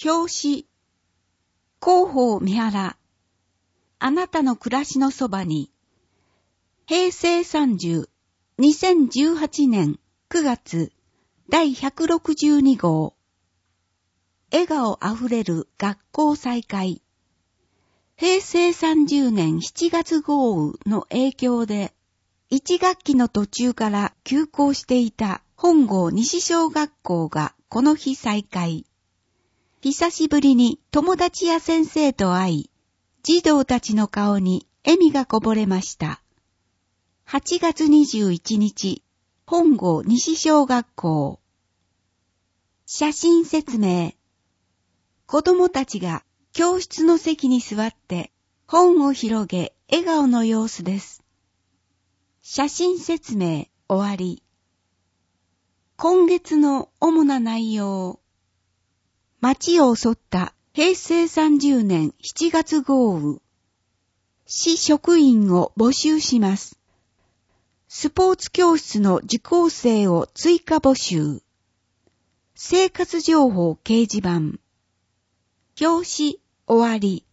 表紙。広報三原。あなたの暮らしのそばに。平成30、2018年9月第162号。笑顔あふれる学校再開。平成30年7月豪雨の影響で、1学期の途中から休校していた本郷西小学校がこの日再開。久しぶりに友達や先生と会い、児童たちの顔に笑みがこぼれました。8月21日、本郷西小学校。写真説明。子供たちが教室の席に座って本を広げ笑顔の様子です。写真説明終わり。今月の主な内容。町を襲った平成30年7月豪雨。市職員を募集します。スポーツ教室の受講生を追加募集。生活情報掲示板。表紙終わり。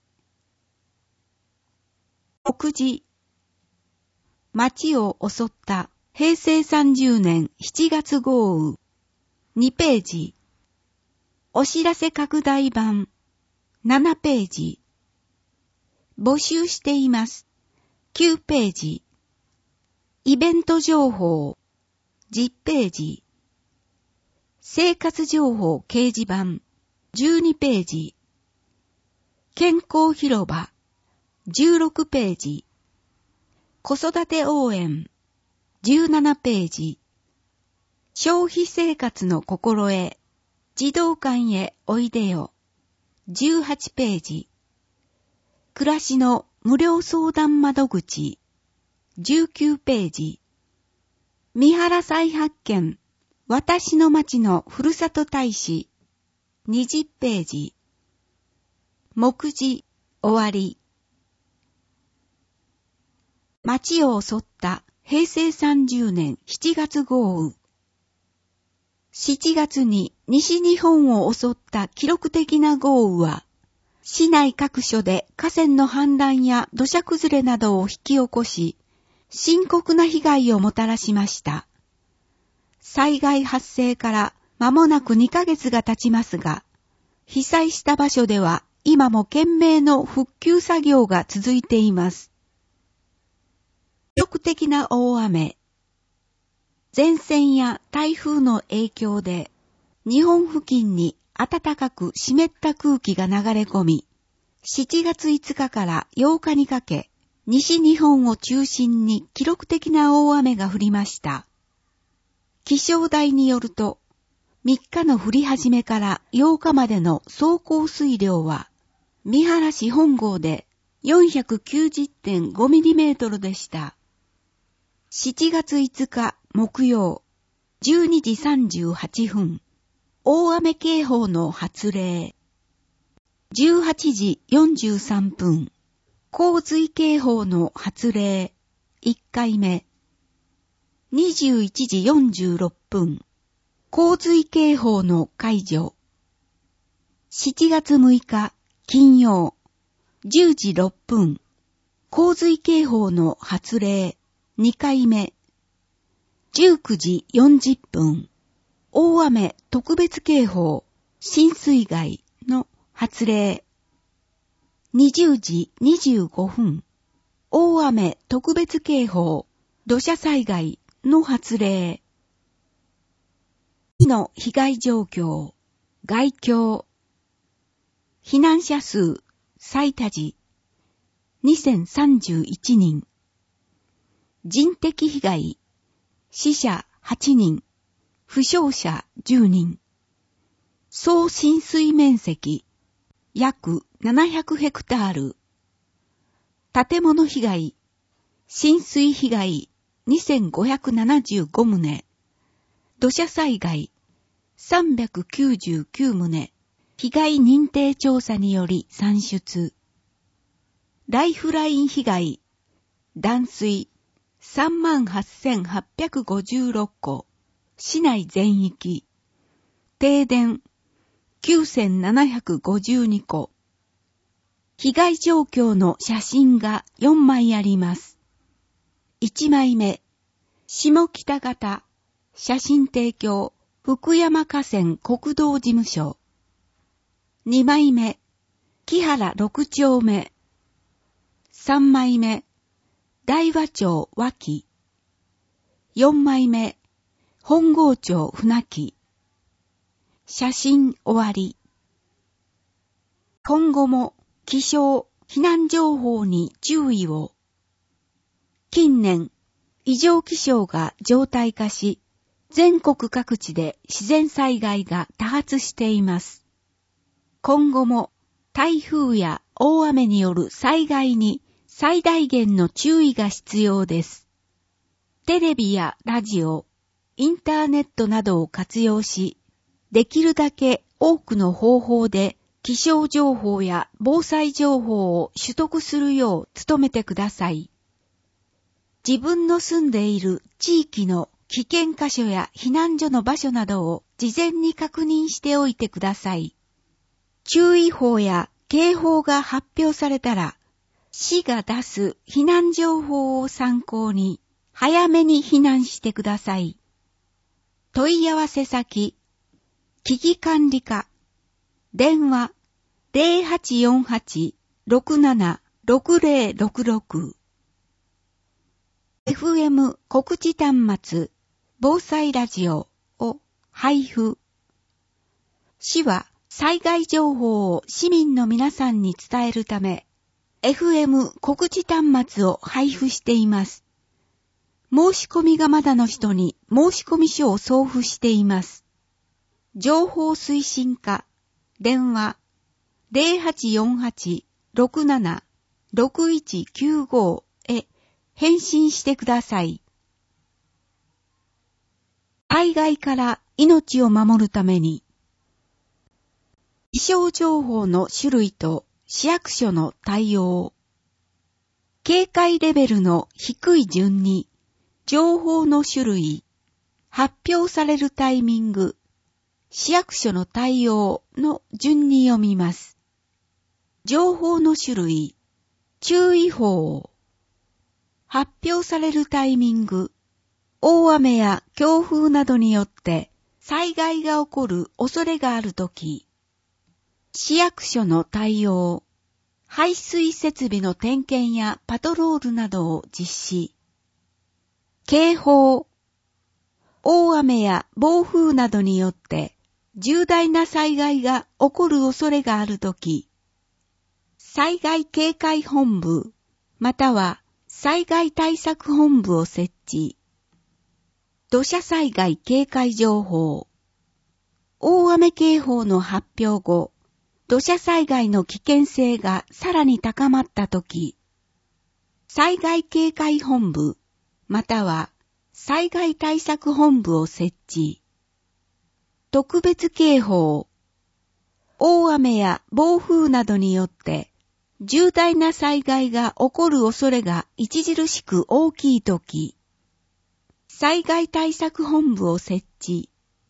告示。町を襲った平成30年7月豪雨。2ページ。お知らせ拡大版。7ページ。募集しています。9ページ。イベント情報。10ページ。生活情報掲示板。12ページ。健康広場。16ページ。子育て応援。17ページ。消費生活の心得。児童館へおいでよ。18ページ。暮らしの無料相談窓口。19ページ。三原再発見。私の町のふるさと大使。20ページ。目次終わり。町を襲った平成30年7月豪雨。7月に西日本を襲った記録的な豪雨は、市内各所で河川の氾濫や土砂崩れなどを引き起こし、深刻な被害をもたらしました。災害発生から間もなく2ヶ月が経ちますが、被災した場所では今も懸命の復旧作業が続いています。記録的な大雨。前線や台風の影響で、日本付近に暖かく湿った空気が流れ込み、7月5日から8日にかけ、西日本を中心に記録的な大雨が降りました。気象台によると、3日の降り始めから8日までの総降水量は、三原市本郷で 490.5mm でした。7月5日木曜、12時38分、大雨警報の発令。18時43分、洪水警報の発令、1回目。21時46分、洪水警報の解除。7月6日、金曜、10時6分、洪水警報の発令、2回目。19時40分、大雨特別警報、浸水害の発令。20時25分、大雨特別警報、土砂災害の発令。の被害状況、概況。避難者数、最多時、2031人。人的被害、死者8人、負傷者10人。総浸水面積、約700ヘクタール。建物被害、浸水被害2575棟。土砂災害399棟。被害認定調査により算出。ライフライン被害、断水38,856戸、市内全域。停電 9752個。被害状況の写真が4枚あります。1枚目、下北方、写真提供、福山河川国道事務所。2枚目、木原6丁目。3枚目、大和町脇。4枚目、本郷町船木。写真終わり。今後も気象、避難情報に注意を。近年、異常気象が常態化し、全国各地で自然災害が多発しています。今後も台風や大雨による災害に最大限の注意が必要です。テレビやラジオ、インターネットなどを活用し、できるだけ多くの方法で気象情報や防災情報を取得するよう努めてください。自分の住んでいる地域の危険箇所や避難所の場所などを事前に確認しておいてください。注意報や警報が発表されたら、市が出す避難情報を参考に早めに避難してください。問い合わせ先、危機管理課、電話 0848-676066 FM 告知端末防災ラジオを配布。市は災害情報を市民の皆さんに伝えるため、FM 告知端末を配布しています。申し込みがまだの人に申し込み書を送付しています。情報推進課、電話 0848-676195 へ返信してください。災害から命を守るために、気象情報の種類と市役所の対応。警戒レベルの低い順に、情報の種類、発表されるタイミング、市役所の対応の順に読みます。情報の種類、注意報。発表されるタイミング、大雨や強風などによって災害が起こる恐れがあるとき、市役所の対応、排水設備の点検やパトロールなどを実施。警報、大雨や暴風などによって重大な災害が起こる恐れがあるとき、災害警戒本部、または災害対策本部を設置。土砂災害警戒情報。大雨警報の発表後、土砂災害の危険性がさらに高まったとき、災害警戒本部、または災害対策本部を設置。特別警報。大雨や暴風などによって重大な災害が起こる恐れが著しく大きいとき、災害対策本部を設置。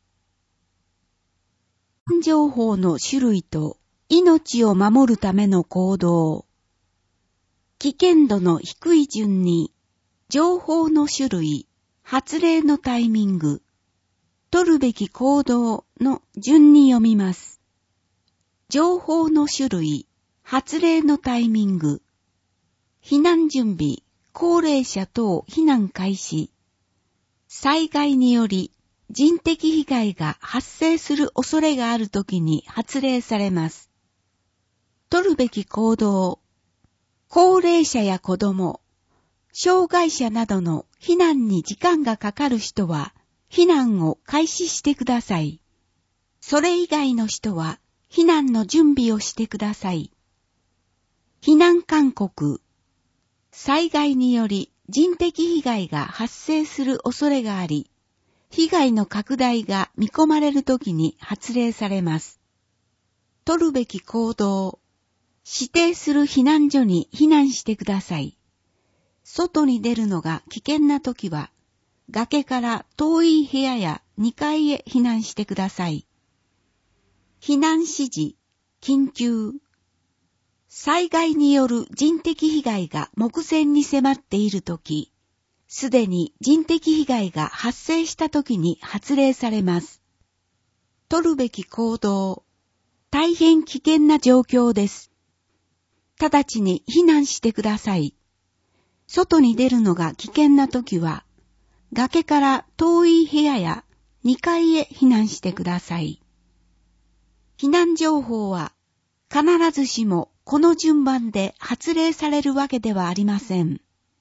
情報の種類と命を守るための行動。危険度の低い順に、情報の種類、発令のタイミング、取るべき行動の順に読みます。情報の種類、発令のタイミング、避難準備、高齢者等避難開始、災害により人的被害が発生する恐れがあるときに発令されます。取るべき行動、高齢者や子供、障害者などの避難に時間がかかる人は避難を開始してください。それ以外の人は避難の準備をしてください。避難勧告。災害により人的被害が発生する恐れがあり、被害の拡大が見込まれるときに発令されます。取るべき行動。指定する避難所に避難してください。外に出るのが危険なときは、崖から遠い部屋や2階へ避難してください。 避難指示、緊急。災害による人的被害が目前に迫っているとき、すでに人的被害が発生したときに発令されます。取るべき行動。大変危険な状況です。直ちに避難してください。外に出るのが危険なときは、崖から遠い部屋や2階へ避難してください。避難情報は必ずしもこの順番で発令されるわけではありません。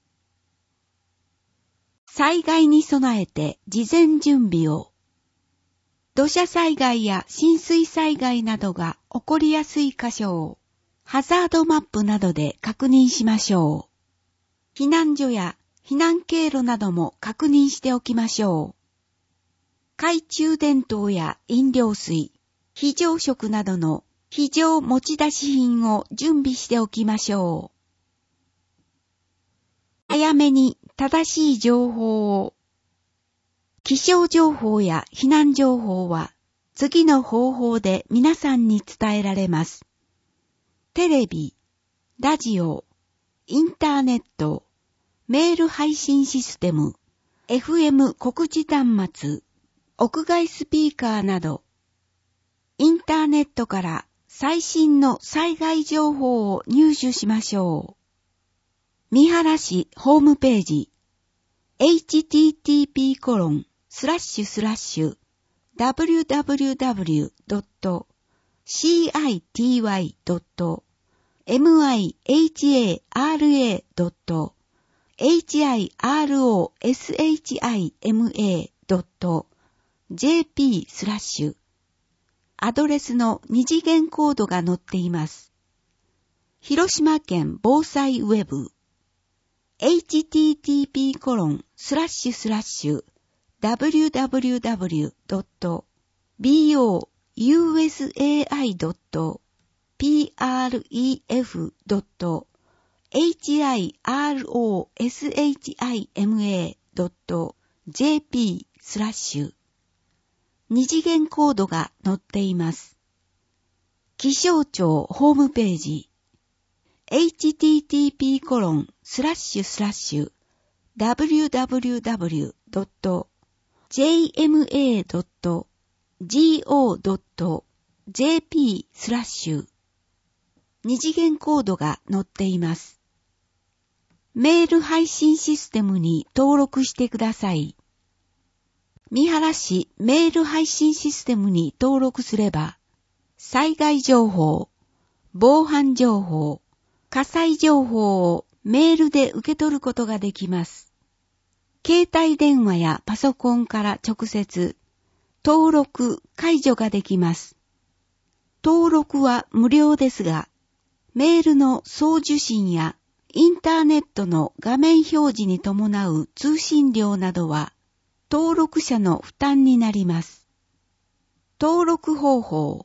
災害に備えて事前準備を。土砂災害や浸水災害などが起こりやすい箇所をハザードマップなどで確認しましょう。避難所や避難経路なども確認しておきましょう。懐中電灯や飲料水、非常食などの非常持ち出し品を準備しておきましょう。早めに正しい情報を。気象情報や避難情報は次の方法で皆さんに伝えられます。テレビ、ラジオ、インターネット、メール配信システム、FM 告知端末、屋外スピーカーなど、インターネットから最新の災害情報を入手しましょう。三原市ホームページ http://www.city.mihara.jp/ アドレスの二次元コードが載っています。広島県防災ウェブhttp://www.bousashima.jp/ 二次元コードが載っています。気象庁ホームページhttp://www.jma.go.jp/ 二次元コードが載っています。メール配信システムに登録してください。三原市メール配信システムに登録すれば、災害情報、防犯情報、火災情報をメールで受け取ることができます。携帯電話やパソコンから直接、登録・解除ができます。登録は無料ですが、メールの送受信やインターネットの画面表示に伴う通信料などは、登録者の負担になります。登録方法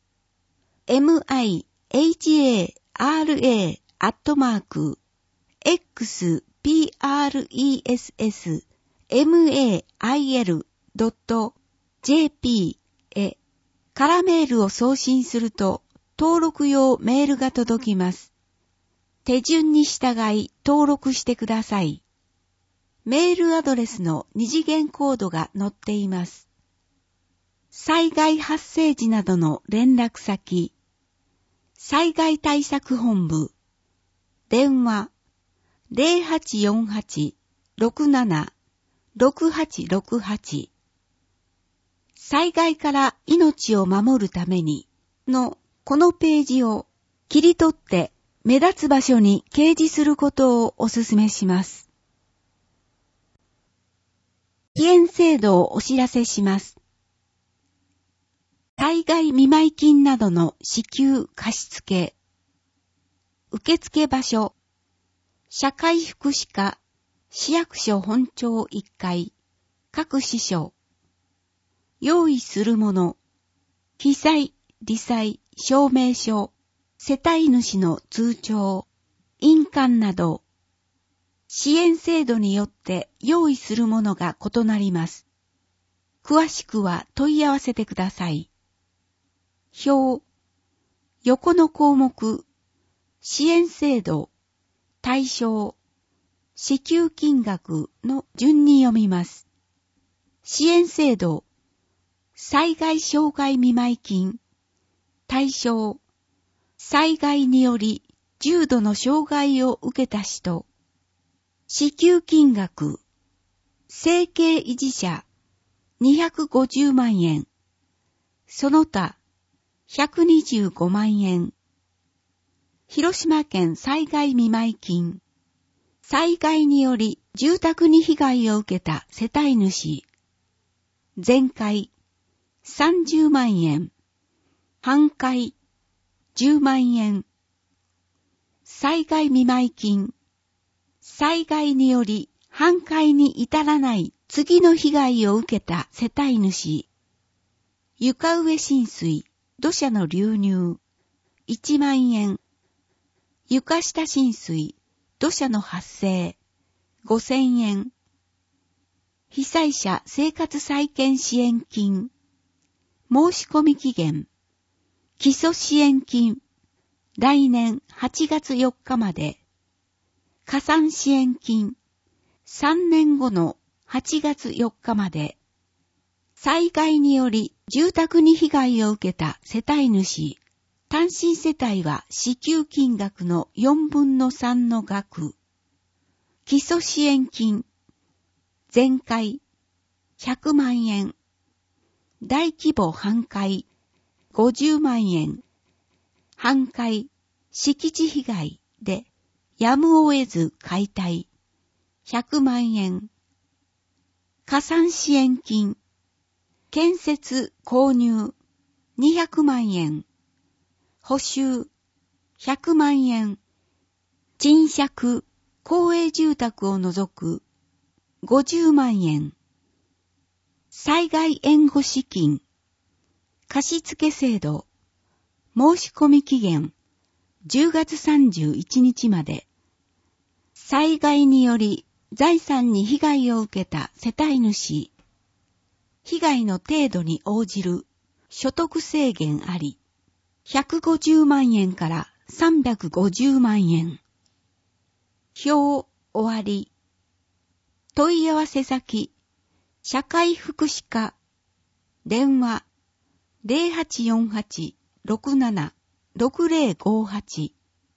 mihara@expressmail.jp へ空メールを送信すると登録用メールが届きます。手順に従い登録してください。メールアドレスの二次元コードが載っています。災害発生時などの連絡先、災害対策本部、電話 0848-67-6868 災害から命を守るためにのこのページを切り取って目立つ場所に掲示することをお勧めします。支援制度をお知らせします。災害見舞金などの支給貸付。受付場所。社会福祉課、市役所本庁1階、各支所。用意するもの。被災、罹災、証明書。世帯主の通帳。印鑑など。支援制度によって用意するものが異なります。詳しくは問い合わせてください。 表、横の項目、支援制度、対象、支給金額の順に読みます。支援制度、災害障害見舞金、対象、災害により重度の障害を受けた人、支給金額、生計維持者、250万円、その他、125万円。広島県災害見舞金、災害により住宅に被害を受けた世帯主、全壊、30万円、半壊、10万円。災害見舞金、災害により半壊に至らない次の被害を受けた世帯主、床上浸水、土砂の流入、1万円。床下浸水、土砂の発生、5000円。被災者生活再建支援金、申し込み期限、基礎支援金、来年8月4日まで、加算支援金、3年後の8月4日まで、災害により住宅に被害を受けた世帯主、単身世帯は支給金額の4分の3の額、基礎支援金、全壊、100万円、大規模半壊、50万円、半壊、敷地被害でやむを得ず解体、100万円、加算支援金、建設購入、200万円、補修、100万円、賃借、公営住宅を除く、50万円、災害援護資金、貸付制度、申し込み期限、10月31日まで、災害により財産に被害を受けた世帯主、被害の程度に応じる所得制限あり、150万円から350万円。表終わり。問い合わせ先、社会福祉課、電話、0848-67-6058。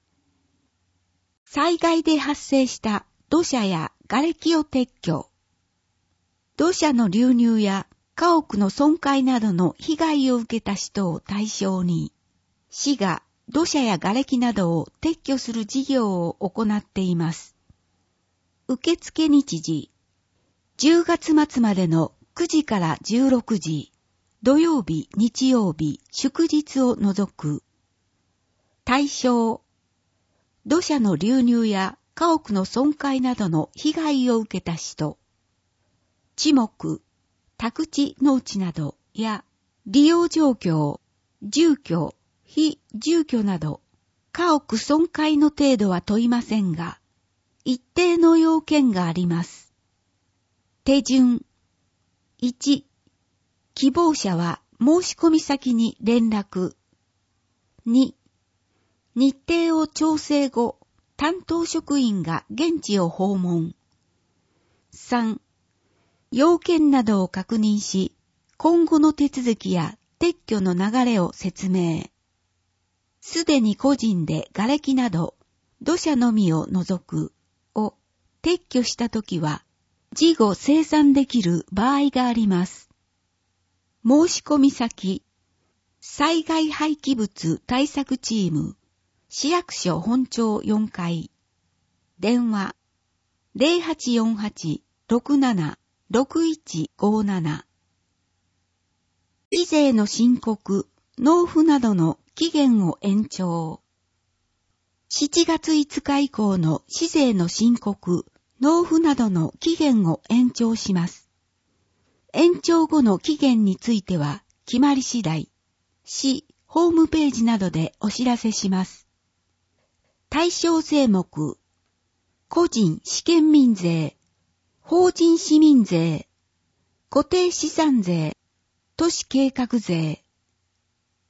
災害で発生した土砂や瓦礫を撤去。土砂の流入や家屋の損壊などの被害を受けた人を対象に、市が土砂や瓦礫などを撤去する事業を行っています。受付日時、10月末までの9時から16時、土曜日、日曜日、祝日を除く。対象、土砂の流入や家屋の損壊などの被害を受けた人、地目、宅地農地などや利用状況、住居、非住居など、家屋損壊の程度は問いませんが、一定の要件があります。手順。1、希望者は申し込み先に連絡。2、日程を調整後、担当職員が現地を訪問。3、要件などを確認し、今後の手続きや撤去の流れを説明。すでに個人で瓦礫など、土砂のみを除くを撤去したときは、事後清算できる場合があります。申し込み先、災害廃棄物対策チーム、市役所本庁4階。電話、0848-67-6157。以税の申告、納付などの期限を延長。7月5日以降の市税の申告、納付などの期限を延長します。延長後の期限については、決まり次第、市ホームページなどでお知らせします。対象税目、個人試験民税、法人市民税、固定資産税、都市計画税。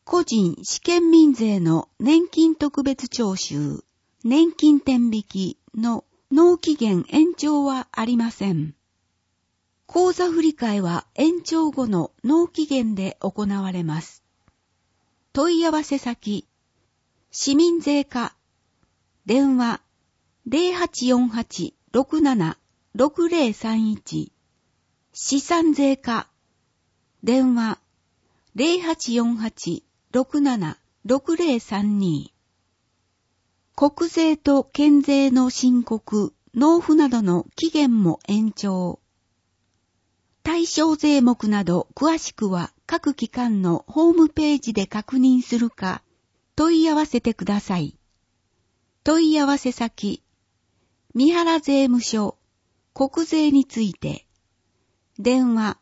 個人試験民税の年金特別徴収、年金天引きの納期限延長はありません。口座振替は延長後の納期限で行われます。問い合わせ先、市民税課、電話 0848-67-6031、資産税課、電話 0848-67-6032、国税と県税の申告、納付などの期限も延長。対象税目など詳しくは各機関のホームページで確認するか問い合わせてください。問い合わせ先、三原税務署、国税について、電話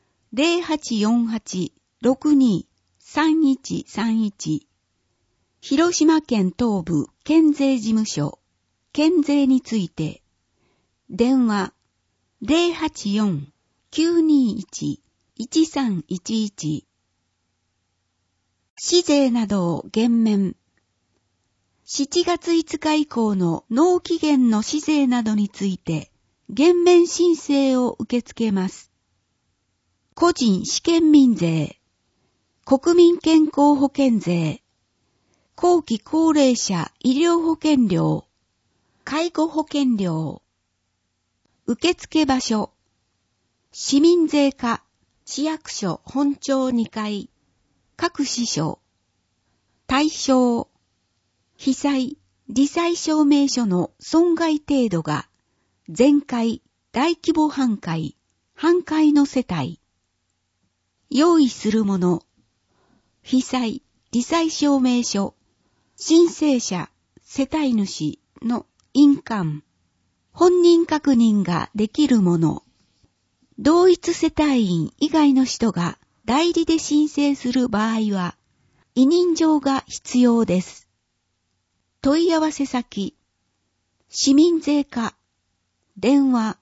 0848-62-3131、広島県東部県税事務所、県税について、電話 084-921-1311、市税などを減免。7月5日以降の納期限の市税などについて、減免申請を受け付けます。個人試験民税、国民健康保険税、後期高齢者医療保険料、介護保険料、受付場所、市民税課、市役所本庁2階、各支所、対象、被災、罹災証明書の損害程度が、全壊、大規模半壊、半壊の世帯。用意するもの、被災、罹災証明書、申請者、世帯主の印鑑、本人確認ができるもの、同一世帯員以外の人が代理で申請する場合は、委任状が必要です。問い合わせ先、市民税課、電話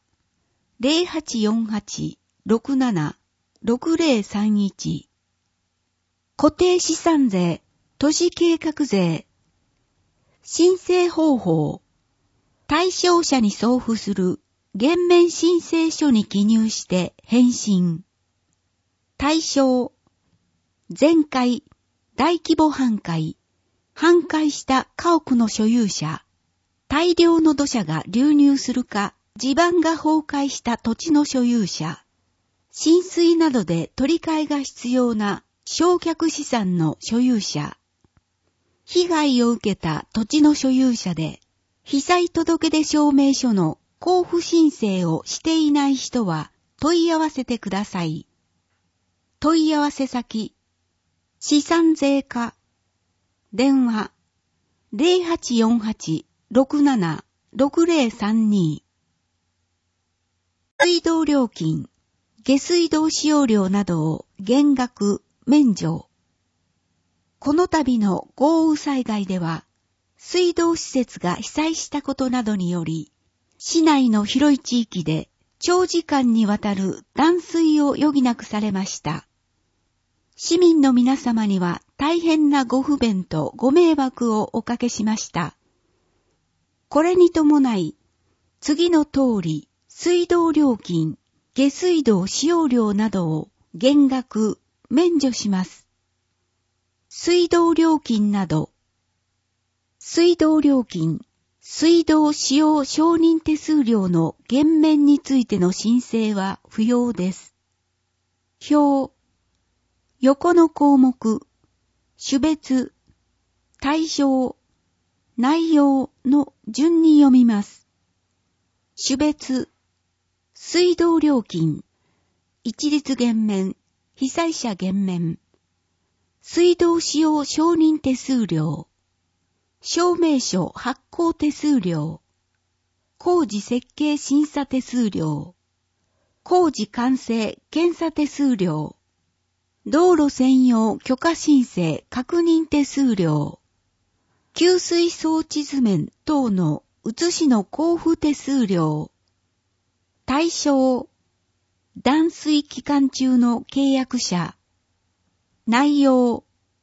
0848-67-6031、固定資産税、都市計画税、申請方法、対象者に送付する減免申請書に記入して返信。対象、全壊、大規模半壊、半壊した家屋の所有者、大量の土砂が流入するか、地盤が崩壊した土地の所有者、浸水などで取り替えが必要な焼却資産の所有者、被害を受けた土地の所有者で、被災届出証明書の交付申請をしていない人は問い合わせてください。問い合わせ先、資産税課、電話 0848-67-6032、水道料金、下水道使用料などを減額、免除。この度の豪雨災害では、水道施設が被災したことなどにより、市内の広い地域で長時間にわたる断水を余儀なくされました。市民の皆様には大変なご不便とご迷惑をおかけしました。これに伴い、次の通り、水道料金、下水道使用料などを減額、免除します。水道料金など、水道料金、水道使用承認手数料の減免についての申請は不要です。表、横の項目、種別、対象、内容の順に読みます。種別、水道料金、一律減免、被災者減免、水道使用承認手数料、証明書発行手数料、工事設計審査手数料、工事完成検査手数料、道路専用許可申請確認手数料、給水装置図面等の写しの交付手数料、対象、断水期間中の契約者、内容、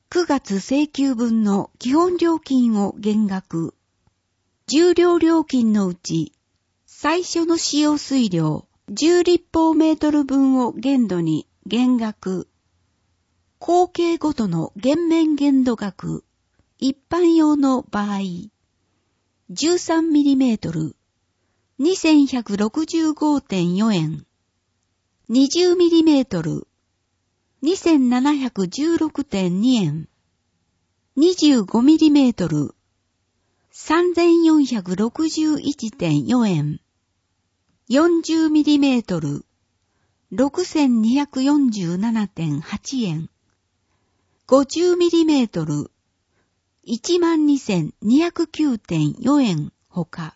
9月請求分の基本料金を減額。重量料金のうち、最初の使用水量10立方メートル分を限度に減額。口径ごとの減免限度額。一般用の場合、13mm、2165.4 円。20mm、2716.2 円。25mm、3461.4 円。40mm、6247.8 円。50mm、12,209.4 円ほか。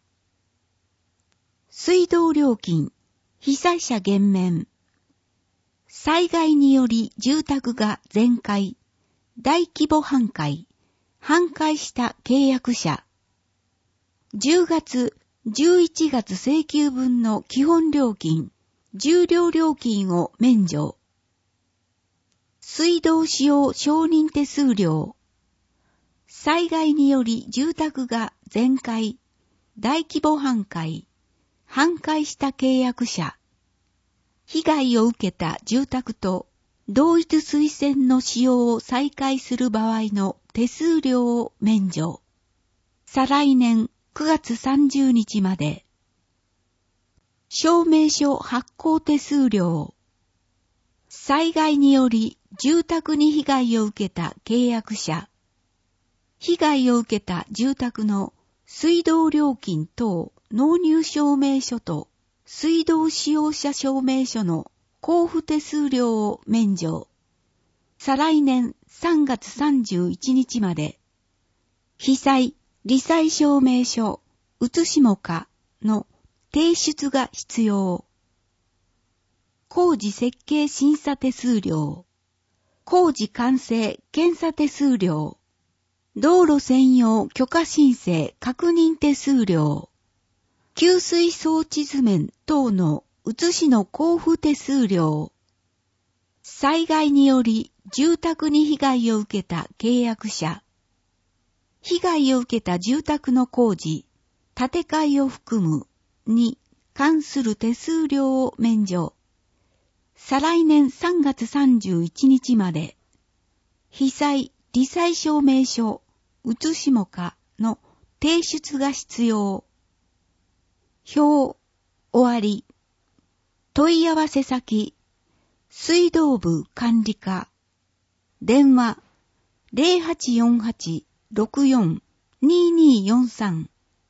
水道料金、被災者減免。災害により住宅が全壊、大規模半壊、半壊した契約者。10月、11月請求分の基本料金、重量料金を免除。水道使用承認手数料。災害により住宅が全壊、大規模半壊、半壊した契約者。被害を受けた住宅と同一水栓の使用を再開する場合の手数料を免除。再来年9月30日まで。証明書発行手数料。災害により住宅に被害を受けた契約者。被害を受けた住宅の水道料金等納入証明書と水道使用者証明書の交付手数料を免除。再来年3月31日まで。被災、罹災証明書、写しもかの提出が必要。工事設計審査手数料。工事完成検査手数料。道路専用許可申請確認手数料。給水装置図面等の写しの交付手数料。災害により住宅に被害を受けた契約者。被害を受けた住宅の工事、建て替えを含むに関する手数料を免除。再来年3月31日まで。被災、罹災証明書、写しもかの提出が必要。表、終わり。問い合わせ先、水道部管理課。電話、0848-64-2243。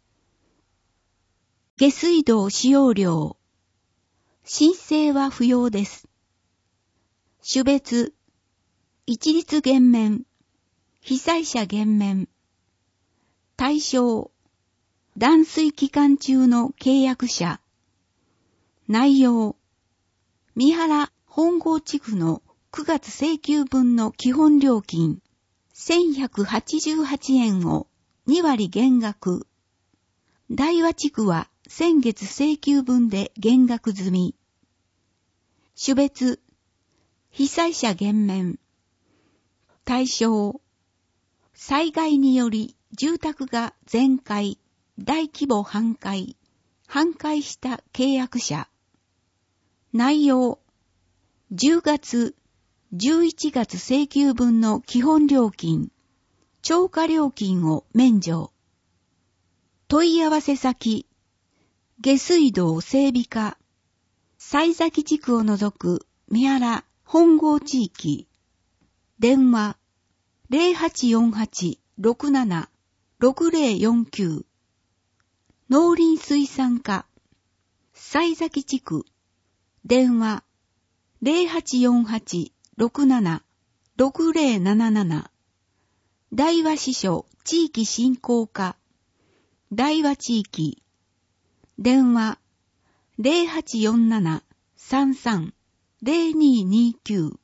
下水道使用料。申請は不要です。種別、一律減免。被災者減免。対象、断水期間中の契約者。内容、三原本郷地区の9月請求分の基本料金、1188円を2割減額。大和地区は先月請求分で減額済み。種別、被災者減免。対象、災害により住宅が全壊、大規模半壊、半壊した契約者。内容、10月、11月請求分の基本料金、超過料金を免除。問い合わせ先、下水道整備課、西崎地区を除く三原本郷地域。電話、0848-67-6049。農林水産課、西崎地区。電話、0848-67-6077。大和支所地域振興課、大和地域。電話、0847-33-0229。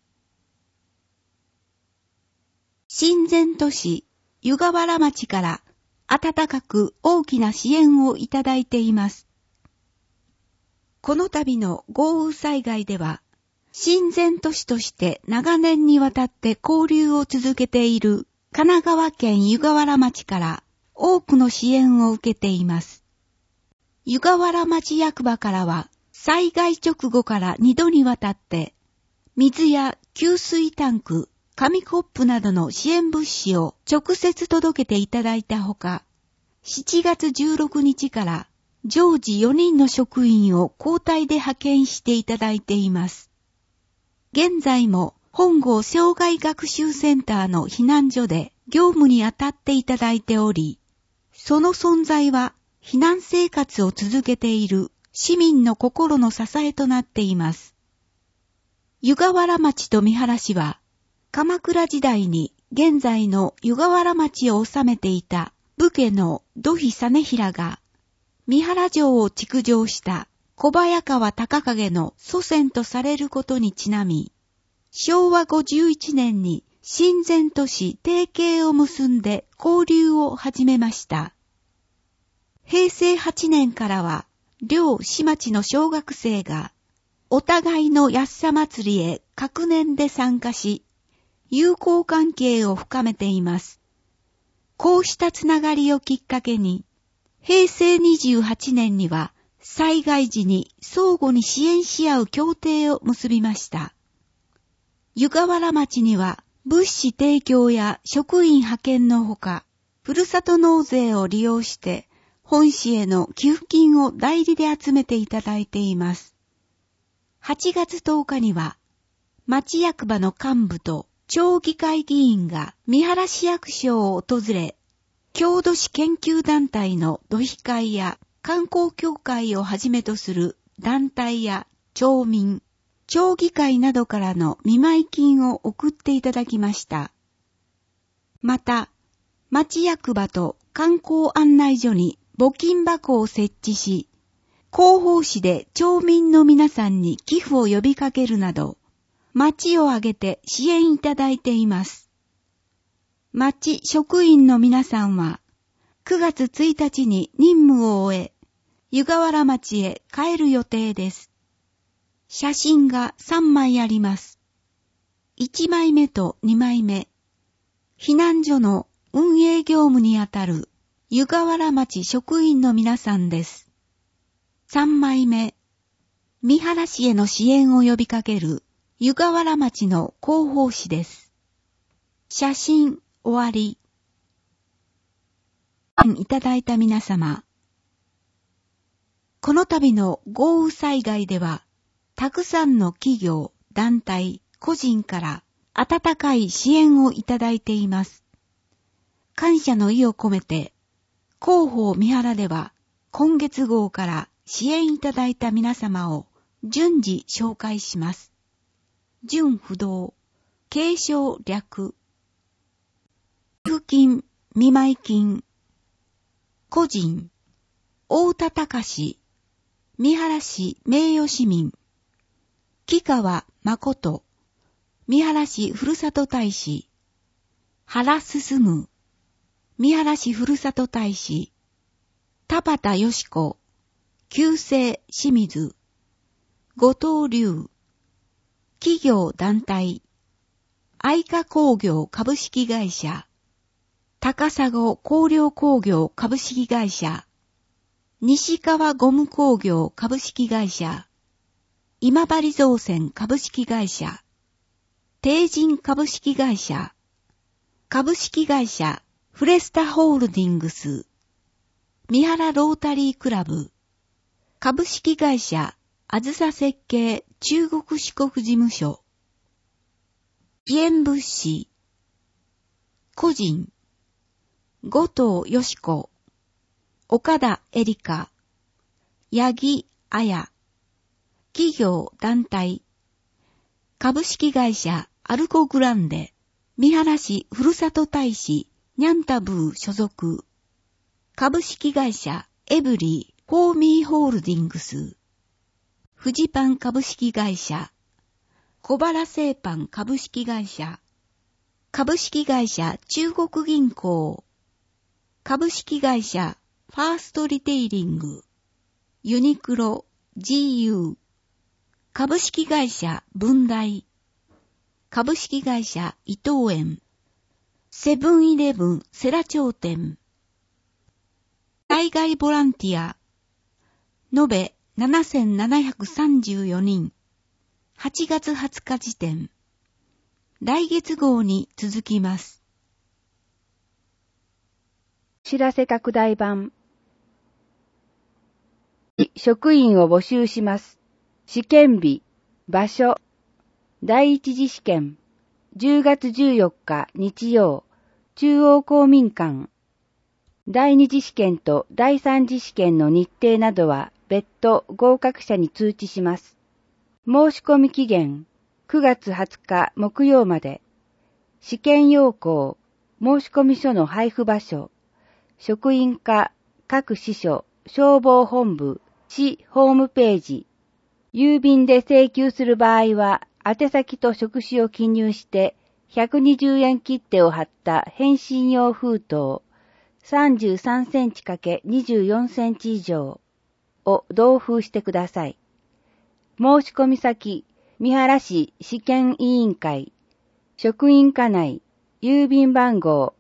親善都市、湯河原町から温かく大きな支援をいただいています。この度の豪雨災害では、 親善都市として長年にわたって交流を続けている神奈川県湯河原町から多くの支援を受けています。湯河原町役場からは災害直後から2度にわたって水や給水タンク、紙コップなどの支援物資を直接届けていただいたほか、7月16日から常時4人の職員を交代で派遣していただいています。現在も本郷障害学習センターの避難所で業務に当たっていただいており、その存在は避難生活を続けている市民の心の支えとなっています。湯河原町と三原市は、鎌倉時代に現在の湯河原町を治めていた武家の土肥実平が、三原城を築城した小早川隆景の祖先とされることにちなみ、昭和51年に親善都市提携を結んで交流を始めました。平成8年からは、両市町の小学生が、お互いの安さ祭りへ各年で参加し、友好関係を深めています。こうしたつながりをきっかけに、平成28年には災害時に相互に支援し合う協定を結びました。湯河原町には物資提供や職員派遣のほか、ふるさと納税を利用して本市への寄付金を代理で集めていただいています。8月10日には、町役場の幹部と町議会議員が三原市役所を訪れ、郷土史研究団体の土肥会や観光協会をはじめとする団体や町民、町議会などからの見舞金を送っていただきました。また、町役場と観光案内所に募金箱を設置し、広報誌で町民の皆さんに寄付を呼びかけるなど、町を挙げて支援いただいています。町職員の皆さんは、9月1日に任務を終え、湯河原町へ帰る予定です。写真が3枚あります。1枚目と2枚目。避難所の運営業務にあたる湯河原町職員の皆さんです。3枚目。三原市への支援を呼びかける湯河原町の広報誌です。写真終わり。いただいた皆様。この度の豪雨災害では、たくさんの企業、団体、個人から温かい支援をいただいています。感謝の意を込めて、広報三原では今月号から支援いただいた皆様を順次紹介します。順不動、継承略、寄付金、見舞金、個人、大田隆、三原市名誉市民、木川誠、三原市ふるさと大使、原進、三原市ふるさと大使、田畑よし子、旧姓清水、後藤龍、企業団体、愛華工業株式会社、高砂工業工業株式会社、西川ゴム工業株式会社、今治造船株式会社、帝人株式会社、株式会社フレスタホールディングス、三原ロータリークラブ、株式会社あずさ設計中国四国事務所、支援物資、個人、後藤よし子、岡田エリカ、八木彩、企業団体、株式会社アルコグランデ、三原市ふるさと大使ニャンタブー所属、株式会社エブリーフォーミーホールディングス、フジパン株式会社、小原製パン株式会社、株式会社中国銀行、株式会社ファーストリテイリング、ユニクロ、GU、 株式会社文大、株式会社伊藤園、セブンイレブン世羅町店、海外ボランティア、延べ7734人、8月20日時点、来月号に続きます。 知らせ拡大版。職員を募集します。試験日、場所、第一次試験、10月14日日曜、中央公民館。第二次試験と第三次試験の日程などは別途合格者に通知します。申し込み期限、9月20日木曜まで。試験要項、申込書の配布場所、職員課、各支所、消防本部、市ホームページ。郵便で請求する場合は、宛先と職種を記入して120円切手を貼った返信用封筒33センチ×24センチ以上を同封してください。申し込み先、三原市試験委員会、職員課内、郵便番号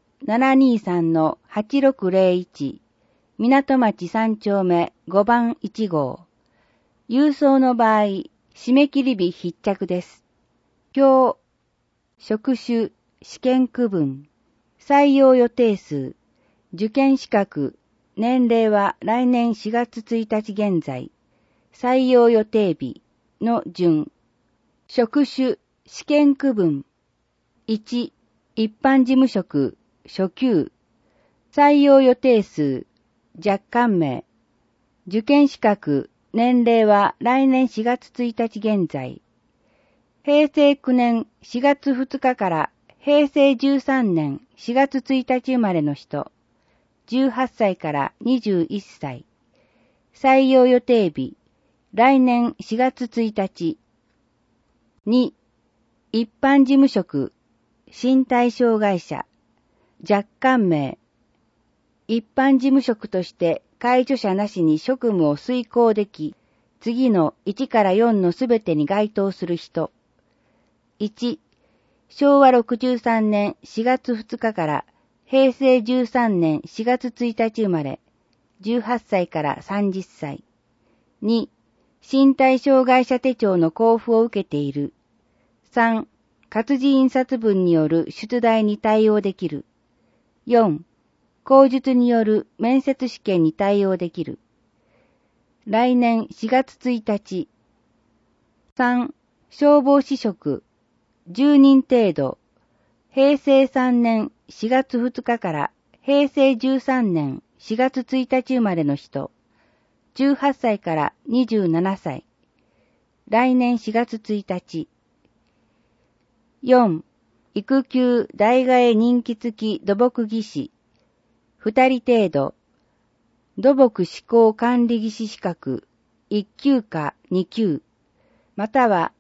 723-8601、港町3丁目5番1号。郵送の場合、締め切り日必着です。表、職種、試験区分、採用予定数、受験資格、年齢は来年4月1日現在、採用予定日の順。職種、試験区分。1、一般事務職、初級。採用予定数、若干名。受験資格、年齢は来年4月1日現在。平成9年4月2日から平成13年4月1日生まれの人。18歳から21歳。採用予定日、来年4月1日。2、一般事務職、身体障害者、若干名。一般事務職として介助者なしに職務を遂行でき、次の1から4のすべてに該当する人。1、昭和63年4月2日から平成13年4月1日生まれ、18歳から30歳。2、身体障害者手帳の交付を受けている。3、活字印刷分による出題に対応できる。4、口述による面接試験に対応できる。来年4月1日。3、消防士職、10人程度。平成3年4月2日から平成13年4月1日生まれの人。18歳から27歳。来年4月1日。4、育休代替え任期付き土木技師。2人程度。土木施工管理技師資格1級か2級。または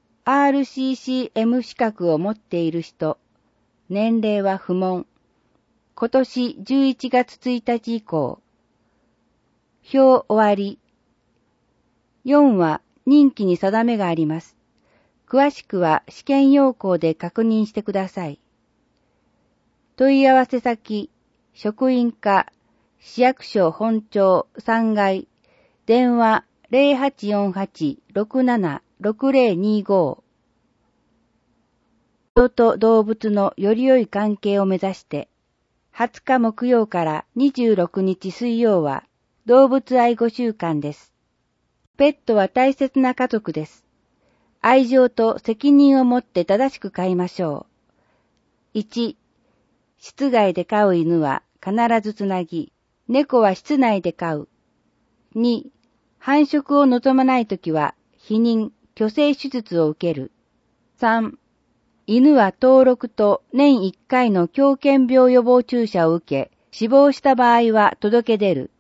RCCM 資格を持っている人。年齢は不問。今年11月1日以降。表終わり。4は任期に定めがあります。詳しくは試験要項で確認してください。問い合わせ先、職員課、市役所本庁3階、電話 0848-676025。人と動物のより良い関係を目指して、20日木曜から26日水曜は動物愛護週間です。ペットは大切な家族です。愛情と責任を持って正しく飼いましょう。1、室外で飼う犬は必ずつなぎ、猫は室内で飼う。2、繁殖を望まないときは避妊、去勢手術を受ける。3、犬は登録と年1回の狂犬病予防注射を受け、死亡した場合は届け出る。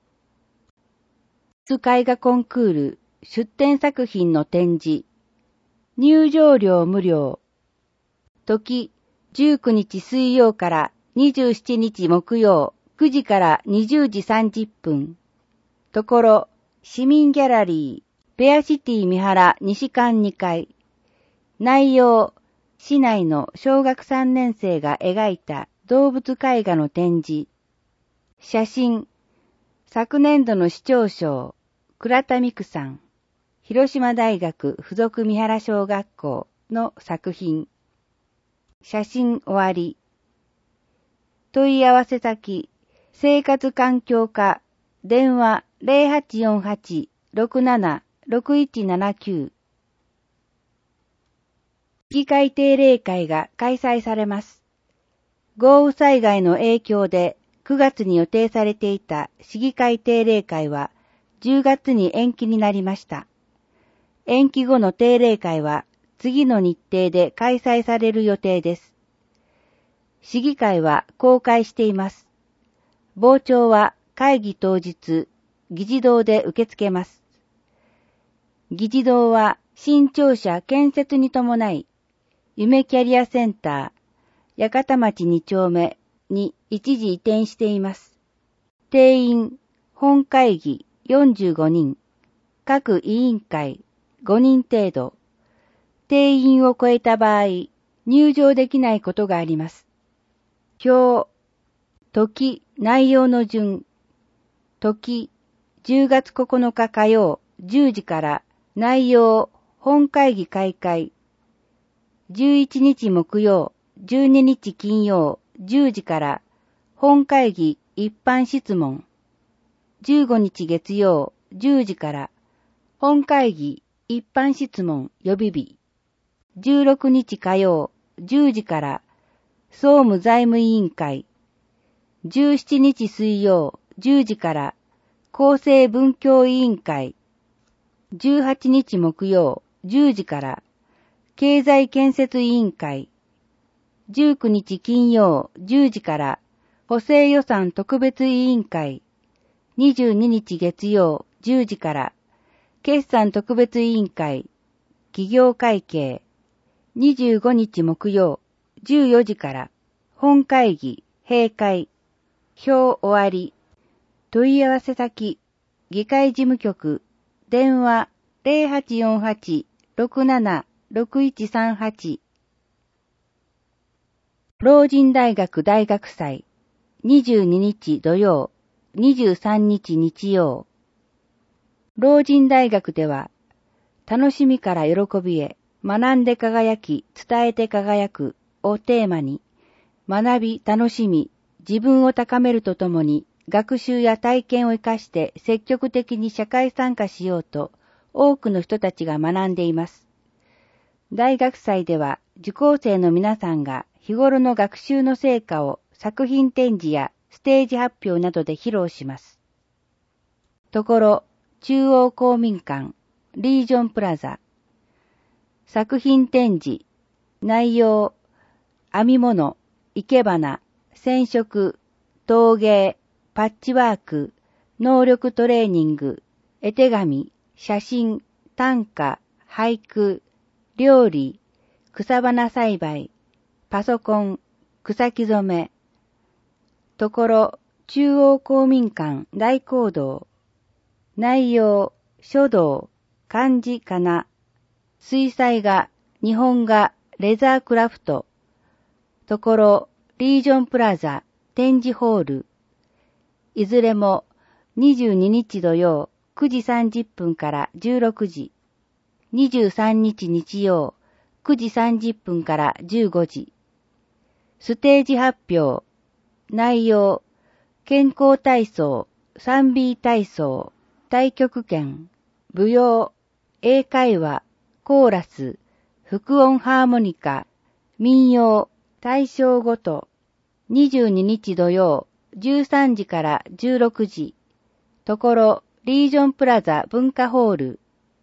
絵画コンクール、出展作品の展示。入場料無料。時、19日水曜から27日木曜、9時から20時30分。ところ、市民ギャラリー、 ペアシティ三原西館2階。内容、市内の小学3年生が描いた動物絵画の展示。写真、昨年度の市長賞、倉田美久さん、広島大学附属三原小学校の作品。写真終わり。問い合わせ先、生活環境課、電話 0848-676179。市議会定例会が開催されます。豪雨災害の影響で9月に予定されていた市議会定例会は10月に延期になりました。延期後の定例会は次の日程で開催される予定です。市議会は公開しています。傍聴は会議当日、議事堂で受け付けます。議事堂は新庁舎建設に伴い、夢キャリアセンター、八幡町2丁目に一時移転しています。定員、本会議45人、各委員会5人程度。定員を超えた場合、入場できないことがあります。表、時、内容の順。時、10月9日火曜10時から内容、本会議開会。11日木曜、12日金曜10時から本会議一般質問。15日月曜10時から本会議一般質問予備日。16日火曜10時から総務財務委員会。17日水曜10時から厚生文教委員会。18日木曜10時から経済建設委員会。19日金曜10時から補正予算特別委員会。22日月曜10時から決算特別委員会。企業会計。25日木曜14時から本会議閉会。表終わり。問い合わせ先、議会事務局、電話 0848-676138。老人大学大学祭、22日土曜、23日日曜。老人大学では、楽しみから喜びへ、学んで輝き、伝えて輝くをテーマに、学び、楽しみ、自分を高めるとともに、学習や体験を生かして積極的に社会参加しようと、多くの人たちが学んでいます。大学祭では、受講生の皆さんが日頃の学習の成果を作品展示やステージ発表などで披露します。ところ、中央公民館、リージョンプラザ。作品展示、内容、編み物、生け花、染色、陶芸、パッチワーク、能力トレーニング、絵手紙、写真、短歌、俳句、料理、草花栽培、パソコン、草木染め。ところ、中央公民館大講堂。内容、書道、漢字かな。水彩画、日本画、レザークラフト。ところ、リージョンプラザ、展示ホール。いずれも22日土曜9時30分から16時、23日日曜9時30分から15時。ステージ発表。内容、健康体操、3B 体操、太極拳、舞踊、英会話、コーラス、複音ハーモニカ、民謡、対象ごと。22日土曜13時から16時。ところ、リージョンプラザ文化ホール。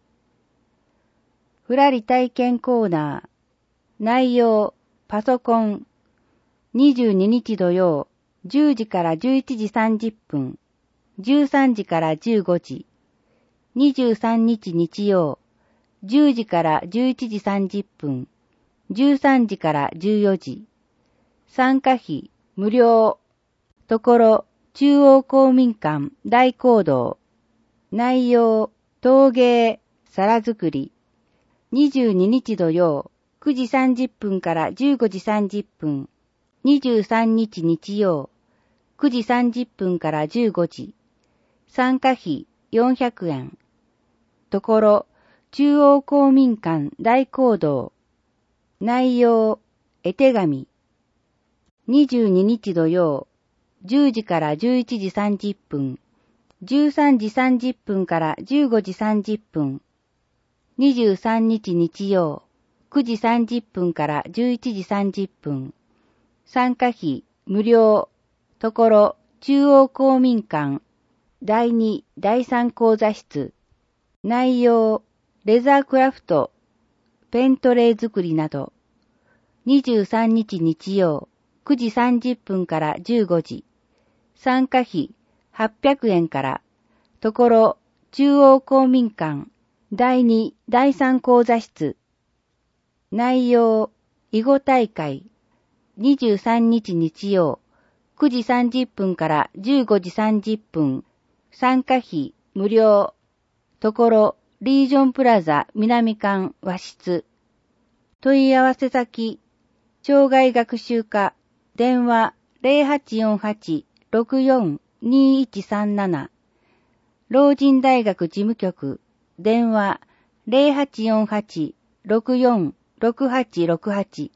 ふらり体験コーナー。内容、パソコン。22日土曜、10時から11時30分。13時から15時。23日日曜、10時から11時30分。13時から14時。参加費、無料。ところ、中央公民館大講堂。内容、陶芸、 皿作り。22日土曜、9時30分から15時30分。23日日曜、9時30分から15時。参加費400円。ところ、中央公民館大講堂。内容、絵手紙。22日土曜、10時から11時30分。13時30分から15時30分。23日日曜、9時30分から11時30分。参加費無料。ところ、中央公民館第2、第3講座室。内容、レザークラフト、ペントレー作りなど。23日日曜、9時30分から15時。参加費800円から。ところ、中央公民館第2、第3講座室。内容、囲碁大会。23日日曜、9時30分から15時30分。参加費無料。ところ、リージョンプラザ南館和室。問い合わせ先、障害学習課、電話 0848-64-2137。老人大学事務局、電話 0848-64-6868。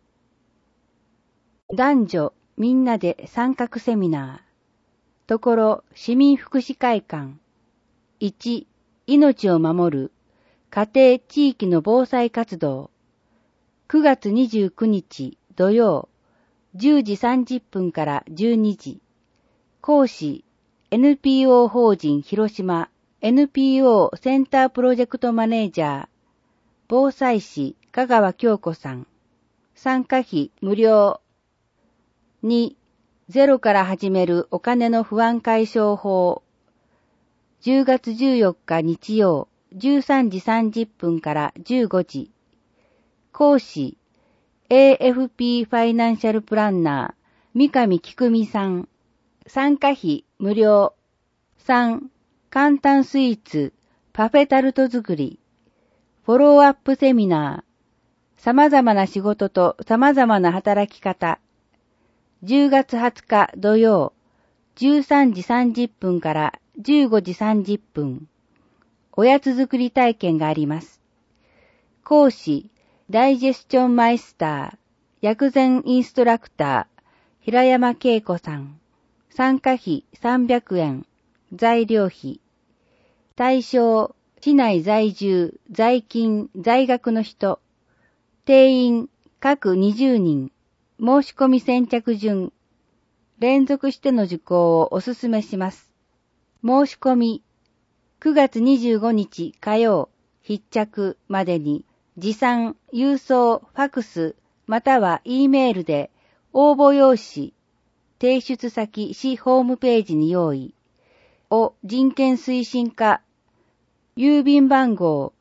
男女みんなで参画セミナー。ところ、市民福祉会館。1、命を守る家庭地域の防災活動。9月29日土曜、10時30分から12時。講師、NPO 法人広島 NPO センタープロジェクトマネージャー、防災士香川京子さん。参加費無料。2、ゼロから始めるお金の不安解消法。10月14日日曜、13時30分から15時。講師、AFP ファイナンシャルプランナー、三上菊美さん。参加費無料。3、簡単スイーツ、パフェタルト作り。フォローアップセミナー。様々な仕事と様々な働き方。10月20日土曜、13時30分から15時30分。おやつ作り体験があります。講師、ダイジェスチョンマイスター、薬膳インストラクター、平山恵子さん。参加費300円。材料費。対象、市内在住、在勤、在学の人。定員、各20人。申し込み先着順。連続しての受講をお勧めします。申し込み、9月25日火曜、必着までに、持参、郵送、ファクス、または E メールで、応募用紙、提出先市ホームページに用意。を人権推進課、郵便番号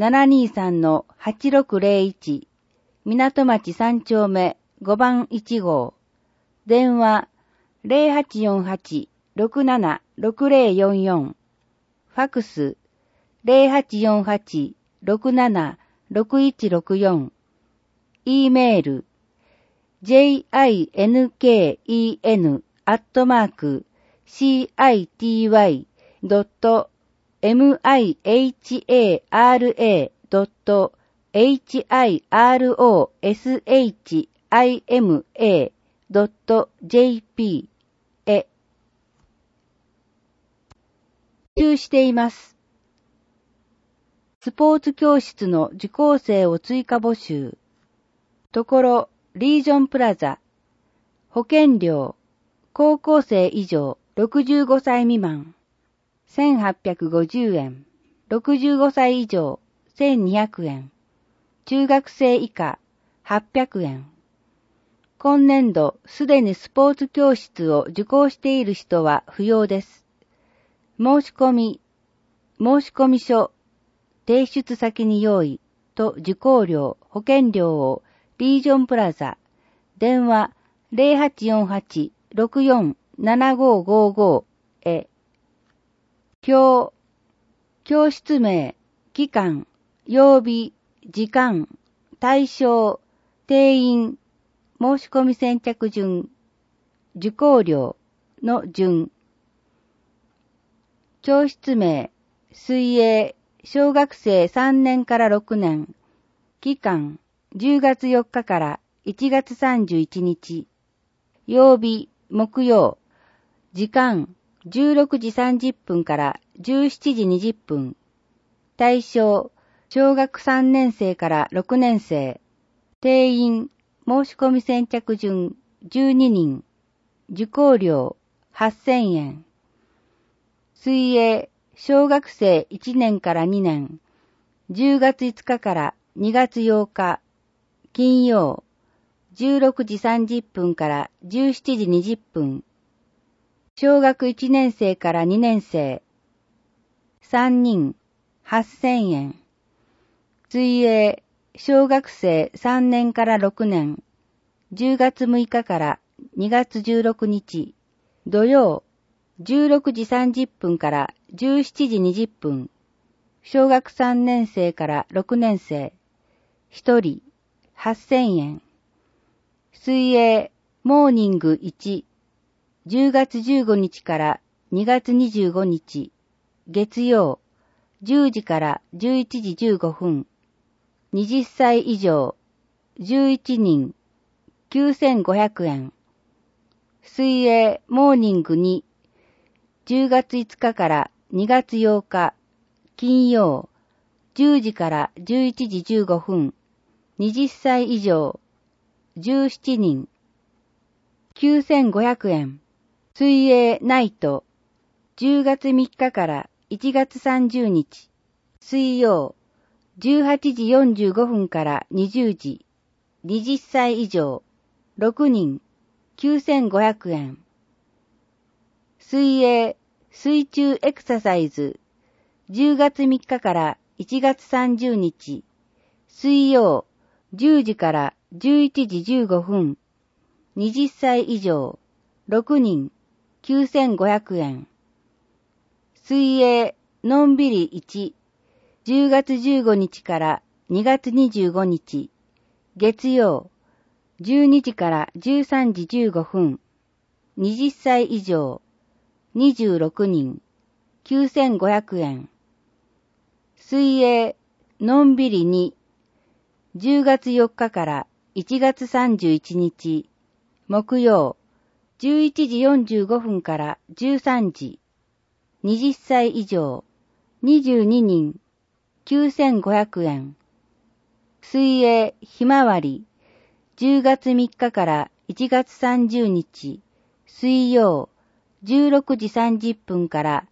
723-8601、港町3丁目5番1号。電話0848-676044。ファクス0848-676164。E メール city.mihara.city.hiroshima.jp へ。募集しています。スポーツ教室の受講生を追加募集。ところ、リージョンプラザ。保険料、高校生以上65歳未満。1850円。65歳以上1200円。中学生以下800円。今年度すでにスポーツ教室を受講している人は不要です。申し込書、提出先に用意と受講料、保険料をリージョンプラザ、電話0848-64-7555へ。教室名、 期間、曜日、時間、対象、定員、申し込み先着順、受講料の順。教室名、水泳、小学生3年から6年。期間、10月4日から1月31日。曜日、木曜。時間、16時30分から17時20分。対象、小学3年生から6年生。定員、申し込み先着順、12人。受講料、8000円。水泳、小学生1年から2年。10月5日から2月8日。金曜、16時30分から17時20分。小学1年生から2年生。3人、8000円。水泳、小学生3年から6年。10月6日から2月16日。土曜、16時30分から17時20分。小学3年生から6年生。1人、8000円。水泳、モーニング1。10月15日から2月25日。月曜、10時から11時15分。20歳以上、11人、9500円。水泳、モーニング2。10月5日から2月8日。金曜、10時から11時15分。20歳以上、17人、9500円。水泳ナイト、10月3日から1月30日。水曜、18時45分から20時。20歳以上、6人、9500円。水泳、水中エクササイズ、10月3日から1月30日。水曜、10時から11時15分。20歳以上、6人、9500円。水泳、のんびり1。10月15日から2月25日。月曜、12時から13時15分。20歳以上、26人、9500円。水泳、のんびり2。10月4日から1月31日。木曜、11時45分から13時。20歳以上、22人、9500円。水泳ひまわり、10月3日から1月30日。水曜、16時30分から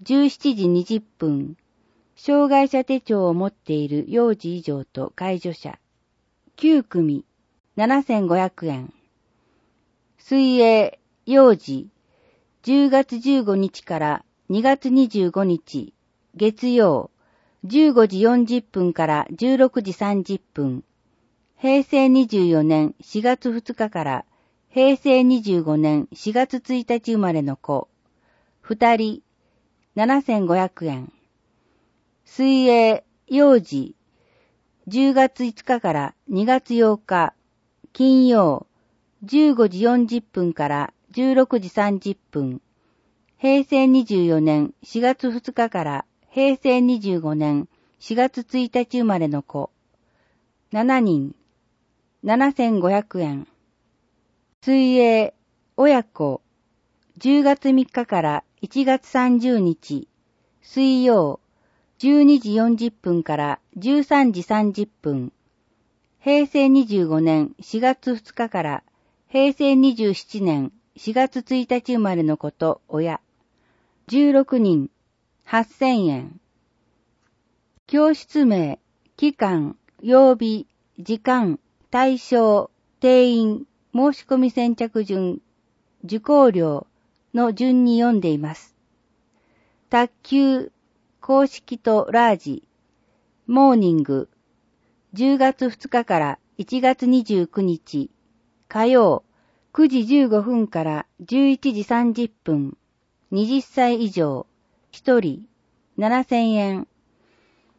17時20分。障害者手帳を持っている幼児以上と介助者。9組、7500円。水泳、幼児、10月15日から2月25日。月曜、15時40分から16時30分。平成24年4月2日から平成25年4月1日生まれの子。2人、7500円。水泳、幼児、10月5日から2月8日。金曜、15時40分から16時30分。平成24年4月2日から平成25年4月1日生まれの子。7人、7500円。水泳、親子、10月3日から1月30日。水曜、12時40分から13時30分。平成25年4月2日から平成27年4月1日生まれの子と親。16人、8000円。教室名、期間、曜日、時間、対象、定員、申し込み先着順、受講料の順に読んでいます。卓球、公式とラージ、モーニング、10月2日から1月29日、火曜、9時15分から11時30分、20歳以上、1人、7000円。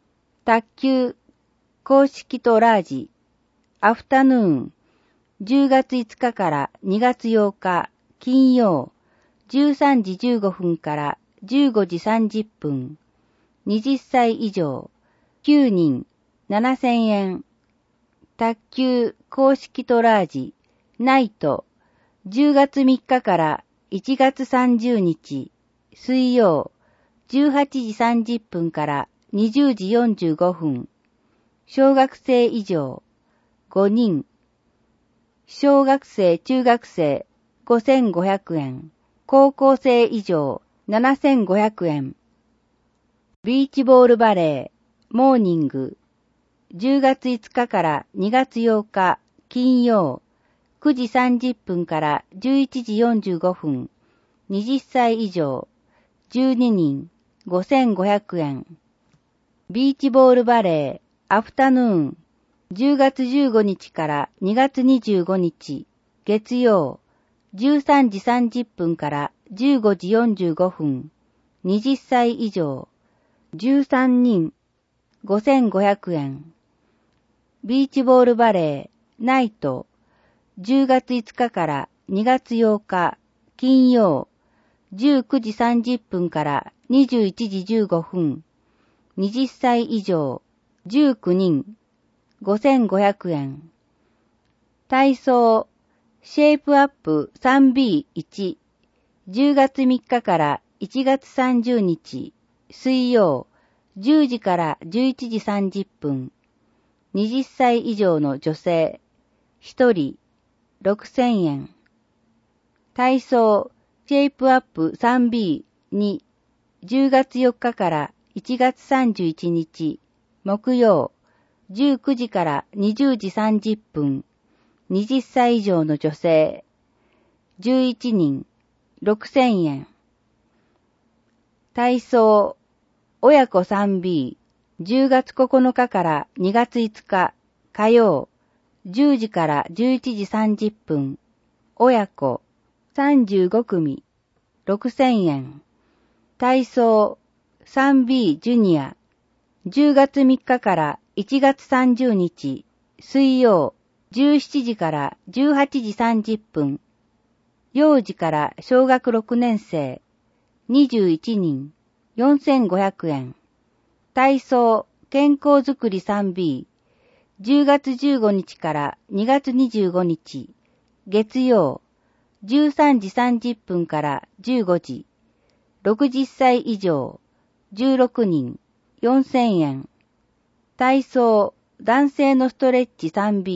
卓球、公式とラージ、アフタヌーン、10月5日から2月8日、金曜、13時15分から15時30分、20歳以上、9人、7000円。卓球、公式とラージ、ナイト、10月3日から1月30日、水曜、18時30分から20時45分。小学生以上、5人。小学生、中学生、5500円。高校生以上、7500円。ビーチボールバレー、モーニング。10月5日から2月8日、金曜、9時30分から11時45分。20歳以上、12人、5500円。ビーチボールバレー、アフタヌーン、10月15日から2月25日、月曜、13時30分から15時45分、20歳以上、13人、5500円。ビーチボールバレー、ナイト、10月5日から2月8日、金曜、19時30分から21時15分、20歳以上、19人、5500円。体操、シェイプアップ 3B1、10月3日から1月30日、水曜、10時から11時30分、20歳以上の女性、1人、6000円。体操、シェイプアップ 3B2、10月4日から1月31日、木曜、19時から20時30分、20歳以上の女性、11人、6000円。体操、親子 3B、10月9日から2月5日、火曜、10時から11時30分、親子、35組、6000円。体操、3B ジュニア、10月3日から1月30日、水曜、17時から18時30分、幼児から小学6年生、21人、4500円。体操、健康づくり 3B、10月15日から2月25日、月曜、13時30分から15時、60歳以上、16人、4000円。体操、男性のストレッチ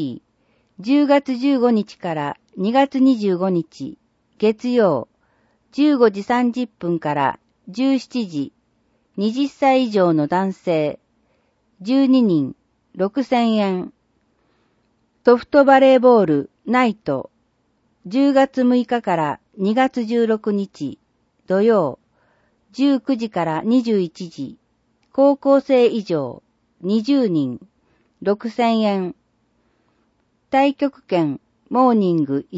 3B、10月15日から2月25日、月曜、15時30分から17時、20歳以上の男性、12人、6000円。ソフトバレーボール、ナイト、10月6日から2月16日、土曜、19時から21時、高校生以上、20人、6000円。太極拳、モーニング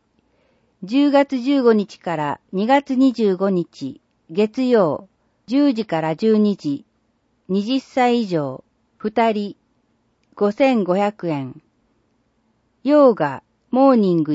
1、10月15日から2月25日、月曜、10時から12時、20歳以上、2人、5500円。ヨーガ、モーニング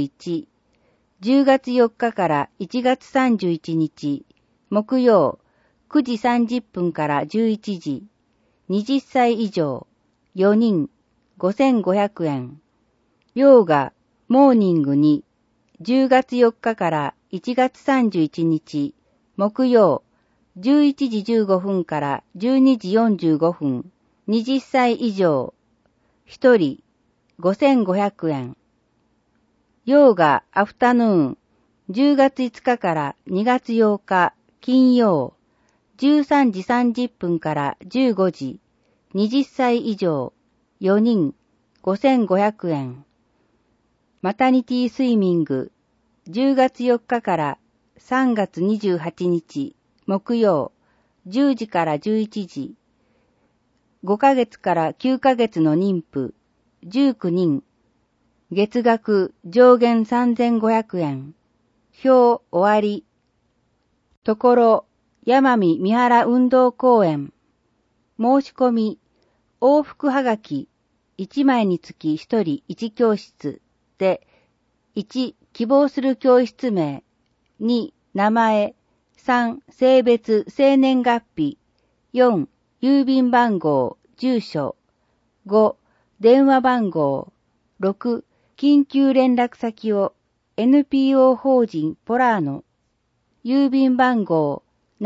1、10月4日から1月31日、木曜、9時30分から11時、20歳以上、4人、5500円。ヨーガ、モーニング2、10月4日から1月31日、木曜、11時15分から12時45分、20歳以上、1人、5500円。ヨーガ、アフタヌーン、10月5日から2月8日、金曜、13時30分から15時、20歳以上、4人、5500円。マタニティスイミング、10月4日から3月28日、木曜、10時から11時、5ヶ月から9ヶ月の妊婦、19人、月額上限3500円。表終わり。ところ、山見三原運動公園。申し込み、 往復はがき1枚につき1人1教室で、1、希望する教室名、2、名前、3、性別、生年月日、4、郵便番号、住所、5、電話番号、6、緊急連絡先を NPO 法人ポラーノ、郵便番号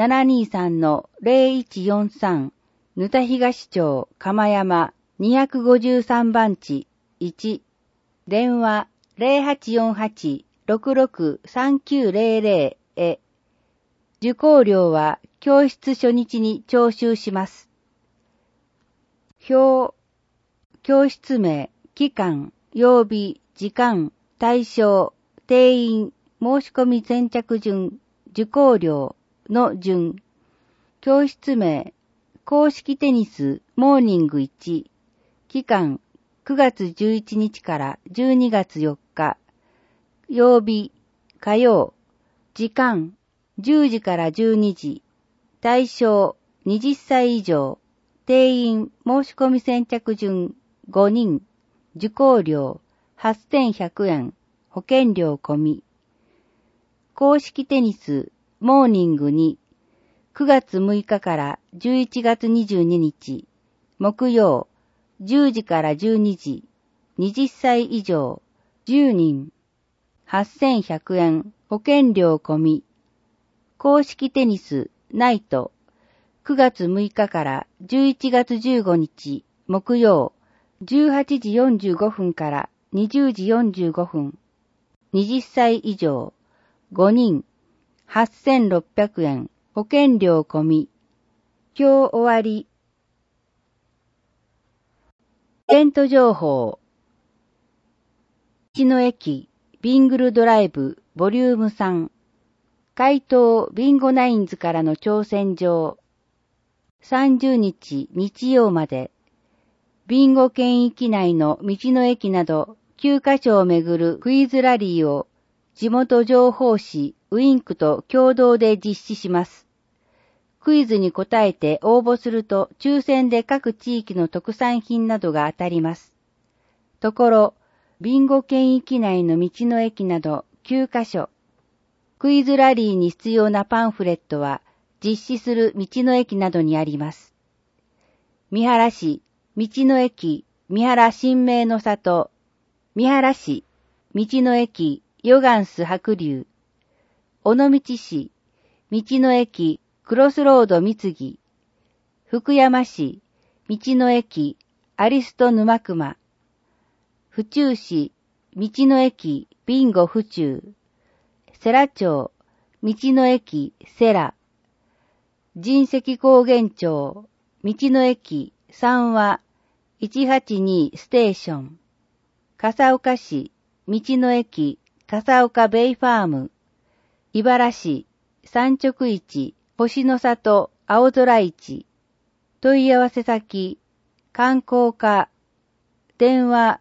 723-0143、沼田東町釜山253番地1、電話 0848-663900 へ。受講料は教室初日に徴収します。表、教室名、期間、曜日、時間、対象、定員、申し込み先着順、受講料の順、教室名、公式テニスモーニング1、期間、9月11日から12月4日、曜日、火曜、時間、10時から12時、対象、20歳以上、定員、申し込み先着順、5人、受講料、8100円、保険料込み。公式テニス、モーニング2、9月6日から11月22日、木曜、10時から12時、20歳以上、10人、8100円、保険料込み。公式テニス、ナイト、9月6日から11月15日、木曜、18時45分から20時45分。20歳以上、5人、8600円、保険料込み。今日終わり。イベント情報。道の駅、ビングルドライブ、ボリューム3。怪盗ビンゴナインズからの挑戦状。30日日曜まで。ビンゴ県域内の道の駅など9カ所をめぐるクイズラリーを地元情報誌ウィンクと共同で実施します。クイズに答えて応募すると抽選で各地域の特産品などが当たります。ところ、ビンゴ県域内の道の駅など9カ所。クイズラリーに必要なパンフレットは実施する道の駅などにあります。三原市、道の駅、三原新名の里、三原市、道の駅、ヨガンス白龍、尾道市、道の駅、クロスロード三木、福山市、道の駅、アリスト沼熊、府中市、道の駅、ビンゴ府中、世羅町、道の駅、世羅、神石高原町、道の駅、三和、182ステーション、笠岡市、道の駅、笠岡ベイファーム、茨市、産直市、星の里、青空市、問い合わせ先、観光課、電話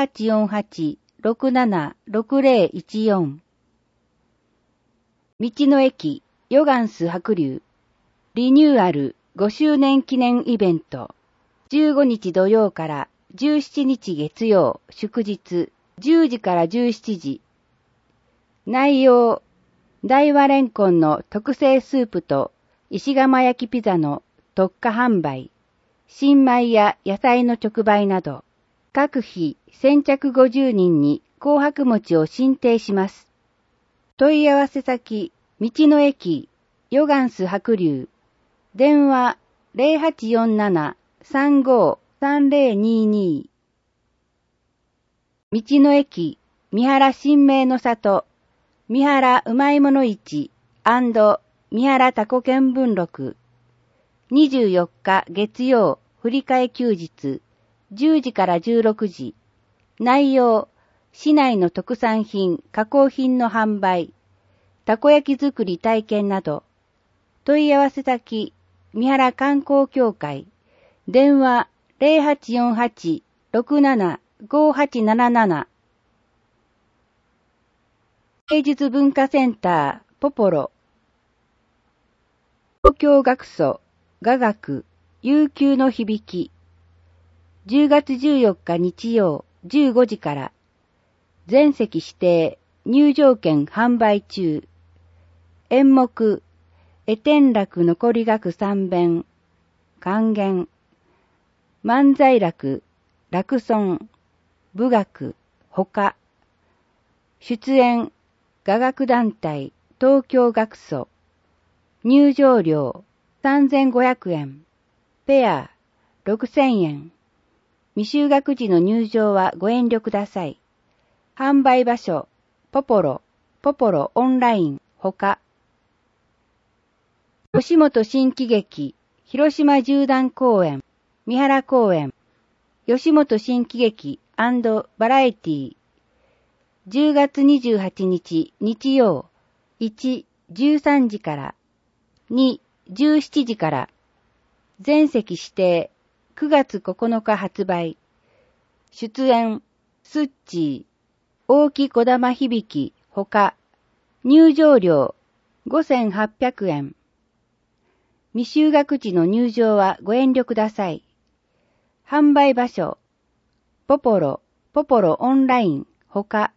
0848-676014。道の駅、ヨガンス白龍、リニューアル5周年記念イベント、15日土曜から17日月曜、祝日、10時から17時。内容、大和レンコンの特製スープと石窯焼きピザの特価販売、新米や野菜の直売など、各日先着50人に紅白餅を進呈します。問い合わせ先、道の駅、ヨガンス白龍、電話 0847-353022。道の駅、三原新名の里、三原うまいもの市&三原タコ見聞録。24日月曜、振り替え休日、10時から16時。内容、市内の特産品、加工品の販売、たこ焼き作り体験など。問い合わせ先、三原観光協会、電話 0848-675877。芸術文化センター、ポポロ。東京学祖、雅楽、悠久の響き。 10月14日日曜15時から、全席指定、入場券販売中。演目、絵天楽残り楽三弁、還元、漫才楽、楽尊、武学、他。出演、雅楽団体、東京学祖。入場料、3500円。ペア、6000円。未就学時の入場はご遠慮ください。販売場所、ポポロオンライン、他。吉本新喜劇、広島縦断公演、三原公演。吉本新喜劇&バラエティ。10月28日日曜、1、13時から、2、17時から。全席指定、9月9日発売。出演、スッチー、大木小玉響、他。入場料、5800円。未就学時の入場はご遠慮ください。販売場所、ポポロオンライン、他。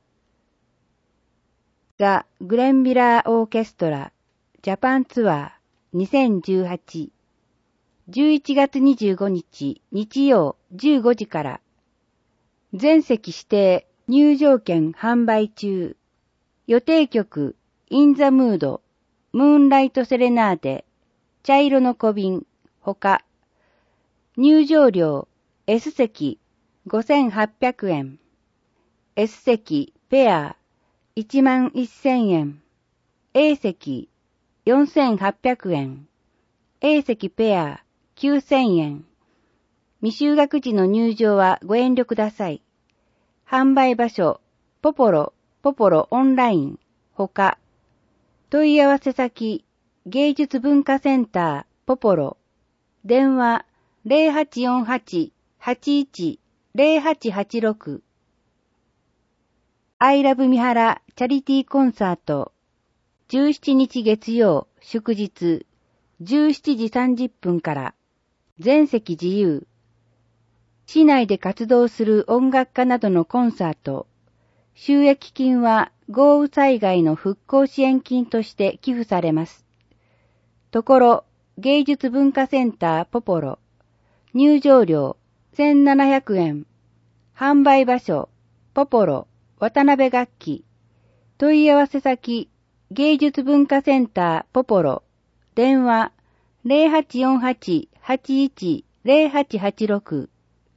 ザ・グレンビラーオーケストラ、ジャパンツアー2018。11月25日日曜15時から。全席指定入場券販売中。予定曲、インザムード、ムーンライトセレナーデ、茶色の小瓶、他。入場料、S 席、5800円。S 席、ペア、11000円。A 席、4800円。A 席ペア、9000円。未就学時の入場はご遠慮ください。販売場所、ポポロオンライン、他。問い合わせ先、芸術文化センター、ポポロ。電話、0848-81-0886。I love 三原チャリティーコンサート。17日月曜、祝日、17時30分から。全席自由。市内で活動する音楽家などのコンサート。収益金は豪雨災害の復興支援金として寄付されます。ところ、芸術文化センターポポロ。入場料1700円。販売場所、ポポロ、渡辺楽器。問い合わせ先、芸術文化センターポポロ。電話、0848-81-0886。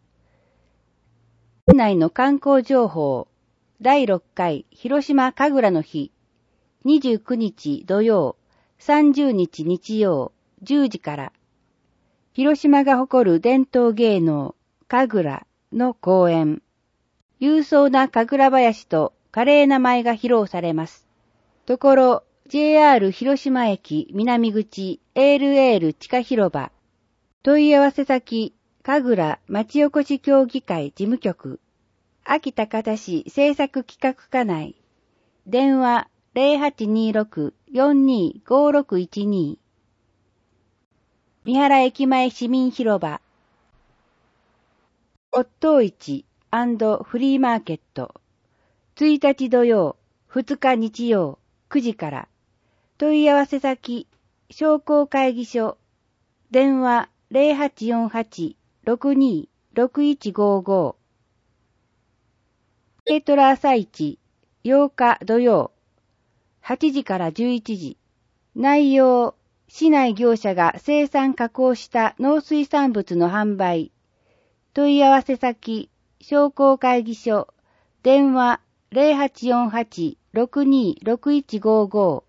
市内の観光情報。第6回広島神楽の日。29日土曜、30日日曜、10時から。広島が誇る伝統芸能、神楽の公演。勇壮な神楽林と華麗な舞が披露されます。ところ、JR 広島駅南口 ALL 地下広場。問い合わせ先、神楽町おこし協議会事務局。秋田方市制作企画課内。電話0826-425612。三原駅前市民広場。骨董市&フリーマーケット。1日土曜、2日日曜、9時から。問い合わせ先、商工会議所。電話0848-626155。軽トラ朝市、8日土曜、8時から11時。内容、市内業者が生産加工した農水産物の販売。問い合わせ先、商工会議所。電話0848-626155。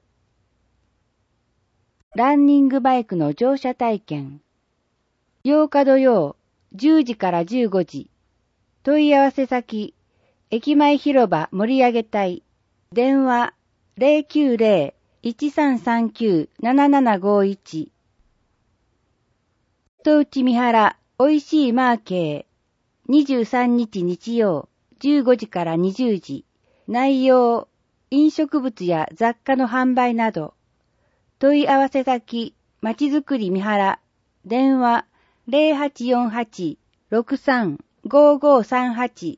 ランニングバイクの乗車体験。8日土曜、10時から15時。問い合わせ先、駅前広場盛り上げ隊。電話090-1339-7751。戸内三原おいしいマーケー。23日日曜、15時から20時。内容、飲食物や雑貨の販売など。問い合わせ先、まちづくり三原。電話0848631-23 5538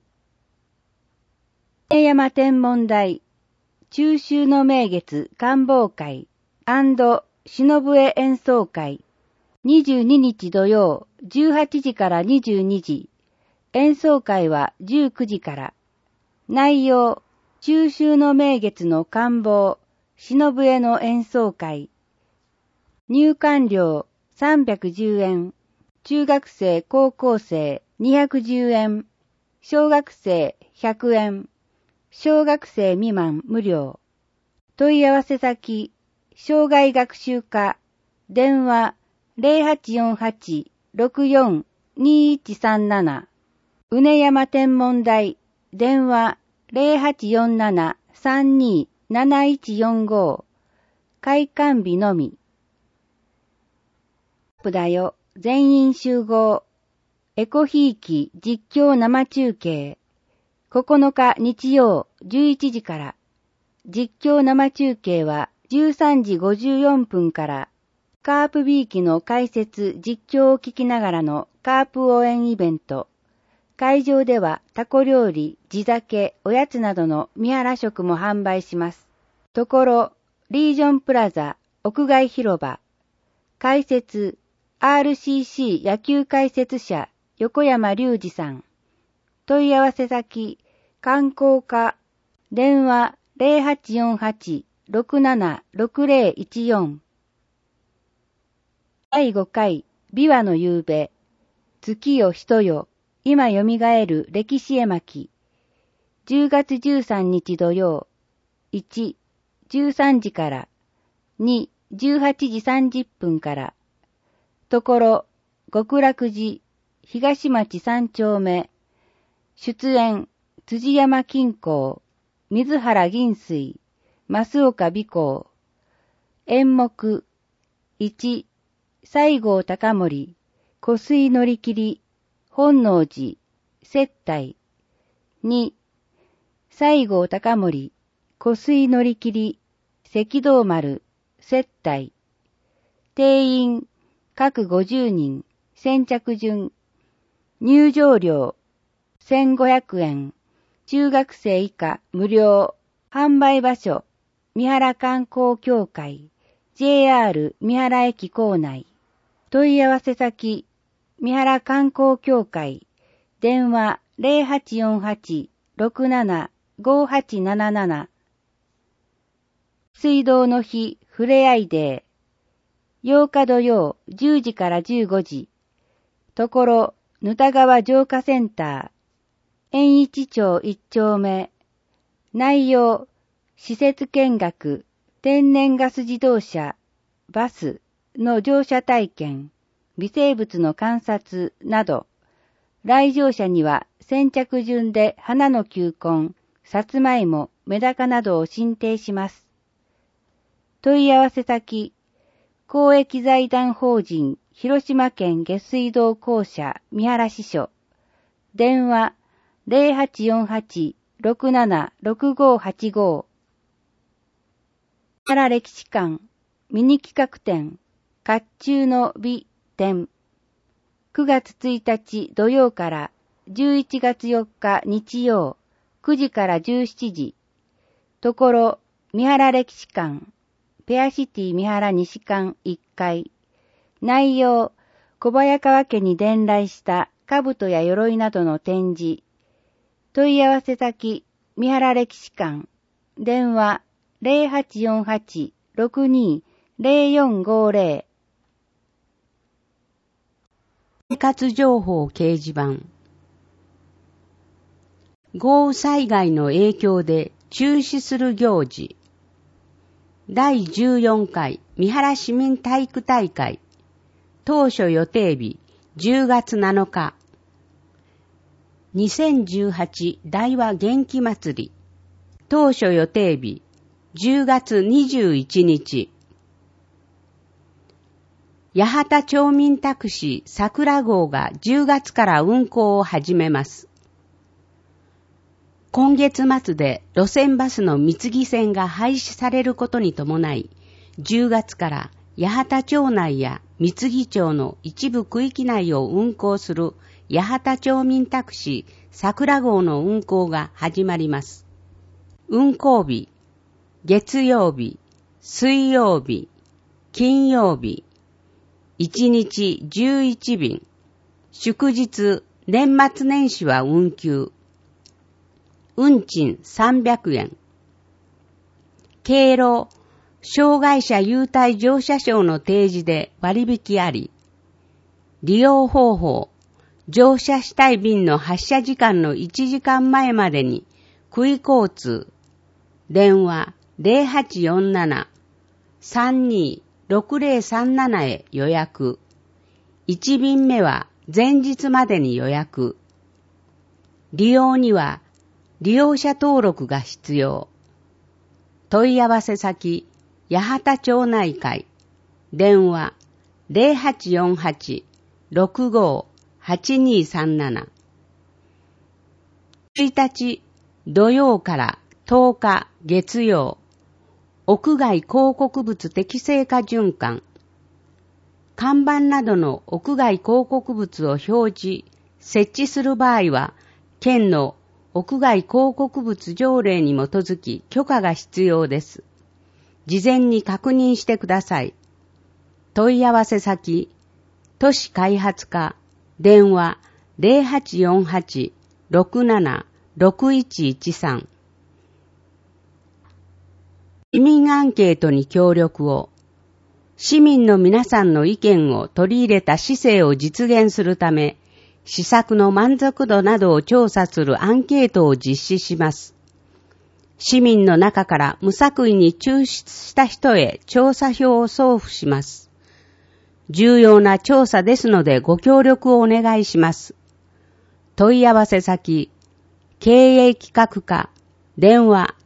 米山天文台中秋の名月観望会篠笛演奏会22日土曜18時から22時演奏会は19時から内容中秋の名月の観望篠笛の演奏会入館料310円中学生高校生210円小学生100円小学生未満無料問い合わせ先障害学習課電話 0848-64-2137 うね山天文台電話 0847-32-7145 開館日のみだよ全員集合エコひいき実況生中継9日日曜11時から実況生中継は13時54分からカープビーキの解説実況を聞きながらのカープ応援イベント会場ではタコ料理、地酒、おやつなどの三原食も販売します。ところ、リージョンプラザ、屋外広場、解説、RCC 野球解説者、横山隆二さん。問い合わせ先、観光課、電話0848-676014。第5回、琵琶の夕べ、月よ人よ、今よみがえる歴史絵巻。10月13日土曜。1、13時から。2、18時30分から。ところ、極楽寺、東町3丁目。出演、辻山金光、水原銀水、増岡美光。演目、1、西郷隆盛、湖水乗り切り、本能寺、接待。2、西郷隆盛、湖水乗り切り、赤道丸、接待。定員、各50人、先着順。入場料、1500円。中学生以下無料。販売場所、三原観光協会、JR 三原駅構内。問い合わせ先、三原観光協会、電話0848-675877。水道の日ふれあいデー。8日土曜10時から15時。ところ、ぬた川浄化センター。円一町1丁目。内容、施設見学、天然ガス自動車、バスの乗車体験。微生物の観察など、来場者には先着順で花の球根、さつまいも、メダカなどを進呈します。問い合わせ先、公益財団法人広島県下水道公社三原支所、電話0848-676585。三原歴史館、ミニ企画展、甲冑の美展。9月1日土曜から11月4日日曜9時から17時。ところ、三原歴史館、ペアシティ三原西館1階。内容、小早川家に伝来した兜や鎧などの展示。問い合わせ先、三原歴史館。電話0848-620450。 生活情報掲示板。豪雨災害の影響で中止する行事。第14回三原市民体育大会。当初予定日10月7日。2018大和元気祭り。当初予定日10月21日。八幡町民タクシー桜号が10月から運行を始めます。今月末で路線バスの三木線が廃止されることに伴い、10月から八幡町内や三木町の一部区域内を運行する八幡町民タクシー桜号の運行が始まります。運行日、月曜日、水曜日、金曜日、1日11便、祝日、年末年始は運休。運賃300円。敬老、障害者優待乗車証の提示で割引あり。利用方法、乗車したい便の発車時間の1時間前までに、クイ交通、電話0847-326037へ予約。1便目は前日までに予約。利用には利用者登録が必要。問い合わせ先、八幡町内会。電話0848-65-8237。1日土曜から10日月曜。屋外広告物適正化循環。看板などの屋外広告物を表示、設置する場合は、県の屋外広告物条例に基づき許可が必要です。事前に確認してください。問い合わせ先、都市開発課、電話0848-67-6113。市民アンケートに協力を。市民の皆さんの意見を取り入れた市政を実現するため、施策の満足度などを調査するアンケートを実施します。市民の中から無作為に抽出した人へ調査票を送付します。重要な調査ですのでご協力をお願いします。問い合わせ先、経営企画課、電話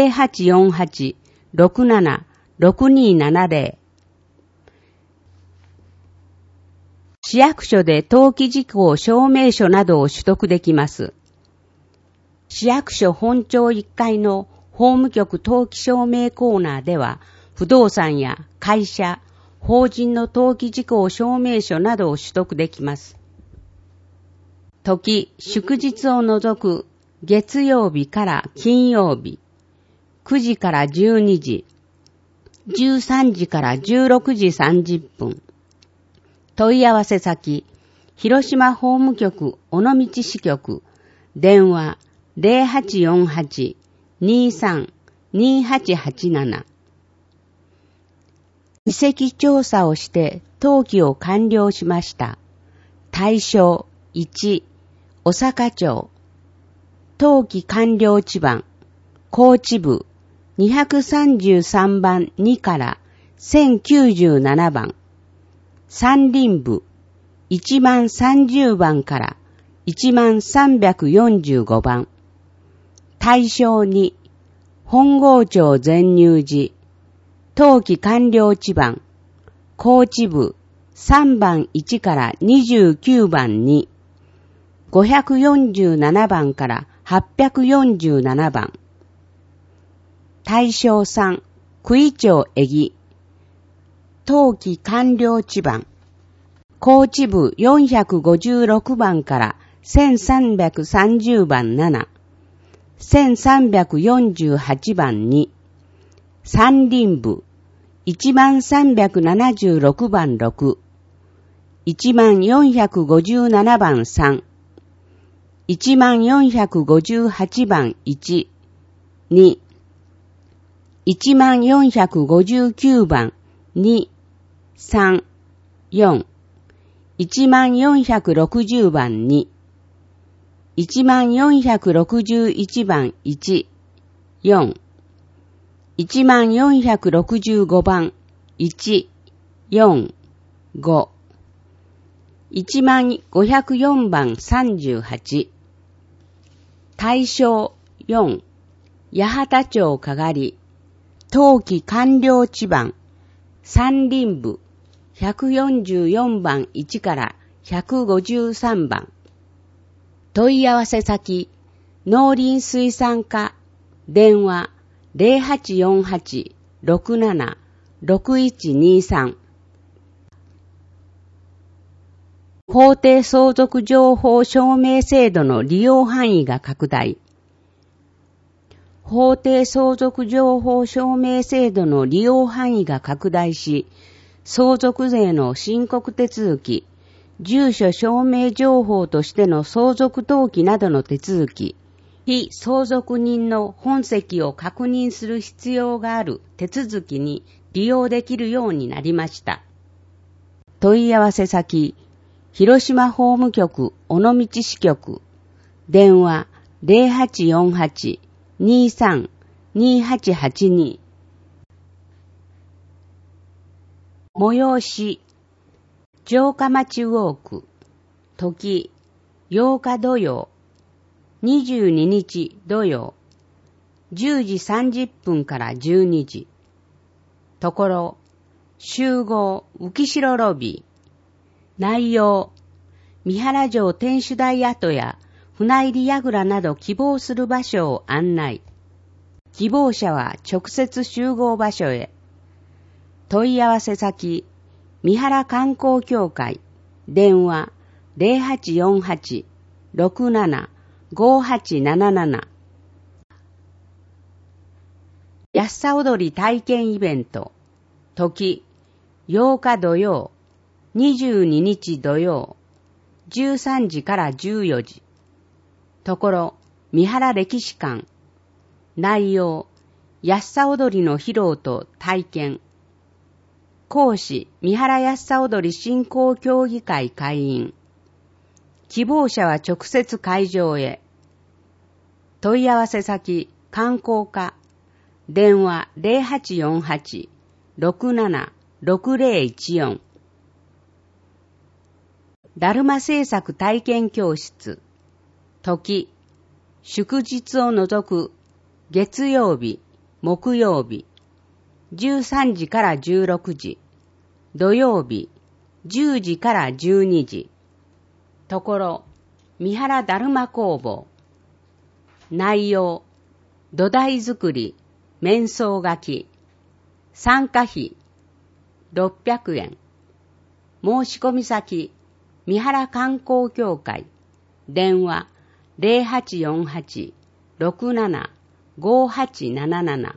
0848-67-6270。市役所で登記事項証明書などを取得できます。市役所本庁1階の法務局登記証明コーナーでは、不動産や会社、法人の登記事項証明書などを取得できます。時、祝日を除く月曜日から金曜日、9時から12時、13時から16時30分。問い合わせ先、広島法務局尾道支局、電話0848-23-2887。移籍調査をして登記を完了しました。対象1、小坂町。登記完了地番、高知部233番2から1097番。山林部130番から1345番。対象2、本郷町全入寺。登記完了地番、高知部3番1から29番2。547番から847番。対象3、久井町江木。登記完了地番、高知部456番から1330番7、1348番2、山林部10376番6、10457番3、10458番1、2、10459番2、3、4、10460番2、10461番1、4、10465番1、4、5、10504番38。対象4、八幡町かがり。登記完了地番、山林部144番1から153番。問い合わせ先、農林水産課、電話0848-67-6123。 法定相続情報証明制度の利用範囲が拡大。法定相続情報証明制度の利用範囲が拡大し、相続税の申告手続き、住所証明情報としての相続登記などの手続き、被相続人の本籍を確認する必要がある手続きに利用できるようになりました。問い合わせ先、広島法務局尾道支局、電話 0848-23-2882。催し、城下町ウォーク、時、8日土曜、22日土曜、10時30分から12時。ところ、集合、浮城ロビー。内容、三原城天守台跡や船入櫓など希望する場所を案内。希望者は直接集合場所へ。問い合わせ先、三原観光協会、電話 0848-67-5877。やっさ踊り体験イベント、時、8日土曜、22日土曜、13時から14時。ところ、三原歴史館。内容、やっさ踊りの披露と体験。講師、三原やっさ踊り振興協議会会員。希望者は直接会場へ。問い合わせ先、観光課。電話 0848-67-6014。だるま制作体験教室。時、祝日を除く月曜日、木曜日、13時から16時、土曜日、10時から12時。ところ、三原だるま工房。内容、土台作り、面相書き。参加費、600円。申し込み先、三原観光協会。電話、0848-67-5877。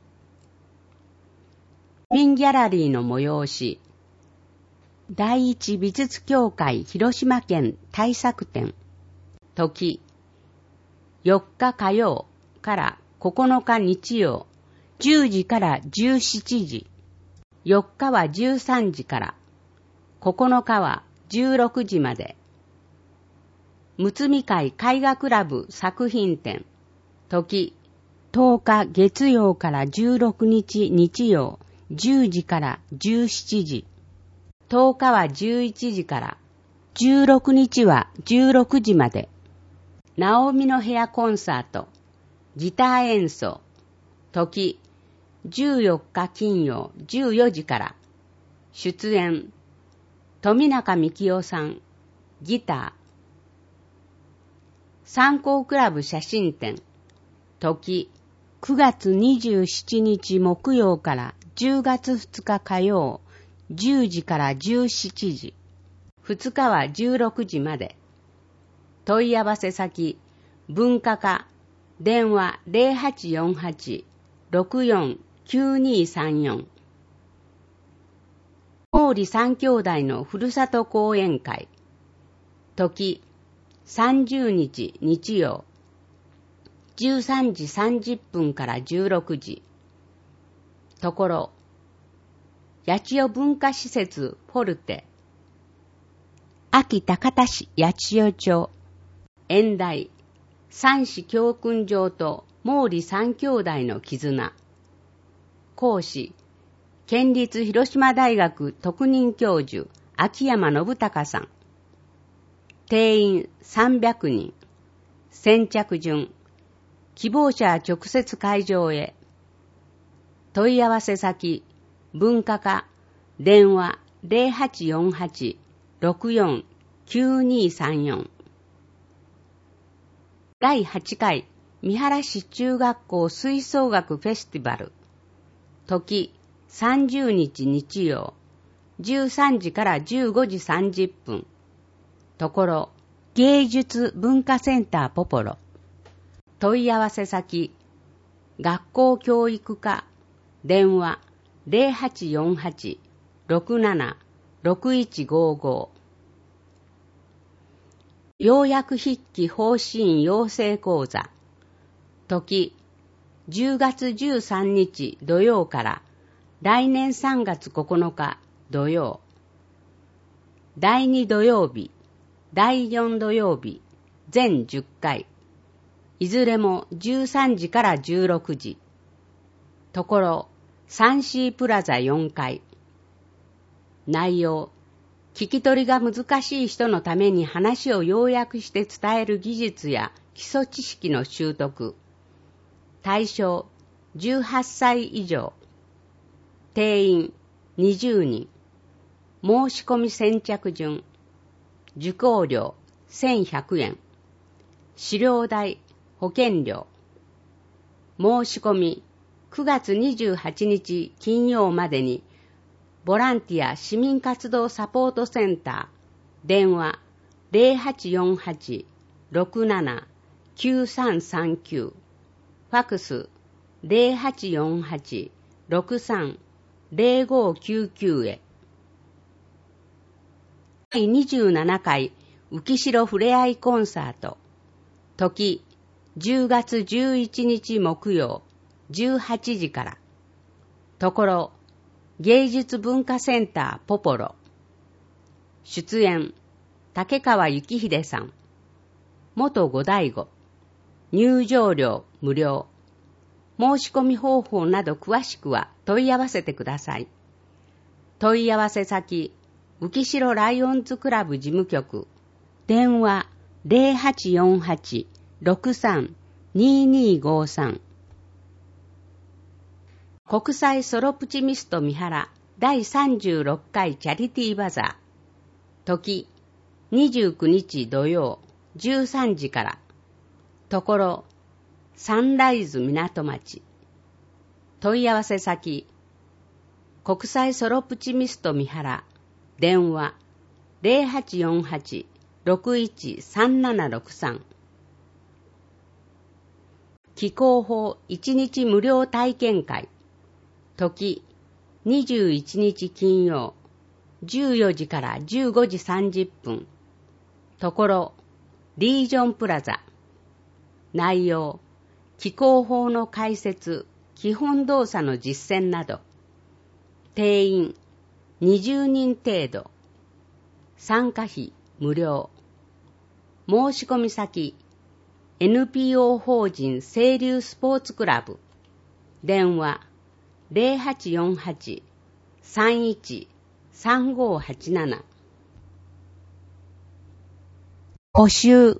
ピンギャラリーの催し。第一美術協会広島県大作展。時、4日火曜から9日日曜、10時から17時。4日は13時から、9日は16時まで。むつみ会絵画クラブ作品展。時、10日月曜から16日日曜、10時から17時。10日は11時から、16日は16時まで。ナオミの部屋コンサート、ギター演奏。時、14日金曜14時から。出演、富中幹夫さん、ギター。参考クラブ写真展。時、9月27日木曜から10月2日火曜、10時から17時。2日は16時まで。問い合わせ先、文化課。電話 0848-649234。毛利三兄弟のふるさと講演会。時、30日日曜。13時30分から16時。ところ、八千代文化施設フォルテ。秋高田市八千代町。演題、三子教訓上と毛利三兄弟の絆。講師、県立広島大学特任教授秋山信孝さん。定員300人。先着順。希望者は直接会場へ。問い合わせ先、文化課。電話 0848-649234。第8回三原市中学校吹奏楽フェスティバル。時、30日日曜。13時から15時30分。 ところ、芸術文化センターポポロ。問い合わせ先、学校教育課、電話 0848-67-6155。要約筆記方針養成講座。時、10月13日土曜から来年3月9日土曜。第2土曜日、第4土曜日、全10回。いずれも13時から16時。ところ、3C プラザ4階。内容、聞き取りが難しい人のために話を要約して伝える技術や基礎知識の習得。対象、18歳以上。定員、20人。申し込み先着順。受講料、1100円。資料代、保険料。申し込み、9月28日金曜までに、ボランティア市民活動サポートセンター、電話0848-67-9339、ファクス0848-63-0599へ。第27回浮城ふれあいコンサート。時、10月11日木曜、18時から。ところ、芸術文化センターポポロ。出演、竹川幸秀さん。元五醍醐。入場料無料。申し込み方法など詳しくは問い合わせてください。問い合わせ先、浮城ライオンズクラブ事務局。電話0848-63-2253。国際ソロプチミスト三原第36回チャリティーバザー。時、29日土曜13時から。ところ、サンライズ港町。問い合わせ先、国際ソロプチミスト三原。電話0848-613763。気候法1日無料体験会。時、21日金曜、14時から15時30分。ところ、リージョンプラザ。内容、気候法の解説、基本動作の実践など。定員、20人程度。参加費無料。申し込み先、NPO 法人清流スポーツクラブ。電話0848-31-3587。募集。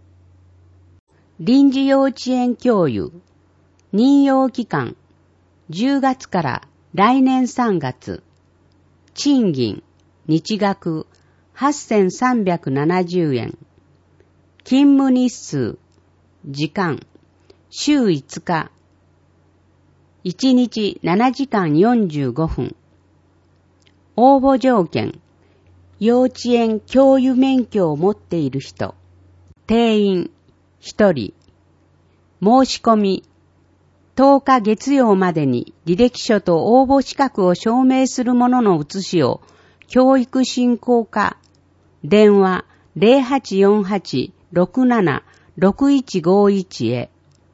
臨時幼稚園教諭。任用期間。10月から来年3月。賃金。日額。8370円。勤務日数。時間。週5日。1日7時間45分。応募条件。幼稚園教諭免許を持っている人。定員1人。申し込み。10日月曜までに履歴書と応募資格を証明するものの写しを教育振興課。電話0848-67-6151へ。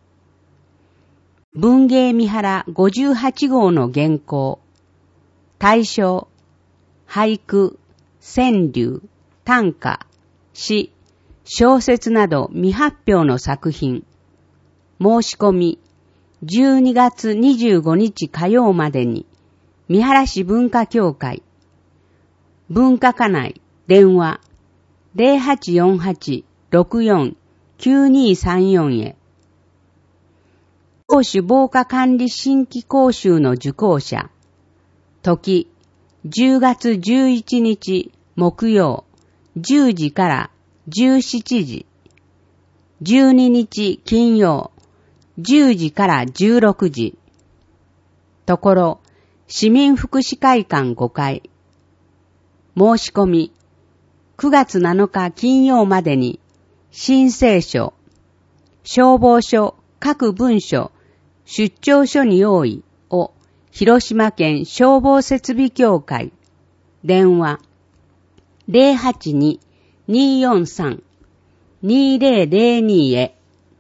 文芸三原58号の原稿。対象、俳句、川柳、短歌、詩、小説など未発表の作品。申し込み、12月25日火曜までに、三原市文化協会。文化課内、電話、0848-64-9234へ。講習防火管理新規講習の受講者。時、10月11日木曜、10時から17時。12日金曜、10時から16時。ところ、市民福祉会館5階。申し込み、 9月7日金曜までに、申請書、消防署、各文書、出張書に用意を、広島県消防設備協会、電話、082-243-2002 へ。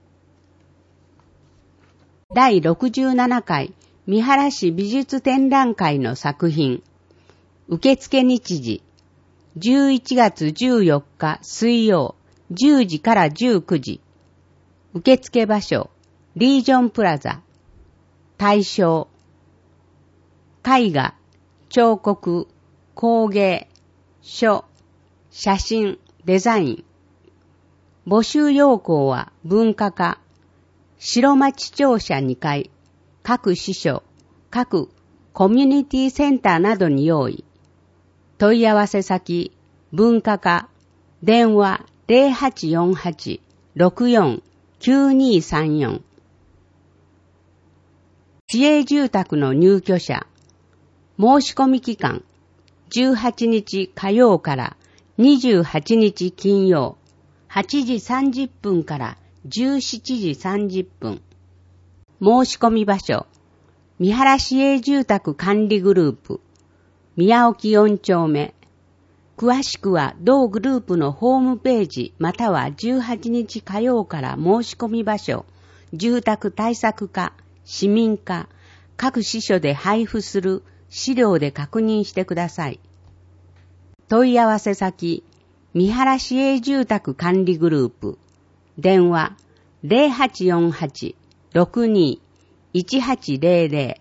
第67回三原市美術展覧会の作品、受付日時、11月14日水曜10時から19時。受付場所、リージョンプラザ。対象、絵画、彫刻、工芸、書、写真、デザイン。募集要項は文化課、白町庁舎2階、各支所、各コミュニティセンターなどに用意。問い合わせ先、文化課、電話0848-64-9234。市営住宅の入居者、申し込み期間、18日火曜から28日金曜、8時30分から17時30分。申し込み場所、三原市営住宅管理グループ、宮沖4丁目。詳しくは同グループのホームページまたは18日火曜から申し込み場所、住宅対策課、市民課、各支所で配布する資料で確認してください。問い合わせ先、三原市営住宅管理グループ、電話0848-62-1800。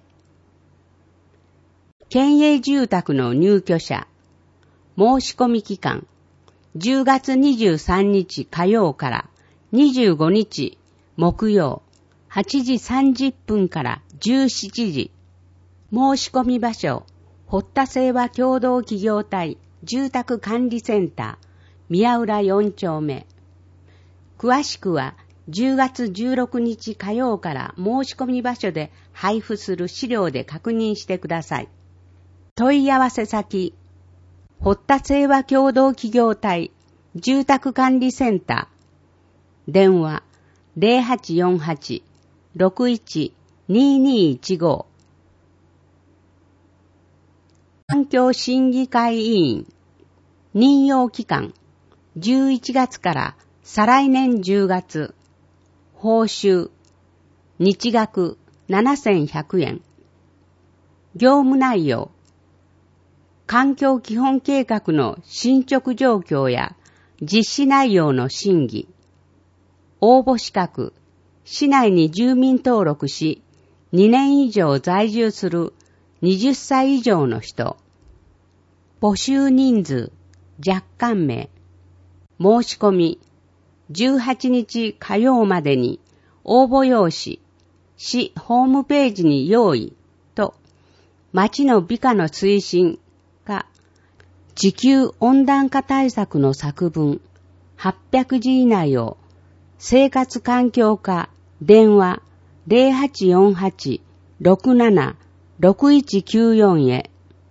県営住宅の入居者、申し込み期間、10月23日火曜から25日木曜、8時30分から17時。申し込み場所、堀田清和共同企業体住宅管理センター、宮浦4丁目。詳しくは10月16日火曜から申し込み場所で配布する資料で確認してください。問い合わせ先、堀田清和共同企業体住宅管理センター、電話0848-61-2215。環境審議会委員、任用期間、11月から再来年10月。報酬、日額7100円。業務内容、環境基本計画の進捗状況や実施内容の審議。応募資格、市内に住民登録し、2年以上在住する20歳以上の人。募集人数、若干名。申し込み、18日火曜までに応募用紙、市ホームページに用意と、町の美化の推進が、地球温暖化対策の作文800字以内を、生活環境課電話0848-67-6194へ。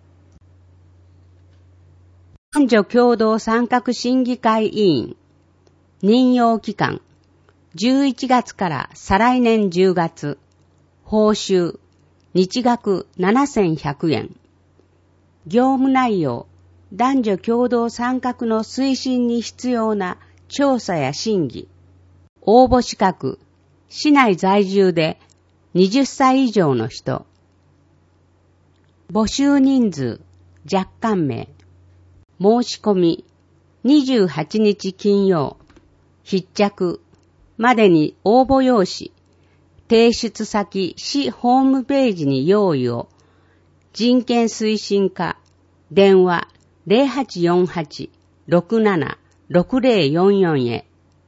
男女共同参画審議会委員、任用期間、11月から再来年10月。報酬、日額7100円。業務内容、男女共同参画の推進に必要な調査や審議。応募資格、市内在住で20歳以上の人。募集人数、若干名。申し込み、28日金曜、必着までに応募用紙、提出先市ホームページに用意を、人権推進課、電話0848-67-6044へ。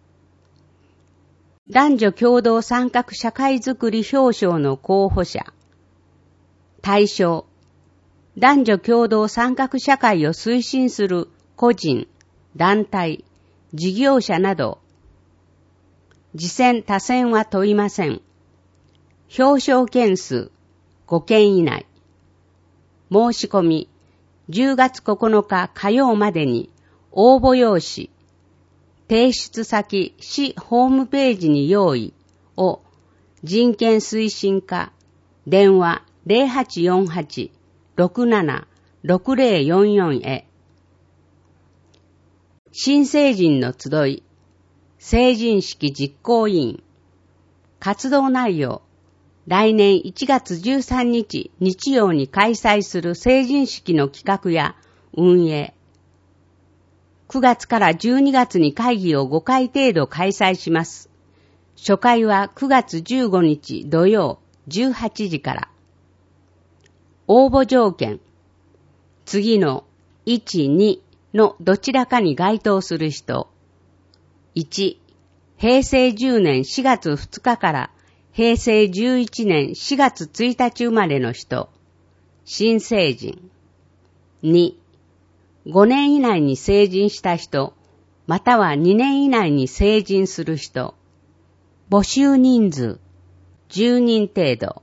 男女共同参画社会づくり表彰の候補者。対象、男女共同参画社会を推進する個人、団体、事業者など。次選他選は問いません。表彰件数5件以内。申し込み10月9日火曜までに応募用紙、提出先市ホームページに用意を人権推進課電話 0848-67-6044 へ。新成人の集い、成人式実行委員、活動内容、来年1月13日日曜に開催する成人式の企画や運営。9月から12月に会議を5回程度開催します。初回は9月15日土曜18時から。応募条件。次の1、2のどちらかに該当する人。1、平成10年4月2日から平成11年4月1日生まれの人。新成人。2、5年以内に成人した人、または2年以内に成人する人。募集人数、10人程度。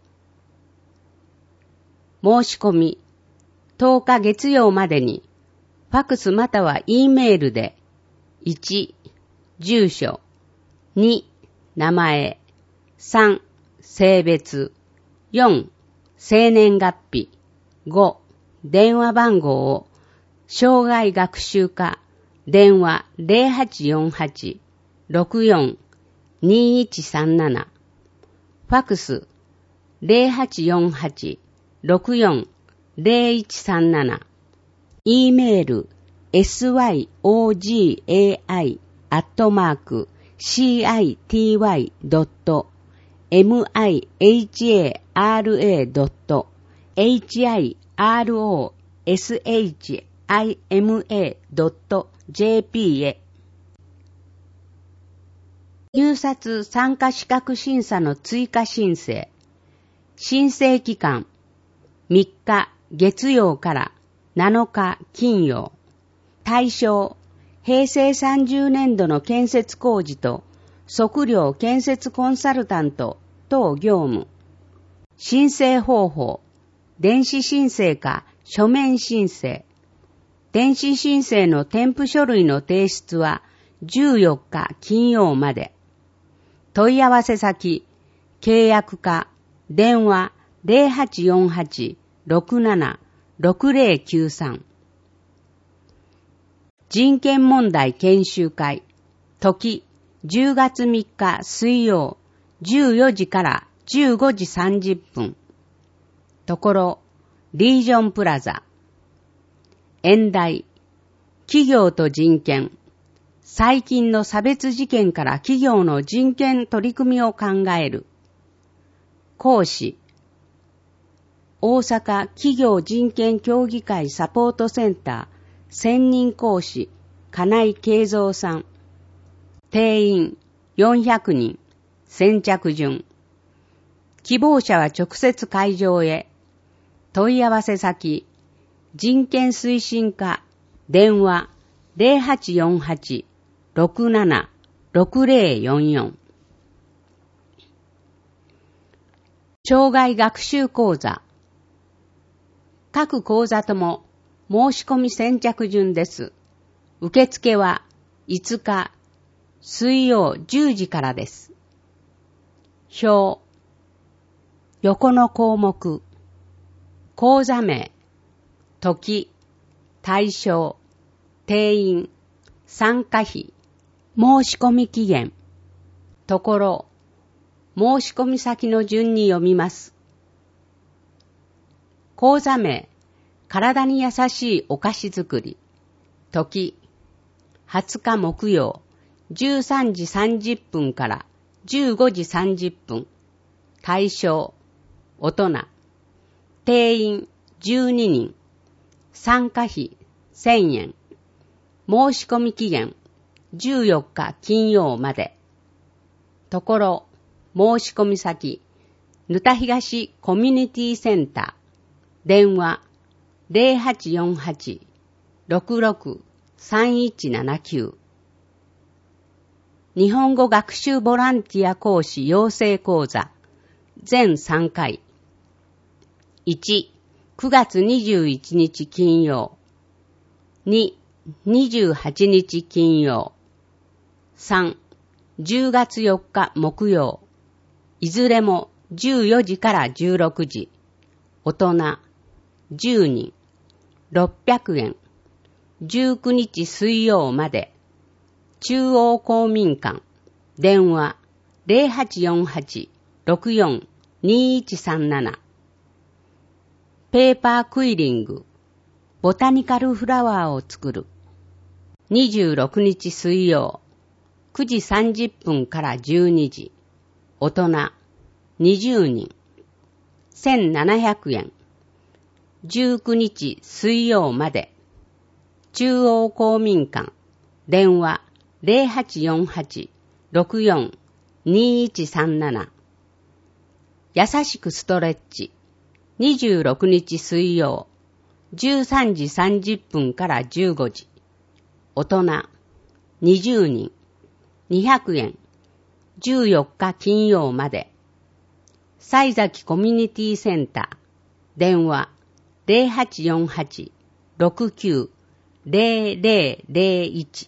申し込み、10日月曜までに、ファクスまたは E メールで、1、住所、2、名前、3、性別、4、生年月日、5、電話番号を、障害学習課、電話 0848-64-2137、ファクス 0848-64-0137、E メール sytyway.mihara.hima.jp へ。入札参加資格審査の追加申請。申請期間3日月曜から7日金曜。対象平成30年度の建設工事と測量建設コンサルタント等業務。申請方法電子申請か書面申請。電子申請の添付書類の提出は14日金曜まで。問い合わせ先、契約課、電話 0848-67-6093。人権問題研修会、時10月3日水曜14時から15時30分。ところ、リージョンプラザ。演題、企業と人権。最近の差別事件から企業の人権取り組みを考える。講師、大阪企業人権協議会サポートセンター専任講師、金井慶三さん。定員400人、先着順。希望者は直接会場へ。問い合わせ先、人権推進課、電話 0848-67-6044。障害学習講座。各講座とも申し込み先着順です。受付は5日水曜10時からです。表。横の項目。講座名。時。対象。定員。参加費。申し込み期限。ところ。申し込み先の順に読みます。講座名。体に優しいお菓子作り。時。20日木曜。13時30分から15時30分。対象。大人。定員12人。参加費1000円。申し込み期限14日金曜まで。ところ、申し込み先、沼田東コミュニティセンター。電話0848-66-3179。日本語学習ボランティア講師養成講座全3回。1、9月21日金曜。2、 28日金曜。3、10月4日木曜。いずれも14時から16時。大人10人。600円。19日水曜まで。中央公民館。電話0848-64-2137。ペーパークイリング。ボタニカルフラワーを作る。26日水曜。9時30分から12時。大人20人。1700円。19日水曜まで。中央公民館。電話0848-64-2137。優しくストレッチ。26日水曜。13時30分から15時。大人20人。200円。14日金曜まで。西崎コミュニティセンター。電話0848-69-0001。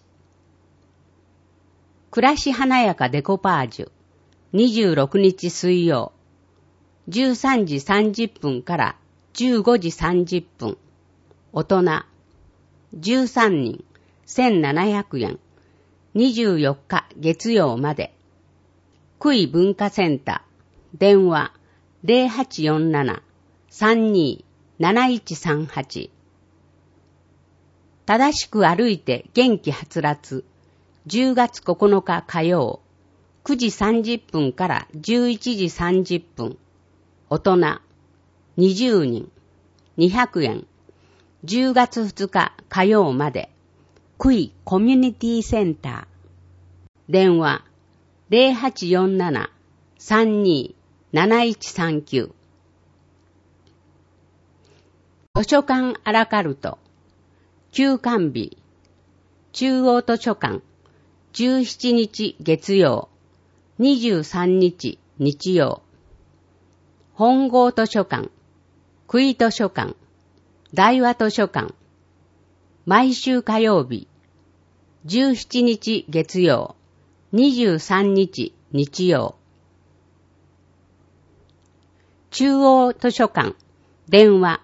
暮らし華やかデコパージュ。26日水曜。13時30分から15時30分。大人13人。1700円。24日月曜まで。クイ文化センター。電話0847-32-7138。正しく歩いて元気はつらつ。10月9日火曜。9時30分から11時30分。大人20人。200円。10月2日火曜まで。クイコミュニティセンター。電話0847-32-7139。図書館アラカルト。休館日。中央図書館。17日月曜。23日日曜。本郷図書館。クイ図書館。大和図書館。毎週火曜日。17日月曜。23日日曜。中央図書館。電話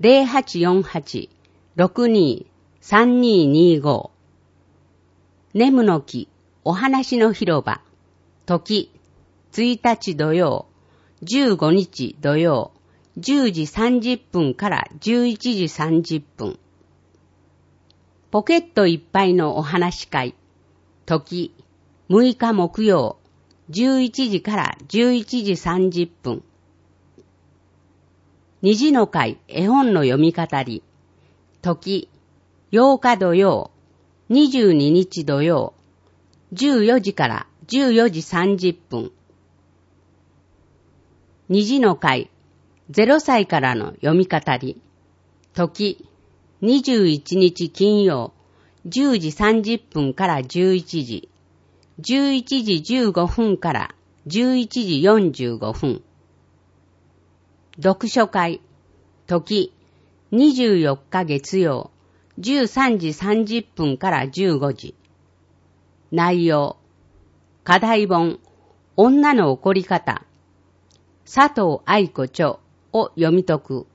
0848-62-3225。ネムの木お話の広場。時1日土曜。15日土曜。10時30分から11時30分。ポケットいっぱいのお話会。時6日木曜。11時から11時30分。虹の会絵本の読み語り。時8日土曜。22日土曜。14時から14時30分。虹の会0歳からの読み語り。時21日金曜。10時30分から11時。11時15分から11時45分。読書会。時24日月曜。13時30分から15時。内容。課題本。女の怒り方。佐藤愛子著を読み解く。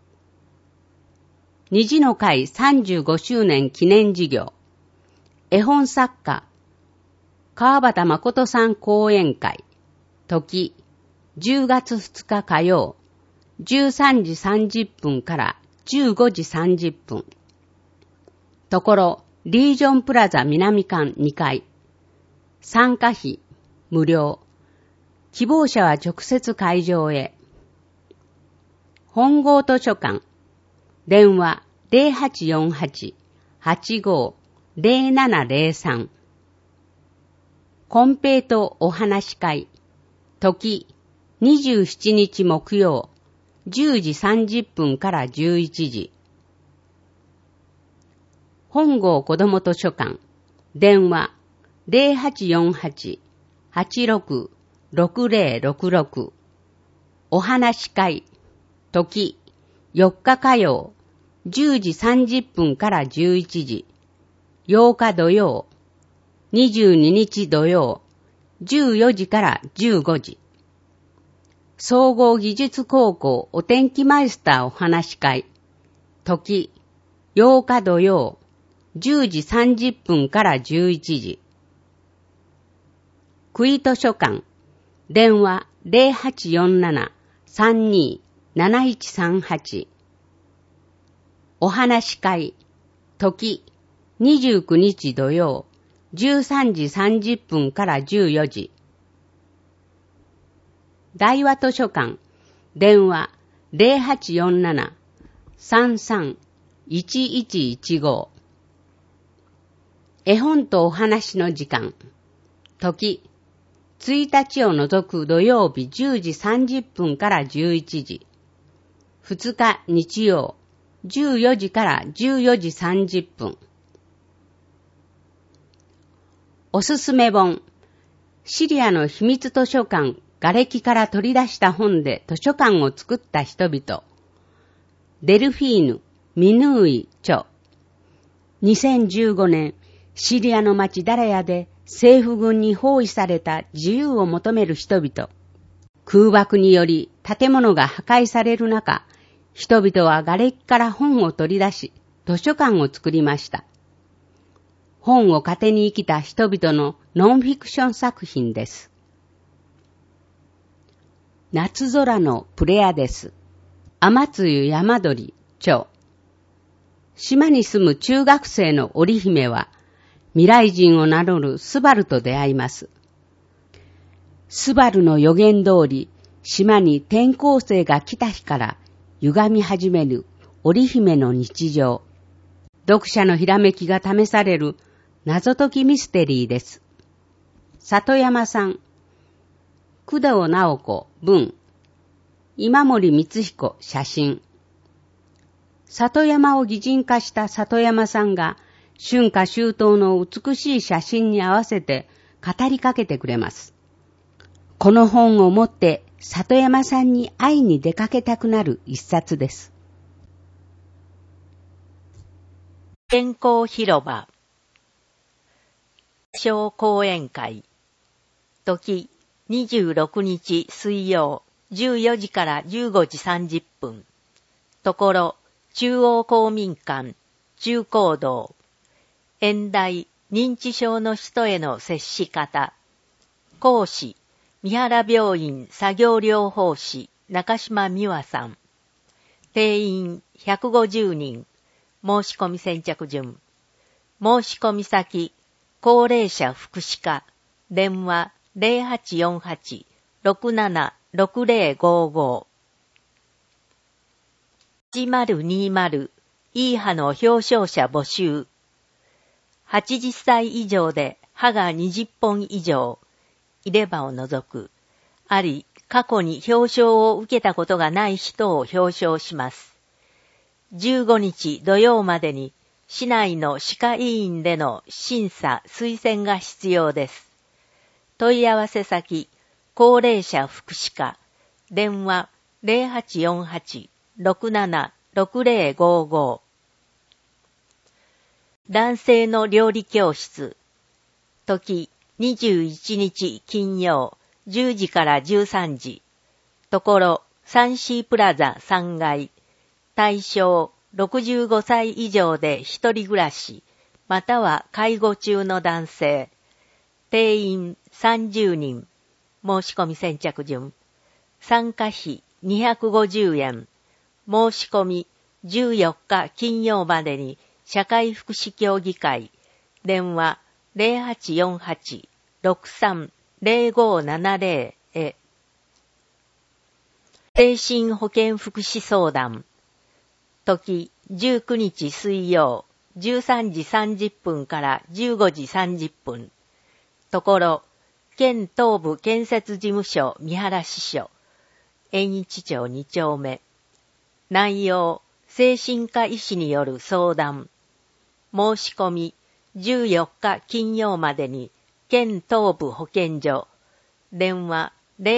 虹の会35周年記念事業。絵本作家。川端誠さん講演会。時10月2日火曜。13時30分から15時30分。ところ、リージョンプラザ南館2階。参加費、無料。希望者は直接会場へ。本郷図書館。電話0848-85-0703。コンペイトお話会。時27日木曜。10時30分から11時。本郷子ども図書館。電話0848-86-6066。お話会。時4日火曜。10時30分から11時。 8日土曜、22日土曜、14時から15時。総合技術高校お天気マイスターお話し会。時、8日土曜、10時30分から11時。区域図書館、電話0847-32-7138。お話し会、時、29日土曜、13時30分から14時。大和図書館、電話0847-33-1115。絵本とお話の時間、時、1日を除く土曜日10時30分から11時。2日日曜、14時から14時30分。おすすめ本、シリアの秘密図書館、瓦礫から取り出した本で図書館を作った人々。デルフィーヌ・ミヌーイ著。2015年、シリアの町ダラヤで政府軍に包囲された自由を求める人々。空爆により建物が破壊される中、人々は瓦礫から本を取り出し、図書館を作りました。本を糧に生きた人々のノンフィクション作品です。夏空のプレアデス。天露山鳥著。島に住む中学生の織姫は、未来人を名乗るスバルと出会います。スバルの予言通り、島に転校生が来た日から歪み始める織姫の日常。読者のひらめきが試される謎解きミステリーです。里山さん、工藤直子文、今森光彦写真。里山を擬人化した里山さんが春夏秋冬の美しい写真に合わせて語りかけてくれます。この本を持って里山さんに会いに出かけたくなる一冊です。 健康広場小講演会。時26日水曜14時から15時30分。ところ中央公民館中高道。演題認知症の人への接し方。講師三原病院作業療法士中島美和さん。定員150人。申し込み先着順。申し込み先高齢者福祉課。電話0848-676055。1020いい歯の表彰者募集。80歳以上で歯が20本以上、入れ歯を除く、あり過去に表彰を受けたことがない人を表彰します。15日土曜までに市内の歯科医院での審査推薦が必要です。問い合わせ先、高齢者福祉課、電話0848-676055。男性の料理教室。時21日金曜10時から13時。ところサンシープラザ3階。対象65歳以上で一人暮らし、または介護中の男性。定員30人。申し込み先着順。参加費250円。申し込み14日金曜までに社会福祉協議会。電話0848-630570へ。精神保健福祉相談。時19日水曜13時30分から15時30分。ところ県東部建設事務所三原支所。延一町2丁目。内容、精神科医師による相談。申し込み、14日金曜までに、県東部保健所。電話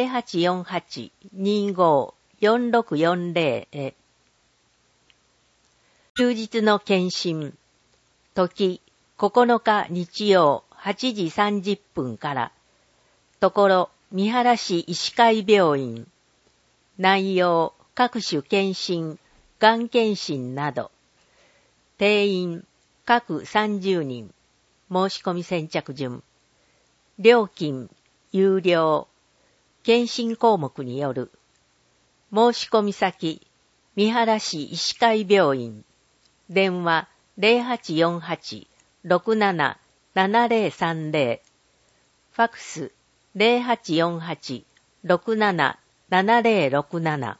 0848-25-4640へ。休日の検診。時、 9日日曜8時30分から、ところ三原市医師会病院、内容各種検診、がん検診など、定員各30人、申し込み先着順、料金有料、検診項目による、申し込み先、三原市医師会病院、電話0848-677030、ファクス0848-677067、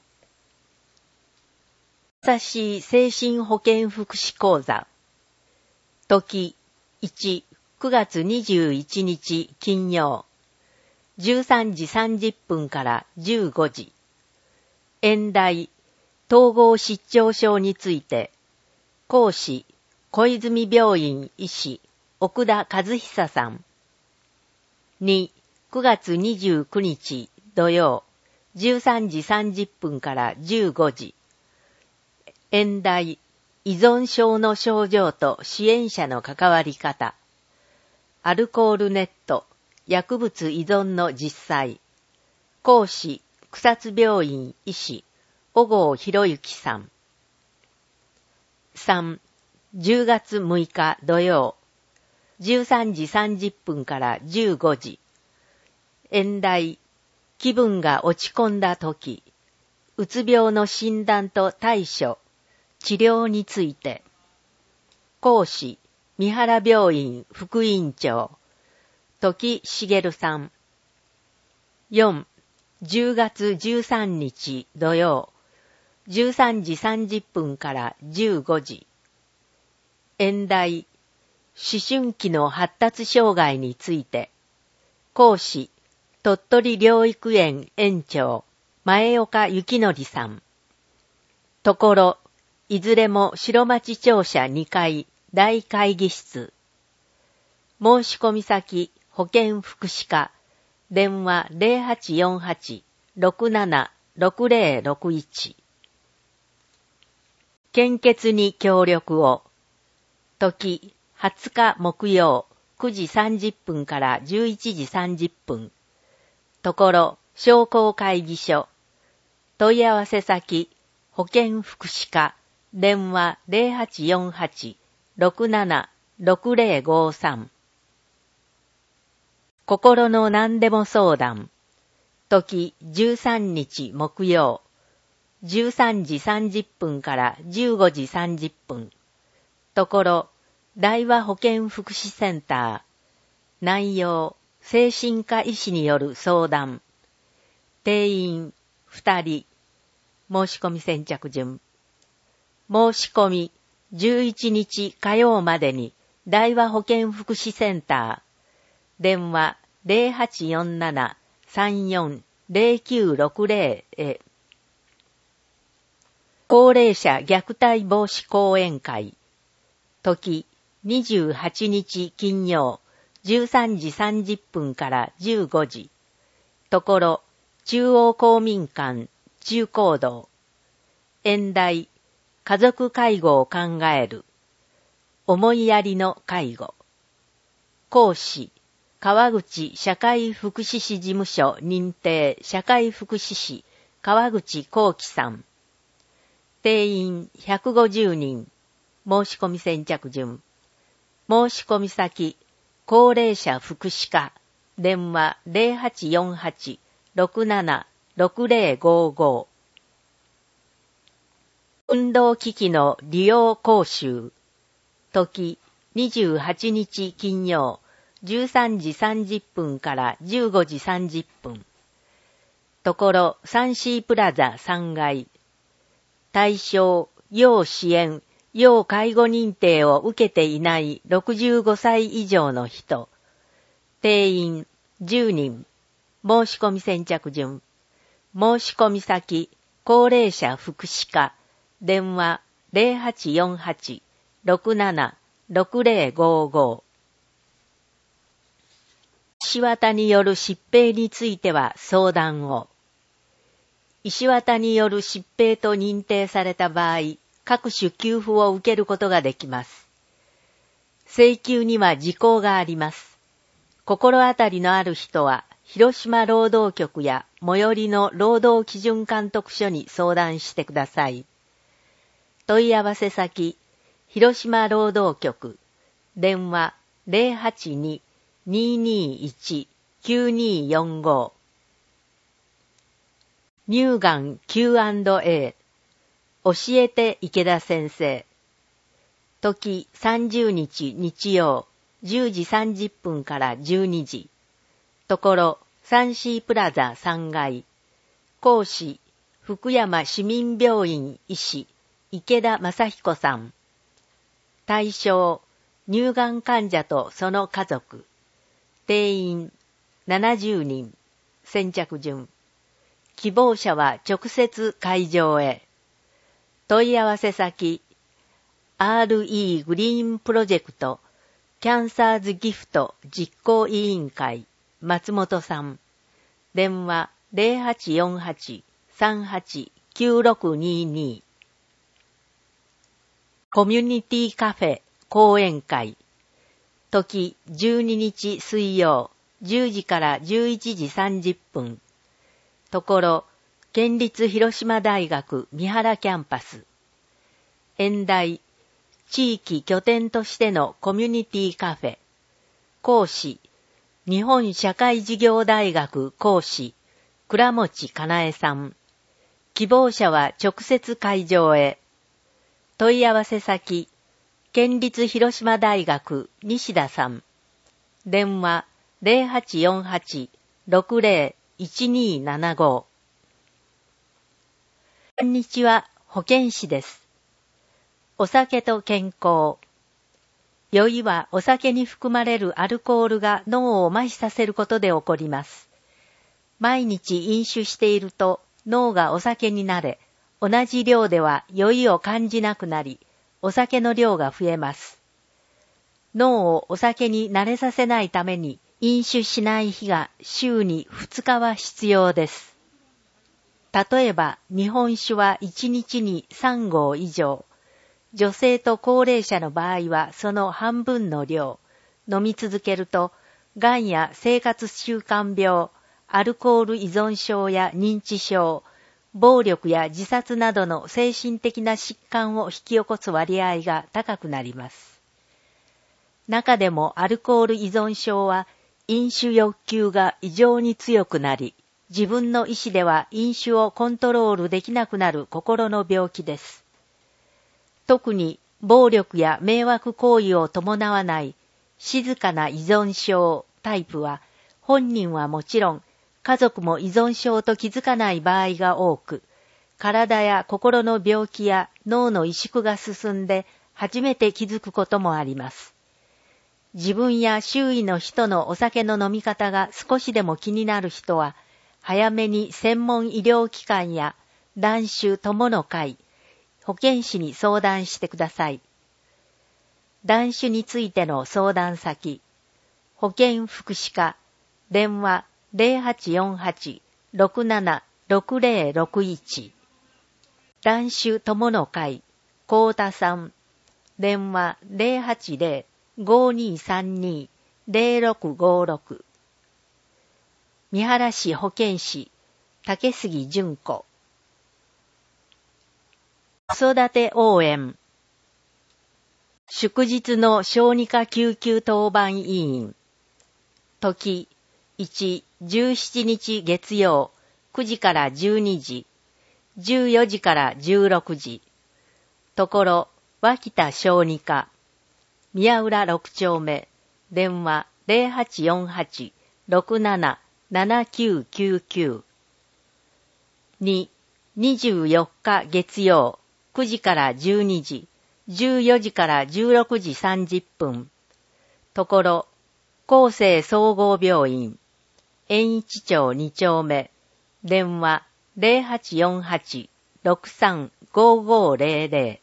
優しい精神保健福祉講座、時1、9月21日金曜、13時30分から15時、演題、統合失調症について、講師、小泉病院医師、奥田和久さん。2、9月29日土曜、13時30分から15時。演題、依存症の症状と支援者の関わり方。アルコールネット、薬物依存の実際。講師、草津病院医師、小郷博之さん。3、10月6日土曜、13時30分から15時。演題、気分が落ち込んだとき、うつ病の診断と対処、治療について。講師、三原病院副院長、時茂さん。4、10月13日土曜、13時30分から15時。演題、思春期の発達障害について。講師、鳥取療育園園長、前岡幸則さん。ところ、いずれも白町庁舎2階大会議室。申し込み先、保健福祉課、電話0848-676061。献血に協力を。時、20日木曜、9時30分から11時30分。ところ、商工会議所。問い合わせ先、保健福祉課、電話0848-676053。心の何でも相談。時13日木曜、13時30分から15時30分。ところ、大和保健福祉センター。内容、精神科医師による相談。定員2人。申し込み先着順。申し込み11日火曜までに大和保健福祉センター。電話0847-340960へ。高齢者虐待防止講演会。時28日金曜13時30分から15時。ところ、中央公民館中高道。演題、家族介護を考える。思いやりの介護。講師、川口社会福祉士事務所認定社会福祉士川口幸喜さん。定員150人。申し込み先着順。申し込み先、高齢者福祉課。電話0848-676055。運動機器の利用講習。時28日金曜、13時30分から15時30分。ところ、サンシープラザ3階。対象、要支援、要介護認定を受けていない65歳以上の人。定員10人。申し込み先着順。申し込み先、高齢者福祉課。電話0848-676055。石綿による疾病については相談を。石綿による疾病と認定された場合、各種給付を受けることができます。 請求には時効があります。心当たりのある人は、広島労働局や最寄りの労働基準監督署に相談してください。問い合わせ先、広島労働局、電話 082-221-9245 乳がん Q&A 教えて池田先生。時30日日曜10時30分から12時。ところサンシープラザ3階。講師福山市民病院医師池田正彦さん。対象乳がん患者とその家族。定員70人。先着順。希望者は直接会場へ。問い合わせ先 RE グリーンプロジェクトキャンサーズギフト実行委員会松本さん。電話 0848-389622 コミュニティカフェ講演会。時12日水曜10時から11時30分。ところ県立広島大学三原キャンパス。演題地域拠点としてのコミュニティカフェ。講師日本社会事業大学講師倉持かなえさん。希望者は直接会場へ。問い合わせ先県立広島大学西田さん。電話 0848-601275 こんにちは、保健師です。お酒と健康。酔いはお酒に含まれるアルコールが脳を麻痺させることで起こります。毎日飲酒していると脳がお酒に慣れ、同じ量では酔いを感じなくなり、お酒の量が増えます。脳をお酒に慣れさせないために飲酒しない日が週に2日は必要です。例えば日本酒は1日に3合以上、女性と高齢者の場合はその半分の量、飲み続けると、がんや生活習慣病、アルコール依存症や認知症、暴力や自殺などの精神的な疾患を引き起こす割合が高くなります。中でもアルコール依存症は飲酒欲求が異常に強くなり、自分の意思では飲酒をコントロールできなくなる心の病気です。特に暴力や迷惑行為を伴わない静かな依存症タイプは本人はもちろん家族も依存症と気づかない場合が多く、体や心の病気や脳の萎縮が進んで初めて気づくこともあります。自分や周囲の人のお酒の飲み方が少しでも気になる人は、早めに専門医療機関や断酒友の会、保健師に相談してください。断酒についての相談先、保健福祉課、電話 0848-676061 断酒友の会、幸田さん、電話 080-5232-0656 三原市保健師、竹杉純子。子育て応援。祝日の小児科救急当番委員。時、1、17日月曜、9時から12時、14時から16時。ところ、脇田小児科。宮浦6丁目。電話0848-677999。2、24日月曜、9時から12時、14時から16時30分。ところ、厚生総合病院、延一町2丁目、電話0848-635500。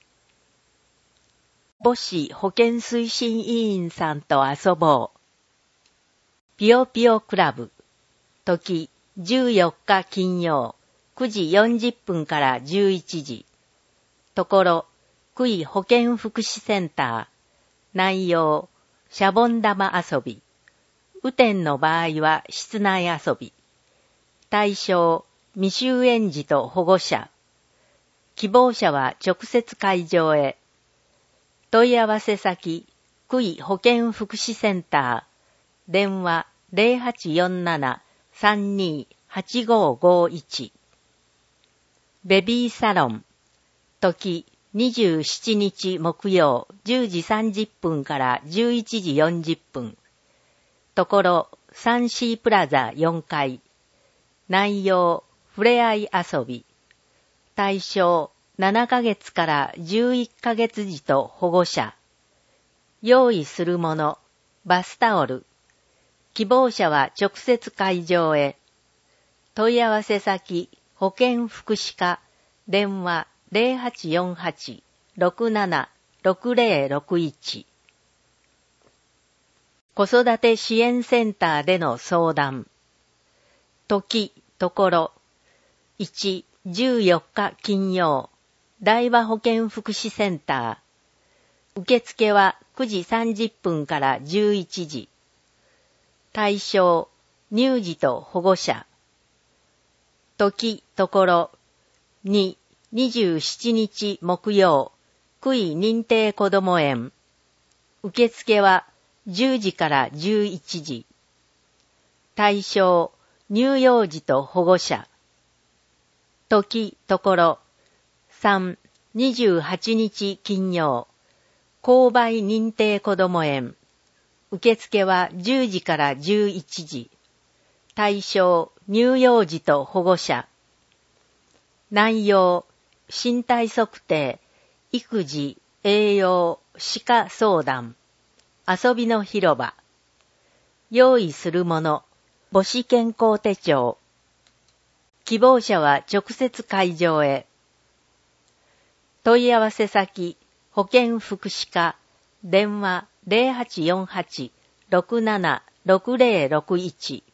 母子保健推進委員さんと遊ぼう。ピヨピヨクラブ。時、14日金曜、9時40分から11時。ところ、区医保健福祉センター。 内容、シャボン玉遊び。雨天の場合は室内遊び。対象、未就園児と保護者。希望者は直接会場へ。問い合わせ先、区医保健福祉センター。電話 0847-328551。ベビーサロン。時、27日木曜10時30分から11時40分。ところ、3C プラザ4階。内容、ふれあい遊び。対象、7ヶ月から11ヶ月児と保護者。用意するもの、バスタオル。希望者は直接会場へ。問い合わせ先、保健福祉課、電話0848-676061。子育て支援センターでの相談。時、ところ。1、14日金曜。大和保健福祉センター。受付は9時30分から11時。対象、乳児と保護者。時、ところ。2、27日木曜。区医認定こども園。受付は10時から11時。対象、乳幼児と保護者。時、ところ。3、28日金曜。購買認定こども園。受付は10時から11時。対象、乳幼児と保護者。内容、身体測定、育児、栄養、歯科相談。遊びの広場。用意するもの、母子健康手帳。希望者は直接会場へ。問い合わせ先、保健福祉課、電話0848-676061。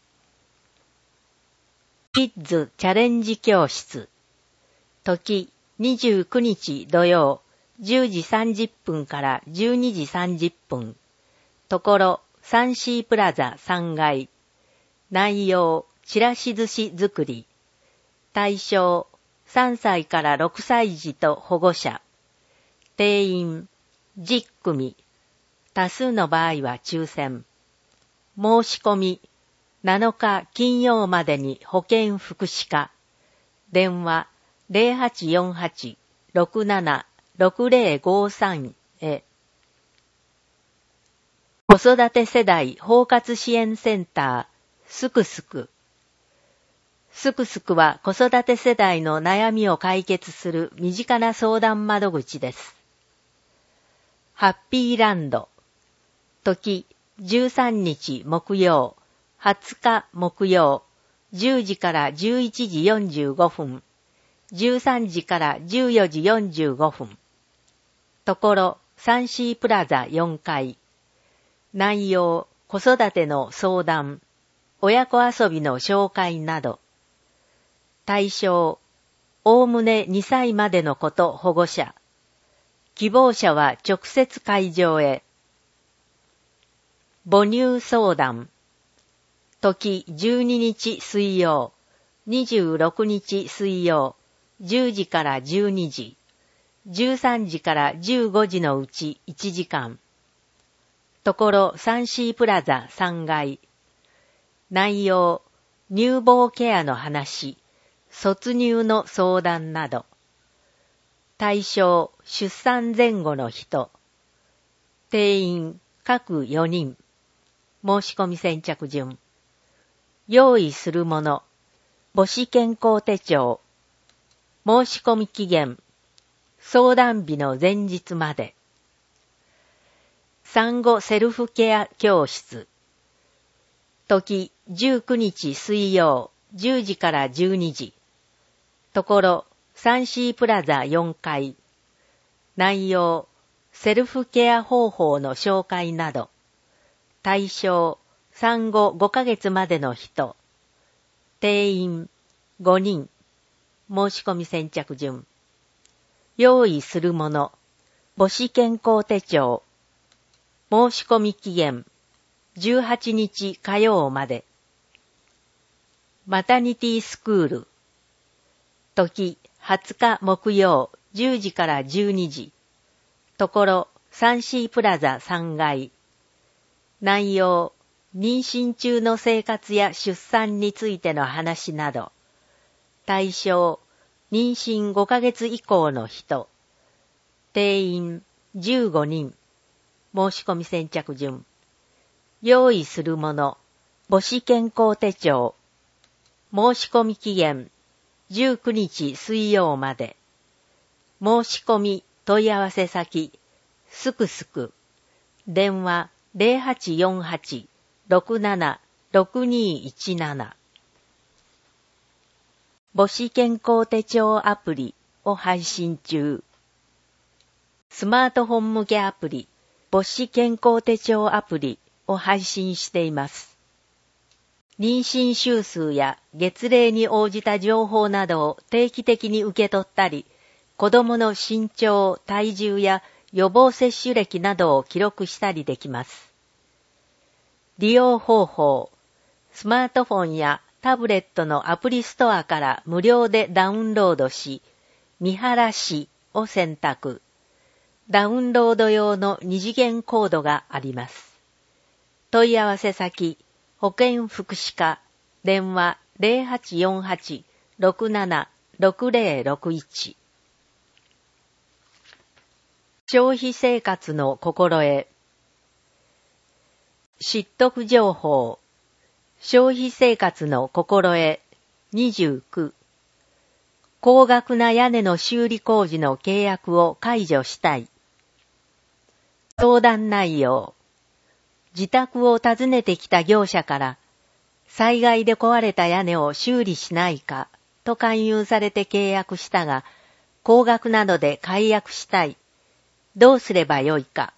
キッズチャレンジ教室。時、29日土曜、10時30分から12時30分。ところ、3C プラザ3階。内容、ちらし寿司作り。対象、3歳から6歳児と保護者。定員、10組。多数の場合は抽選。申し込み、7日金曜までに保健福祉課。電話0848-676053へ。子育て世代包括支援センター、すくすく。すくすくは子育て世代の悩みを解決する身近な相談窓口です。ハッピーランド。時、13日木曜、20日木曜、10時から11時45分、13時から14時45分。ところ、3C プラザ4階。内容、子育ての相談、親子遊びの紹介など。対象、おおむね2歳までの子と保護者。希望者は直接会場へ。母乳相談。時12日水曜、26日水曜、10時から12時、13時から15時のうち1時間。ところ 3C プラザ3階。内容、乳房ケアの話、卒乳の相談など。対象、出産前後の人。定員、各4人。申し込み先着順。用意するもの、母子健康手帳。申し込み期限、相談日の前日まで。産後セルフケア教室。時19日水曜、10時から12時。ところ、3C プラザ4階。内容、セルフケア方法の紹介など。対象、産後5ヶ月までの人。定員、5人。申し込み先着順。用意するもの、母子健康手帳。 申し込み期限18日火曜まで。マタニティスクール。時20日木曜10時から12時。ところサンシープラザ3階。内容、妊娠中の生活や出産についての話など。対象、妊娠5ヶ月以降の人。定員15人。申し込み先着順。用意するもの、母子健康手帳。申し込み期限19日水曜まで。申し込み問い合わせ先、すくすく。電話0848-67-6217。母子健康手帳アプリを配信中。スマートフォン向けアプリ、母子健康手帳アプリを配信しています。妊娠週数や月齢に応じた情報などを定期的に受け取ったり、子供の身長、体重や予防接種歴などを記録したりできます。利用方法、スマートフォンやタブレットのアプリストアから無料でダウンロードし、見晴らしを選択。ダウンロード用の二次元コードがあります。問い合わせ先、保健福祉課、電話0848-67-6061。消費生活の心得。知得情報。消費生活の心得。29。高額な屋根の修理工事の契約を解除したい。相談内容。自宅を訪ねてきた業者から、災害で壊れた屋根を修理しないか、と勧誘されて契約したが、高額なので解約したい。どうすればよいか。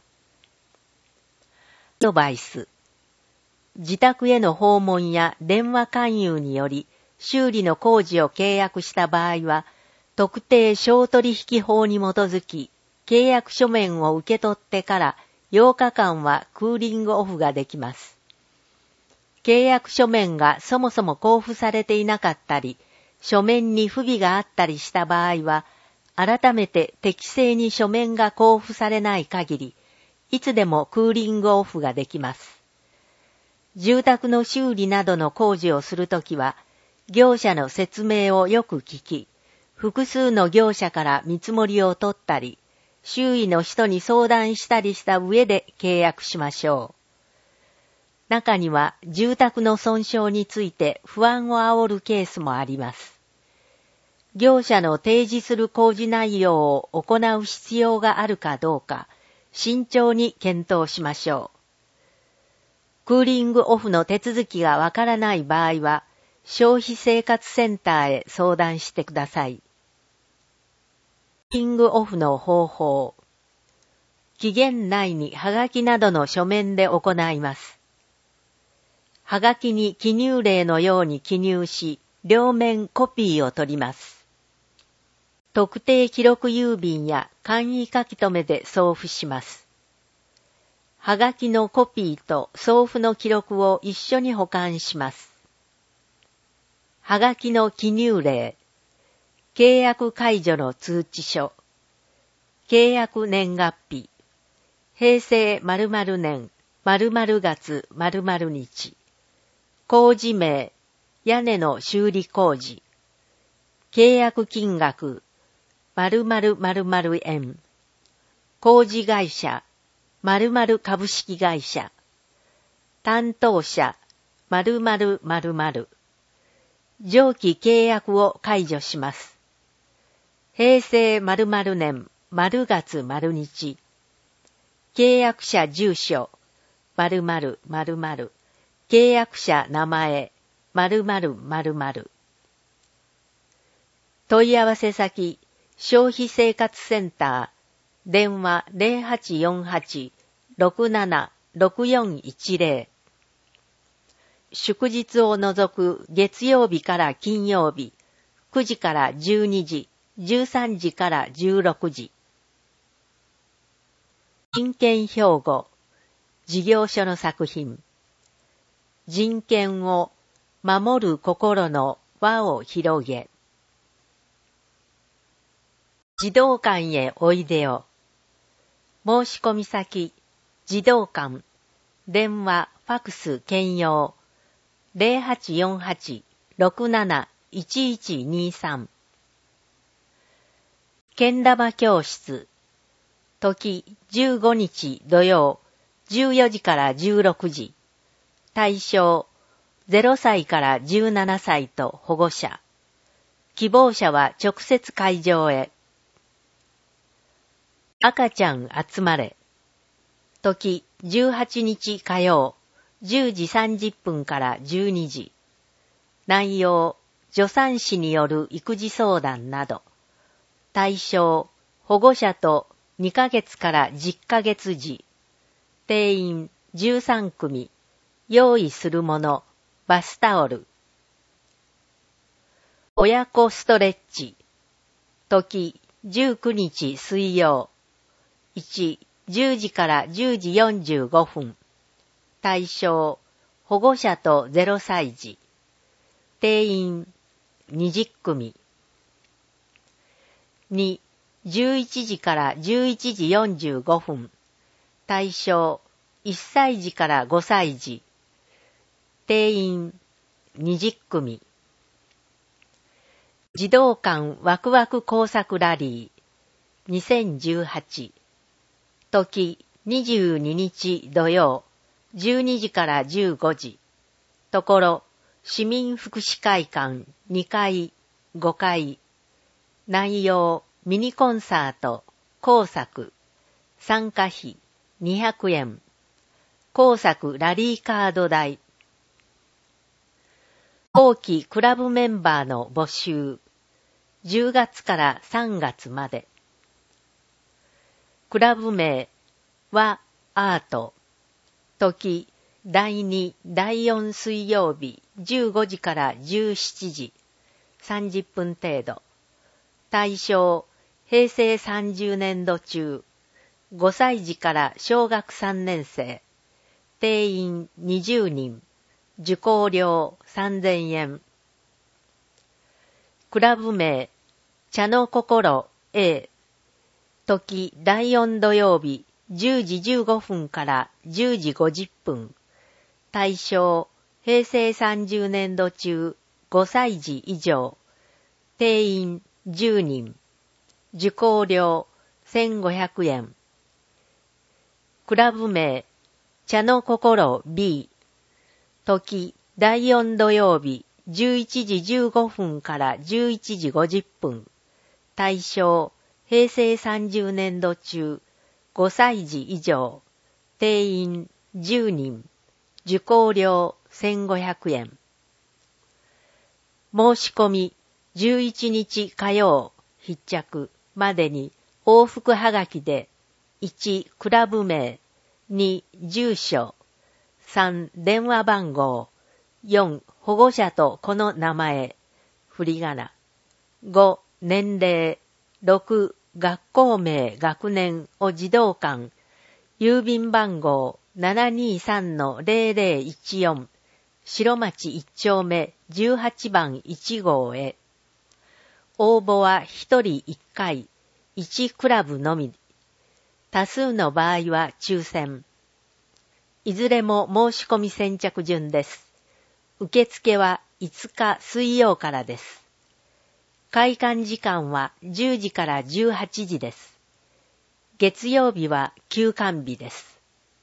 アドバイス。自宅への訪問や電話勧誘により、修理の工事を契約した場合は、特定商取引法に基づき、契約書面を受け取ってから8日間はクーリングオフができます。契約書面がそもそも交付されていなかったり、書面に不備があったりした場合は、改めて適正に書面が交付されない限り、いつでもクーリングオフができます。住宅の修理などの工事をするときは、業者の説明をよく聞き、複数の業者から見積もりを取ったり、周囲の人に相談したりした上で契約しましょう。中には住宅の損傷について不安を煽るケースもあります。業者の提示する工事内容を行う必要があるかどうか、慎重に検討しましょう。クーリングオフの手続きがわからない場合は、消費生活センターへ相談してください。クーリングオフの方法。期限内にはがきなどの書面で行います。はがきに記入例のように記入し、両面コピーを取ります。特定記録郵便や簡易書き留めで送付します。はがきのコピーと送付の記録を一緒に保管します。はがきの記入例。契約解除の通知書。契約年月日。平成〇〇年、〇〇月、〇〇日。工事名。屋根の修理工事。契約金額。〇〇〇〇円。工事会社。〇〇株式会社。担当者。〇〇〇〇。上記契約を解除します。平成〇〇年、〇月〇日。契約者住所、〇〇〇〇。契約者名前、〇〇〇〇。問い合わせ先、消費生活センター、電話0848-67-6410。祝日を除く月曜日から金曜日、9時から12時、13時から16時。親権標語。 事業所の作品。人権を守る心の輪を広げ。児童館へおいでよ。申し込み先、児童館、電話、ファクス兼用、0848-671123。けん玉教室、時15日土曜、14時から16時。対象、0歳から17歳と保護者。希望者は直接会場へ。赤ちゃん集まれ。時18日火曜、10時30分から12時。内容、助産師による育児相談など。対象、保護者と2ヶ月から10ヶ月児。定員13組。用意するもの、バスタオル。親子ストレッチ。時19日水曜。1、10時から10時45分。対象、保護者と0歳児。定員20組。2、11時から11時45分。対象、1歳児から5歳児。定員20組。児童館ワクワク工作ラリー2018。時22日土曜、12時から15時。ところ、市民福祉会館2階、5階。内容、ミニコンサート、工作。参加費200円。工作ラリーカード代。後期クラブメンバーの募集。10月から3月まで。クラブ名はアート。時第2、第4水曜日15時から17時。30分程度。対象、平成30年度中。5歳児から小学3年生。定員20人。受講料3000円。クラブ名、茶の心 A。時第4土曜日10時15分から10時50分。対象、平成30年度中5歳児以上。定員10人。受講料1500円。クラブ名、茶の心 B。時第4土曜日11時15分から11時50分。対象、平成30年度中5歳児以上。定員10人。受講料1500円。申し込み11日火曜必着までに往復はがきで1、クラブ名、2、住所、3、電話番号、4、保護者とこの名前、振り仮名、5、年齢、6、学校名、学年を児童館、郵便番号 723-0014、白町1丁目18番1号へ。応募は1人1回、1クラブのみ。多数の場合は抽選。いずれも申し込み先着順です。受付は5日水曜からです。開館時間は10時から18時です。月曜日は休館日です。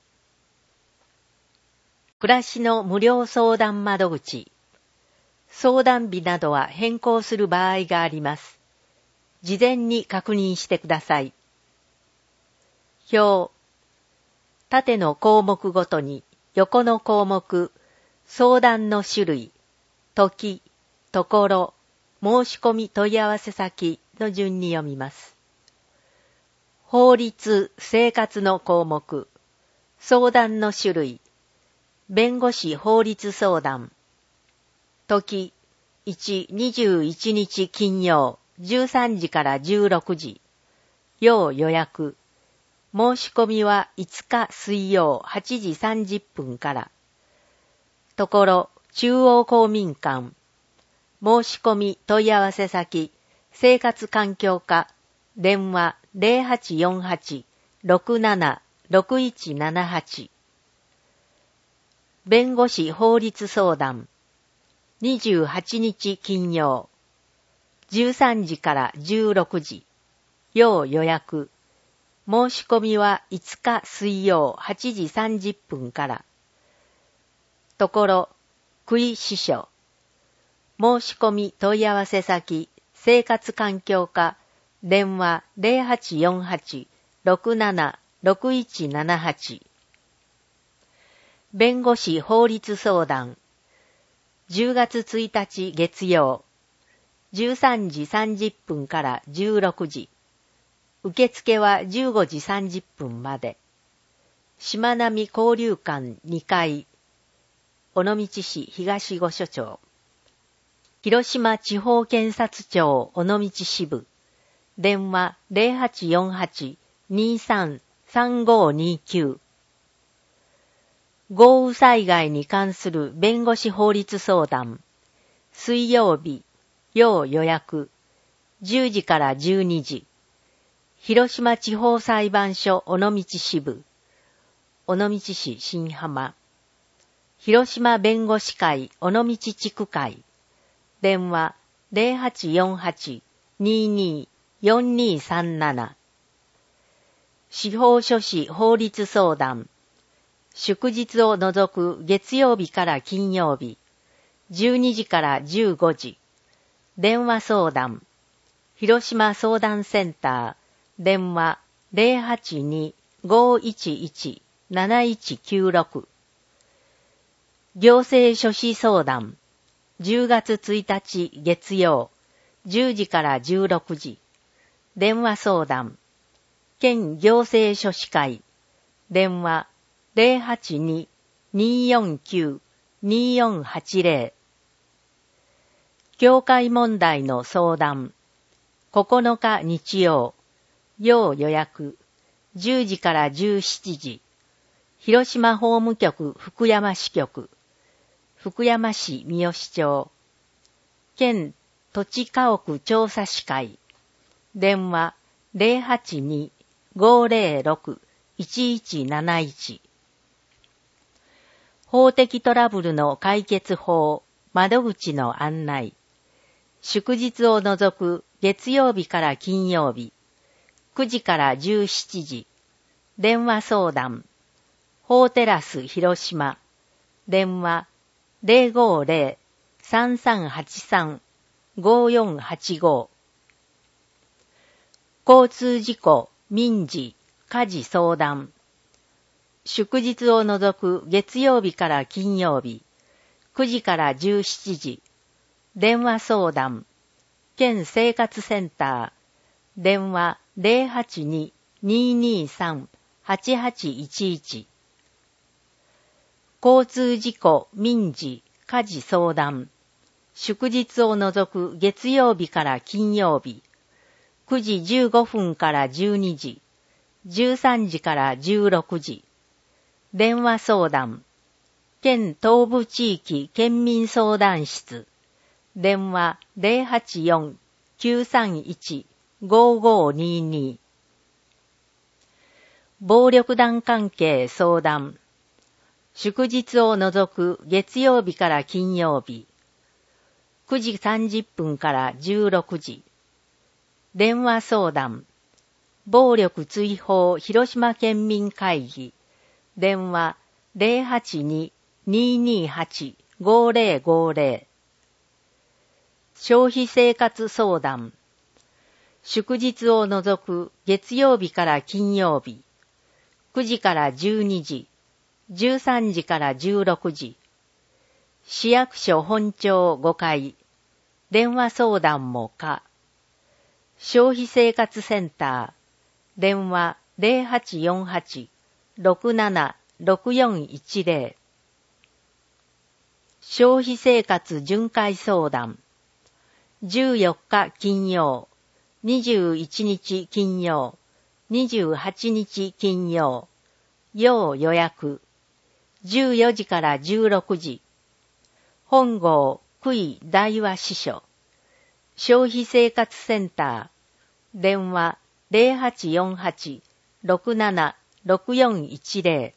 暮らしの無料相談窓口。相談日などは変更する場合があります。事前に確認してください。表。縦の項目ごとに横の項目、相談の種類、時、ところ、申し込み問い合わせ先の順に読みます。法律・生活の項目、相談の種類、弁護士法律相談、時、1、21日金曜、13時から16時、要予約、 申し込みは5日水曜8時30分から。ところ、中央公民館。申し込み問い合わせ先、生活環境課、電話 0848-67-6178。弁護士法律相談。28日金曜。13時から16時。要予約。申し込みは5日水曜8時30分から。ところ、区医師所。申し込み問い合わせ先、生活環境課、電話 0848-67-6178。弁護士法律相談。10月1日月曜。13時30分から16時。受付は15時30分まで。しまなみ交流館2階。尾道市東御所町。広島地方検察庁尾道支部。電話 0848-23-3529。豪雨災害に関する弁護士法律相談。水曜日、要予約。10時から12時。広島地方裁判所尾道支部。尾道市新浜。広島弁護士会尾道地区会。電話 0848-22-4237。司法書士法律相談。祝日を除く月曜日から金曜日。12時から15時。電話相談。広島相談センター。電話 082-511-7196。行政書士相談。10月1日月曜。10時から16時。電話相談。県行政書士会。電話 082-249-2480。教会問題の相談。9日日曜。要予約。10時から17時。広島法務局福山支局。福山市三好町。県土地家屋調査士会。電話 082-506-1171。法的トラブルの解決法、窓口の案内。祝日を除く月曜日から金曜日。9時から17時。電話相談。法テラス広島。電話 050-3383-5485。交通事故、民事、家事相談。祝日を除く月曜日から金曜日。9時から17時。電話相談。県生活センター。電話 082-223-8811。交通事故、民事、家事相談。祝日を除く月曜日から金曜日。9時15分から12時。13時から16時。電話相談。県東部地域県民相談室。電話 084-931-5522。暴力団関係相談。祝日を除く月曜日から金曜日。9時30分から16時。電話相談。暴力追放広島県民会議。電話 082-228-5050。消費生活相談。祝日を除く月曜日から金曜日。9時から12時。13時から16時。市役所本庁5階。電話相談も可。消費生活センター。電話 0848-67-6410。消費生活巡回相談。14日金曜。21日金曜。 28日金曜、要予約、14時から16時。本郷久井大和支所、消費生活センター、電話0848-676410。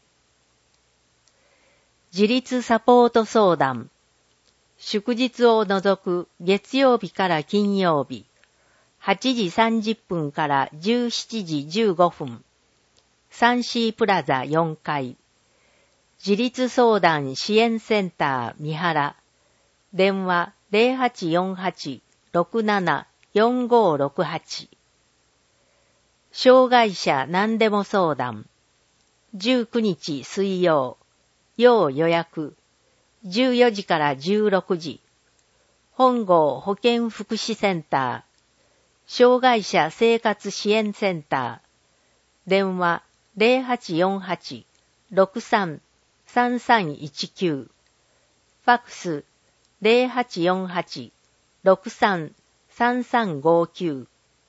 自立サポート相談、祝日を除く月曜日から金曜日、8時30分から17時15分。サンシープラザ4階。自立相談支援センター三原。電話0848-674568。障害者何でも相談。19日水曜。要予約。14時から16時。本郷保健福祉センター。障害者生活支援センター。電話0848-633319。ファクス0848-633359。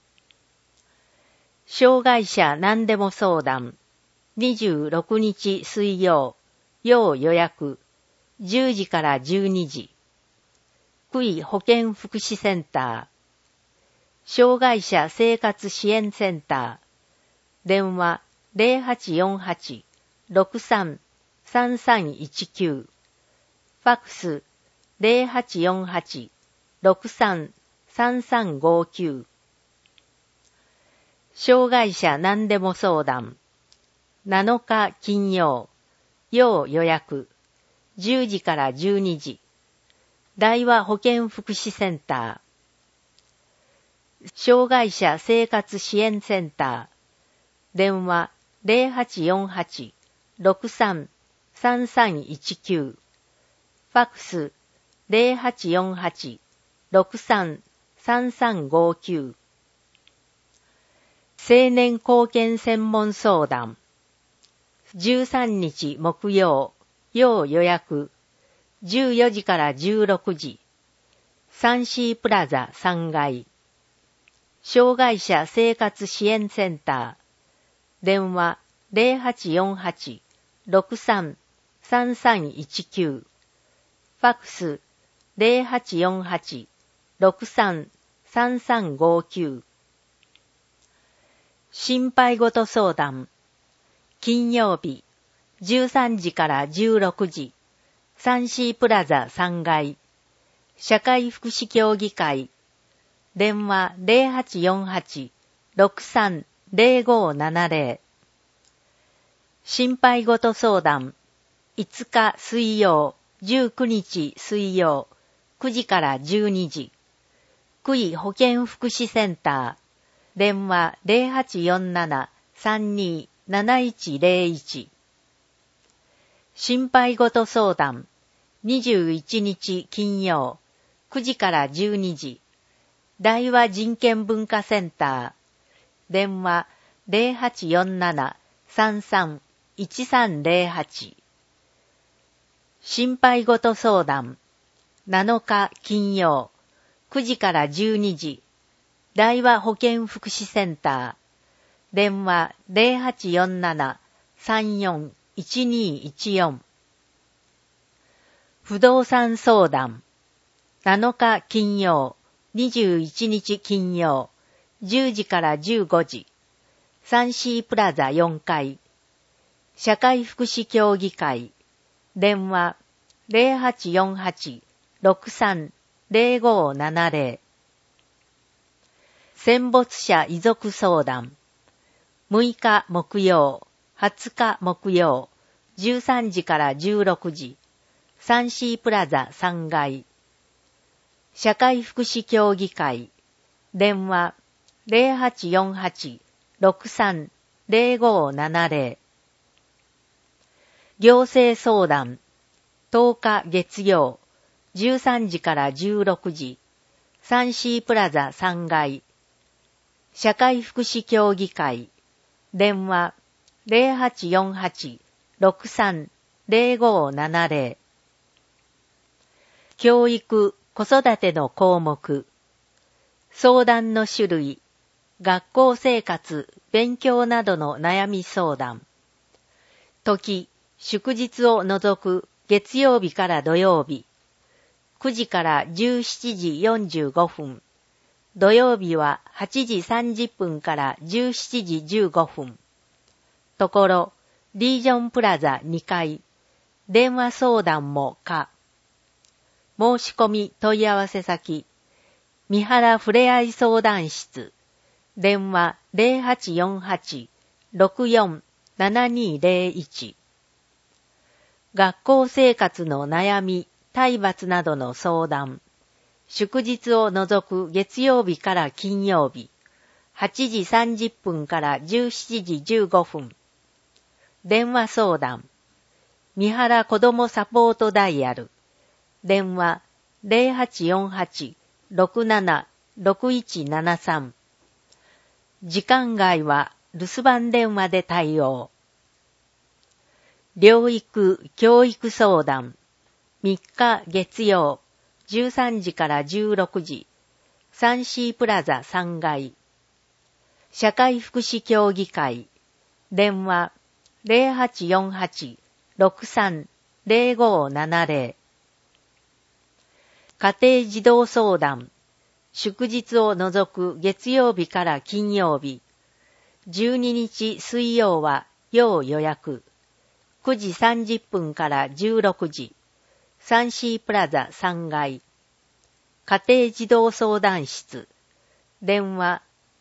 障害者何でも相談。26日水曜。要予約。10時から12時。久井保健福祉センター。障害者生活支援センター。電話0848-633319。ファクス0848-633359。障害者何でも相談。7日金曜。要予約。10時から12時。大和保健福祉センター。障害者生活支援センター。電話0848-633319。ファクス0848-633359。青年貢献専門相談。13日木曜。要予約。14時から16時。サンシープラザ3階。障害者生活支援センター。電話0848-633319。ファクス0848-633359。心配ごと相談。金曜日、13時から16時。サンシープラザ3階。社会福祉協議会。電話0848-630570。心配ごと相談。5日水曜、19日水曜、9時から12時。久井保健福祉センター。電話0847-327101。心配ごと相談。21日金曜、9時から12時。大和人権文化センター。電話0847-331308。心配ごと相談。7日金曜、9時から12時。大和保健福祉センター。電話0847-341214。不動産相談。7日金曜、21日金曜、10時から15時。サンシープラザ4階。社会福祉協議会。電話0848-630570。戦没者遺族相談。6日木曜、20日木曜、13時から16時。サンシープラザ3階。社会福祉協議会。電話0848-630570。行政相談。10日月曜、13時から16時。サンシープラザ3階。社会福祉協議会。電話0848-630570。教育・子育ての項目。相談の種類。学校生活勉強などの悩み相談。時、祝日を除く月曜日から土曜日。9時から17時45分。土曜日は8時30分から17時15分。ところ、リージョンプラザ2階。電話相談も可。申し込み問い合わせ先。三原ふれあい相談室。電話 0848-647201。学校生活の悩み、体罰などの相談。祝日を除く月曜日から金曜日。8時30分から17時15分。電話相談。三原子どもサポートダイヤル。電話 0848-676173。時間外は留守番電話で対応。療育教育相談。3日月曜、13時から16時。3C プラザ3階。社会福祉協議会。電話 0848-630570。家庭児童相談。祝日を除く月曜日から金曜日。12日水曜は要予約。9時30分から16時。3C プラザ3階。家庭児童相談室。電話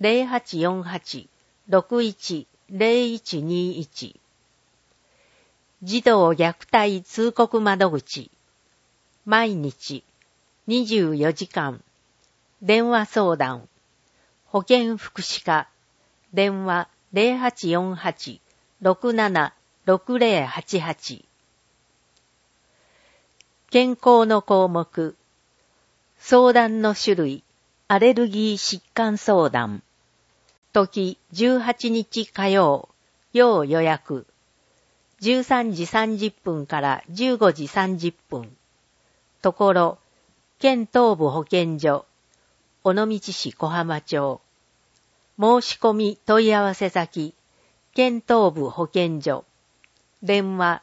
0848-610121。児童虐待通告窓口。毎日24時間。電話相談。保健福祉課。電話 0848-676088。健康の項目。相談の種類。アレルギー疾患相談。時18日火曜。要予約。13時30分から15時30分。ところ、県東部保健所。尾道市小浜町。申し込み問い合わせ先。県東部保健所。電話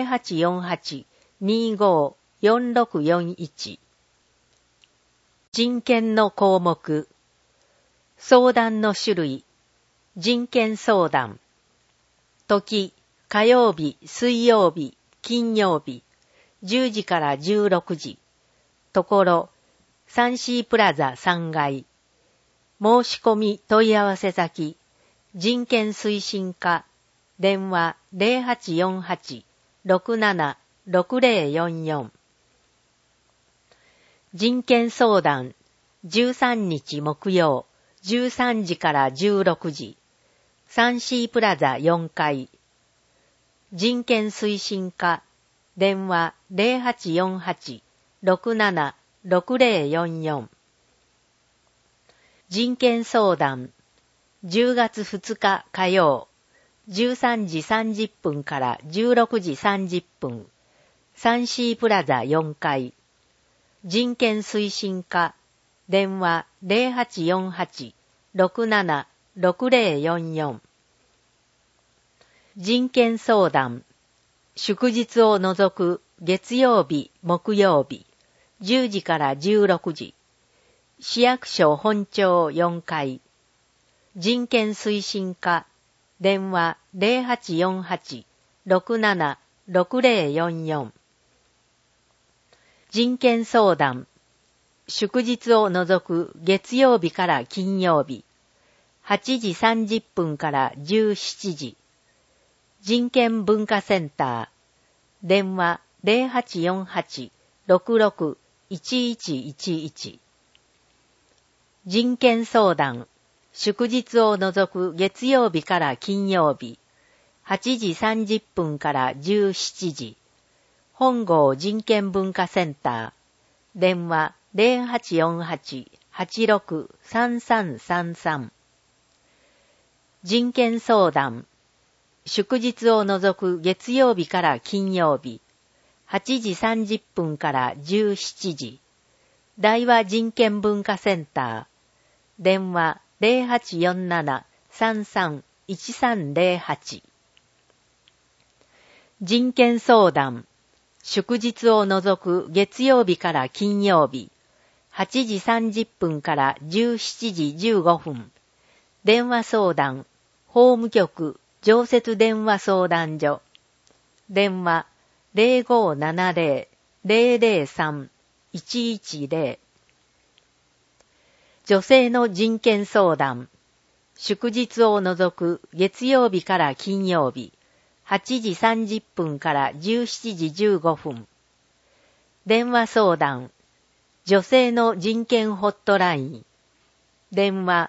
0848-254641。人権の項目。相談の種類。人権相談。時、火曜日、水曜日、金曜日。10時から16時。ところ、3C プラザ3階。申し込み問い合わせ先。人権推進課。電話 0848-676044。人権相談。13日木曜。13時から16時。3C プラザ4階。人権推進課。電話 0848-676044。人権相談。10月2日火曜。13時30分から16時30分。3C プラザ4階。人権推進課。電話 0848-676044。人権相談。祝日を除く月曜日、木曜日。10時から16時。市役所本庁4階。人権推進課。電話 0848-676044。人権相談。祝日を除く月曜日から金曜日。8時30分から17時。人権文化センター。電話 0848-661111。人権相談。祝日を除く月曜日から金曜日。8時30分から17時。本郷人権文化センター。電話 0848-863333。人権相談。祝日を除く月曜日から金曜日。8時30分から17時。大和人権文化センター。電話 0847-33 1308。人権相談、祝日を除く月曜日から金曜日、8時30分から17時15分。電話相談、法務局常設電話相談所。電話 0570-003-110。女性の人権相談、祝日を除く月曜日から金曜日、8時30分から17時15分。電話相談、女性の人権ホットライン。電話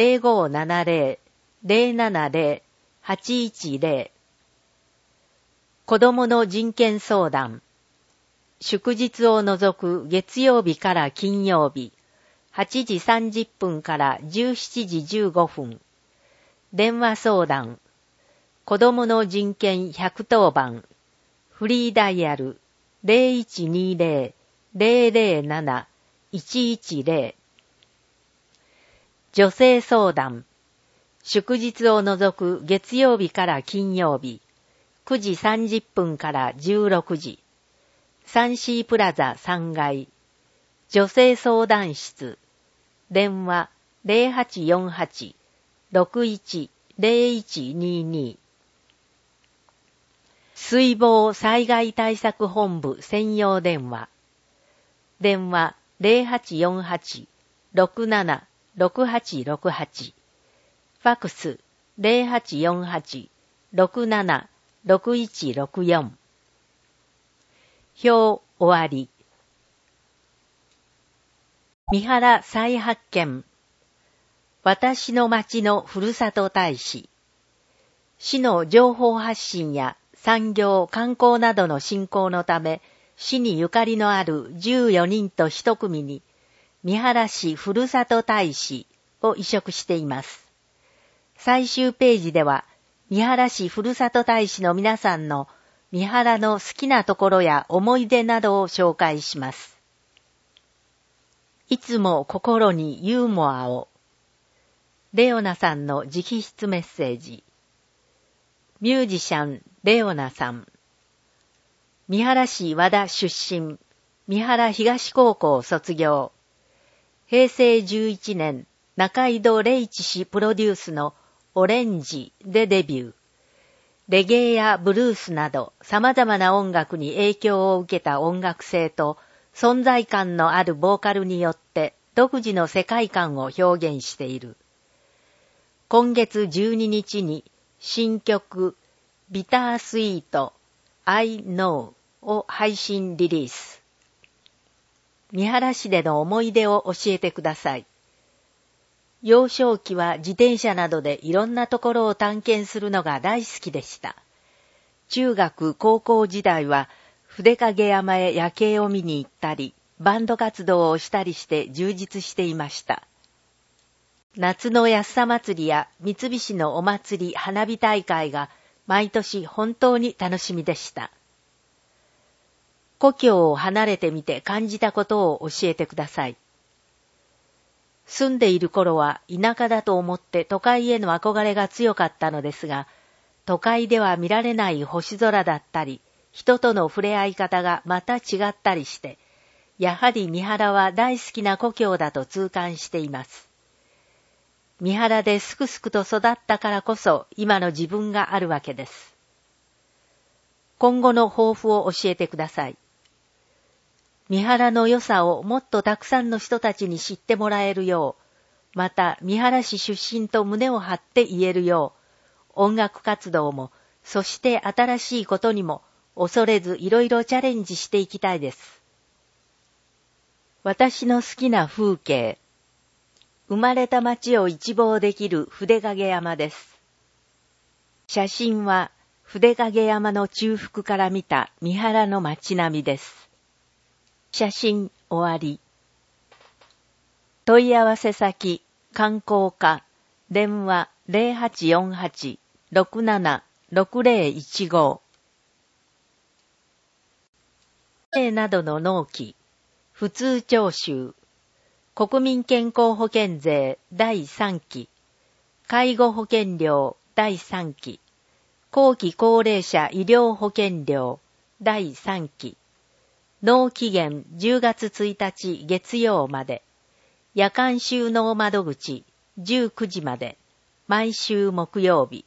0570-070-810。子どもの人権相談、祝日を除く月曜日から金曜日、8時30分から17時15分。電話相談、子どもの人権110番、フリーダイヤル 0120-007-110。女性相談、祝日を除く月曜日から金曜日、9時30分から16時。サンシープラザ3階。女性相談室。電話 0848-610122。水防災害対策本部専用電話。電話 0848-676868。ファクス 0848-676164。表終わり。三原再発見。私の町のふるさと大使。市の情報発信や産業、観光などの振興のため、市にゆかりのある14人と1組に、三原市ふるさと大使を委嘱しています。最終ページでは、三原市ふるさと大使の皆さんの三原の好きなところや思い出などを紹介します。いつも心にユーモアを。レオナさんの直筆メッセージ。ミュージシャンレオナさん。三原市和田出身、三原東高校卒業。平成11年、中井戸礼一氏プロデュースのオレンジでデビュー。レゲエやブルースなど様々な音楽に影響を受けた音楽性と存在感のあるボーカルによって独自の世界観を表現している。今月12日に新曲ビタースイート I Know を配信リリース。三原市での思い出を教えてください。幼少期は自転車などでいろんなところを探検するのが大好きでした。中学、高校時代は筆影山へ夜景を見に行ったり、バンド活動をしたりして充実していました。夏の安さ祭りや三菱のお祭り花火大会が毎年本当に楽しみでした。故郷を離れてみて感じたことを教えてください。住んでいる頃は田舎だと思って都会への憧れが強かったのですが、都会では見られない星空だったり、人との触れ合い方がまた違ったりして、やはり三原は大好きな故郷だと痛感しています。三原ですくすくと育ったからこそ今の自分があるわけです。今後の抱負を教えてください。三原の良さをもっとたくさんの人たちに知ってもらえるよう、また三原市出身と胸を張って言えるよう、音楽活動も、そして新しいことにも恐れずいろいろチャレンジしていきたいです。私の好きな風景。生まれた町を一望できる筆影山です。写真は筆影山の中腹から見た三原の街並みです。写真終わり。問い合わせ先、観光課、電話 0848-676015。などの納期、普通徴収、国民健康保険税第3期、介護保険料第3期、後期高齢者医療保険料第3期、納期限10月1日月曜まで、夜間収納窓口19時まで、毎週木曜日。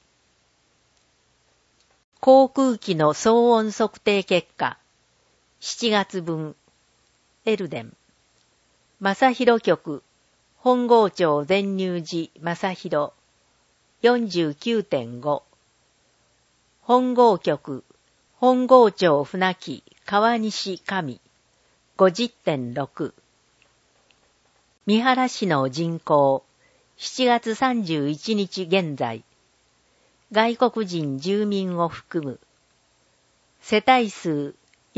航空機の騒音測定結果、7月分、エルデン。正広局、本郷町全入寺正広、49.5。本郷局、本郷町船木川西上、50.6。三原市の人口、7月31日現在、外国人住民を含む、世帯数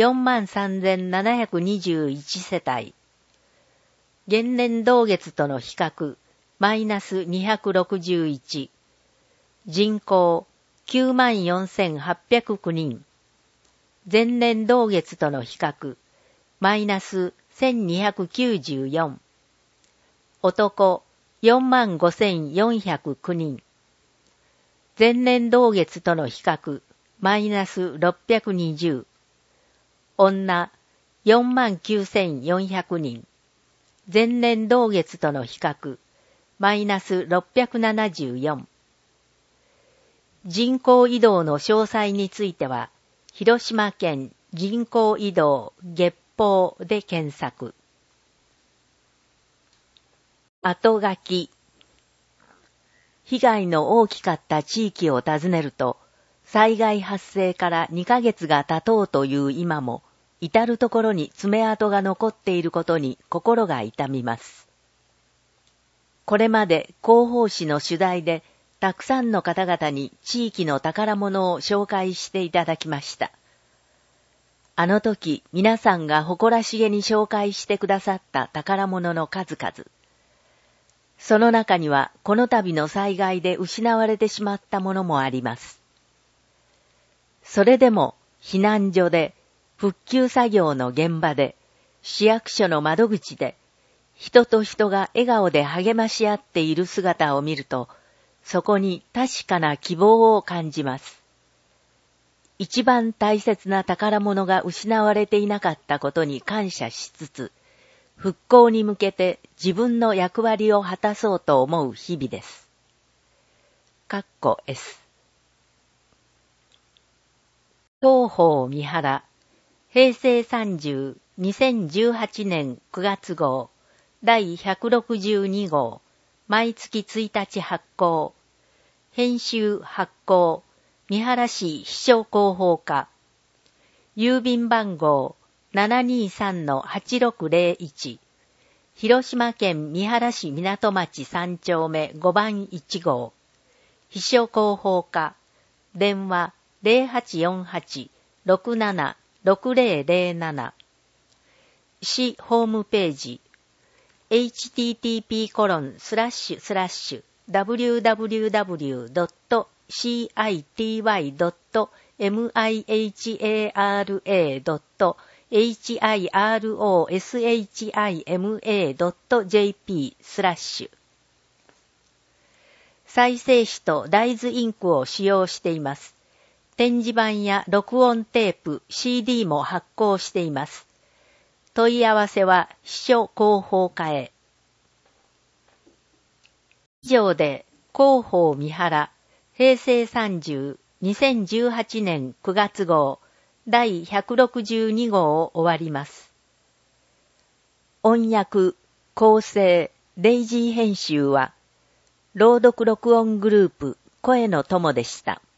43,721 世帯、現年同月との比較、マイナス261、人口 94,809 人、前年同月との比較、マイナス1,294、男 45,409 人、前年同月との比較、マイナス620、女 49,400 人、前年同月との比較、マイナス674。人口移動の詳細については、広島県人口移動月報で検索。後書き。被害の大きかった地域を訪ねると、災害発生から2ヶ月が経とうという今も、至るところに爪痕が残っていることに心が痛みます。これまで広報誌の取材で、たくさんの方々に地域の宝物を紹介していただきました。あの時皆さんが誇らしげに紹介してくださった宝物の数々。その中にはこの度の災害で失われてしまったものもあります。それでも避難所で、復旧作業の現場で、市役所の窓口で、人と人が笑顔で励まし合っている姿を見ると、そこに確かな希望を感じます。一番大切な宝物が失われていなかったことに感謝しつつ、復興に向けて自分の役割を果たそうと思う日々です。S。東方三原、平成30、2018年9月号、第162号、毎月1日発行。編集発行、三原市秘書広報課。郵便番号 723-8601。広島県三原市港町3丁目5番1号。秘書広報課。電話 0848-676007。市ホームページ。http://www.city.mihara.jp/再生紙と大豆インクを使用しています。展示板や録音テープ、CD も発行しています。問い合わせは秘書広報課へ。以上で広報三原、平成30、2018年9月号、第162号を終わります。音訳、構成、デイジー編集は、朗読録音グループ、声の友でした。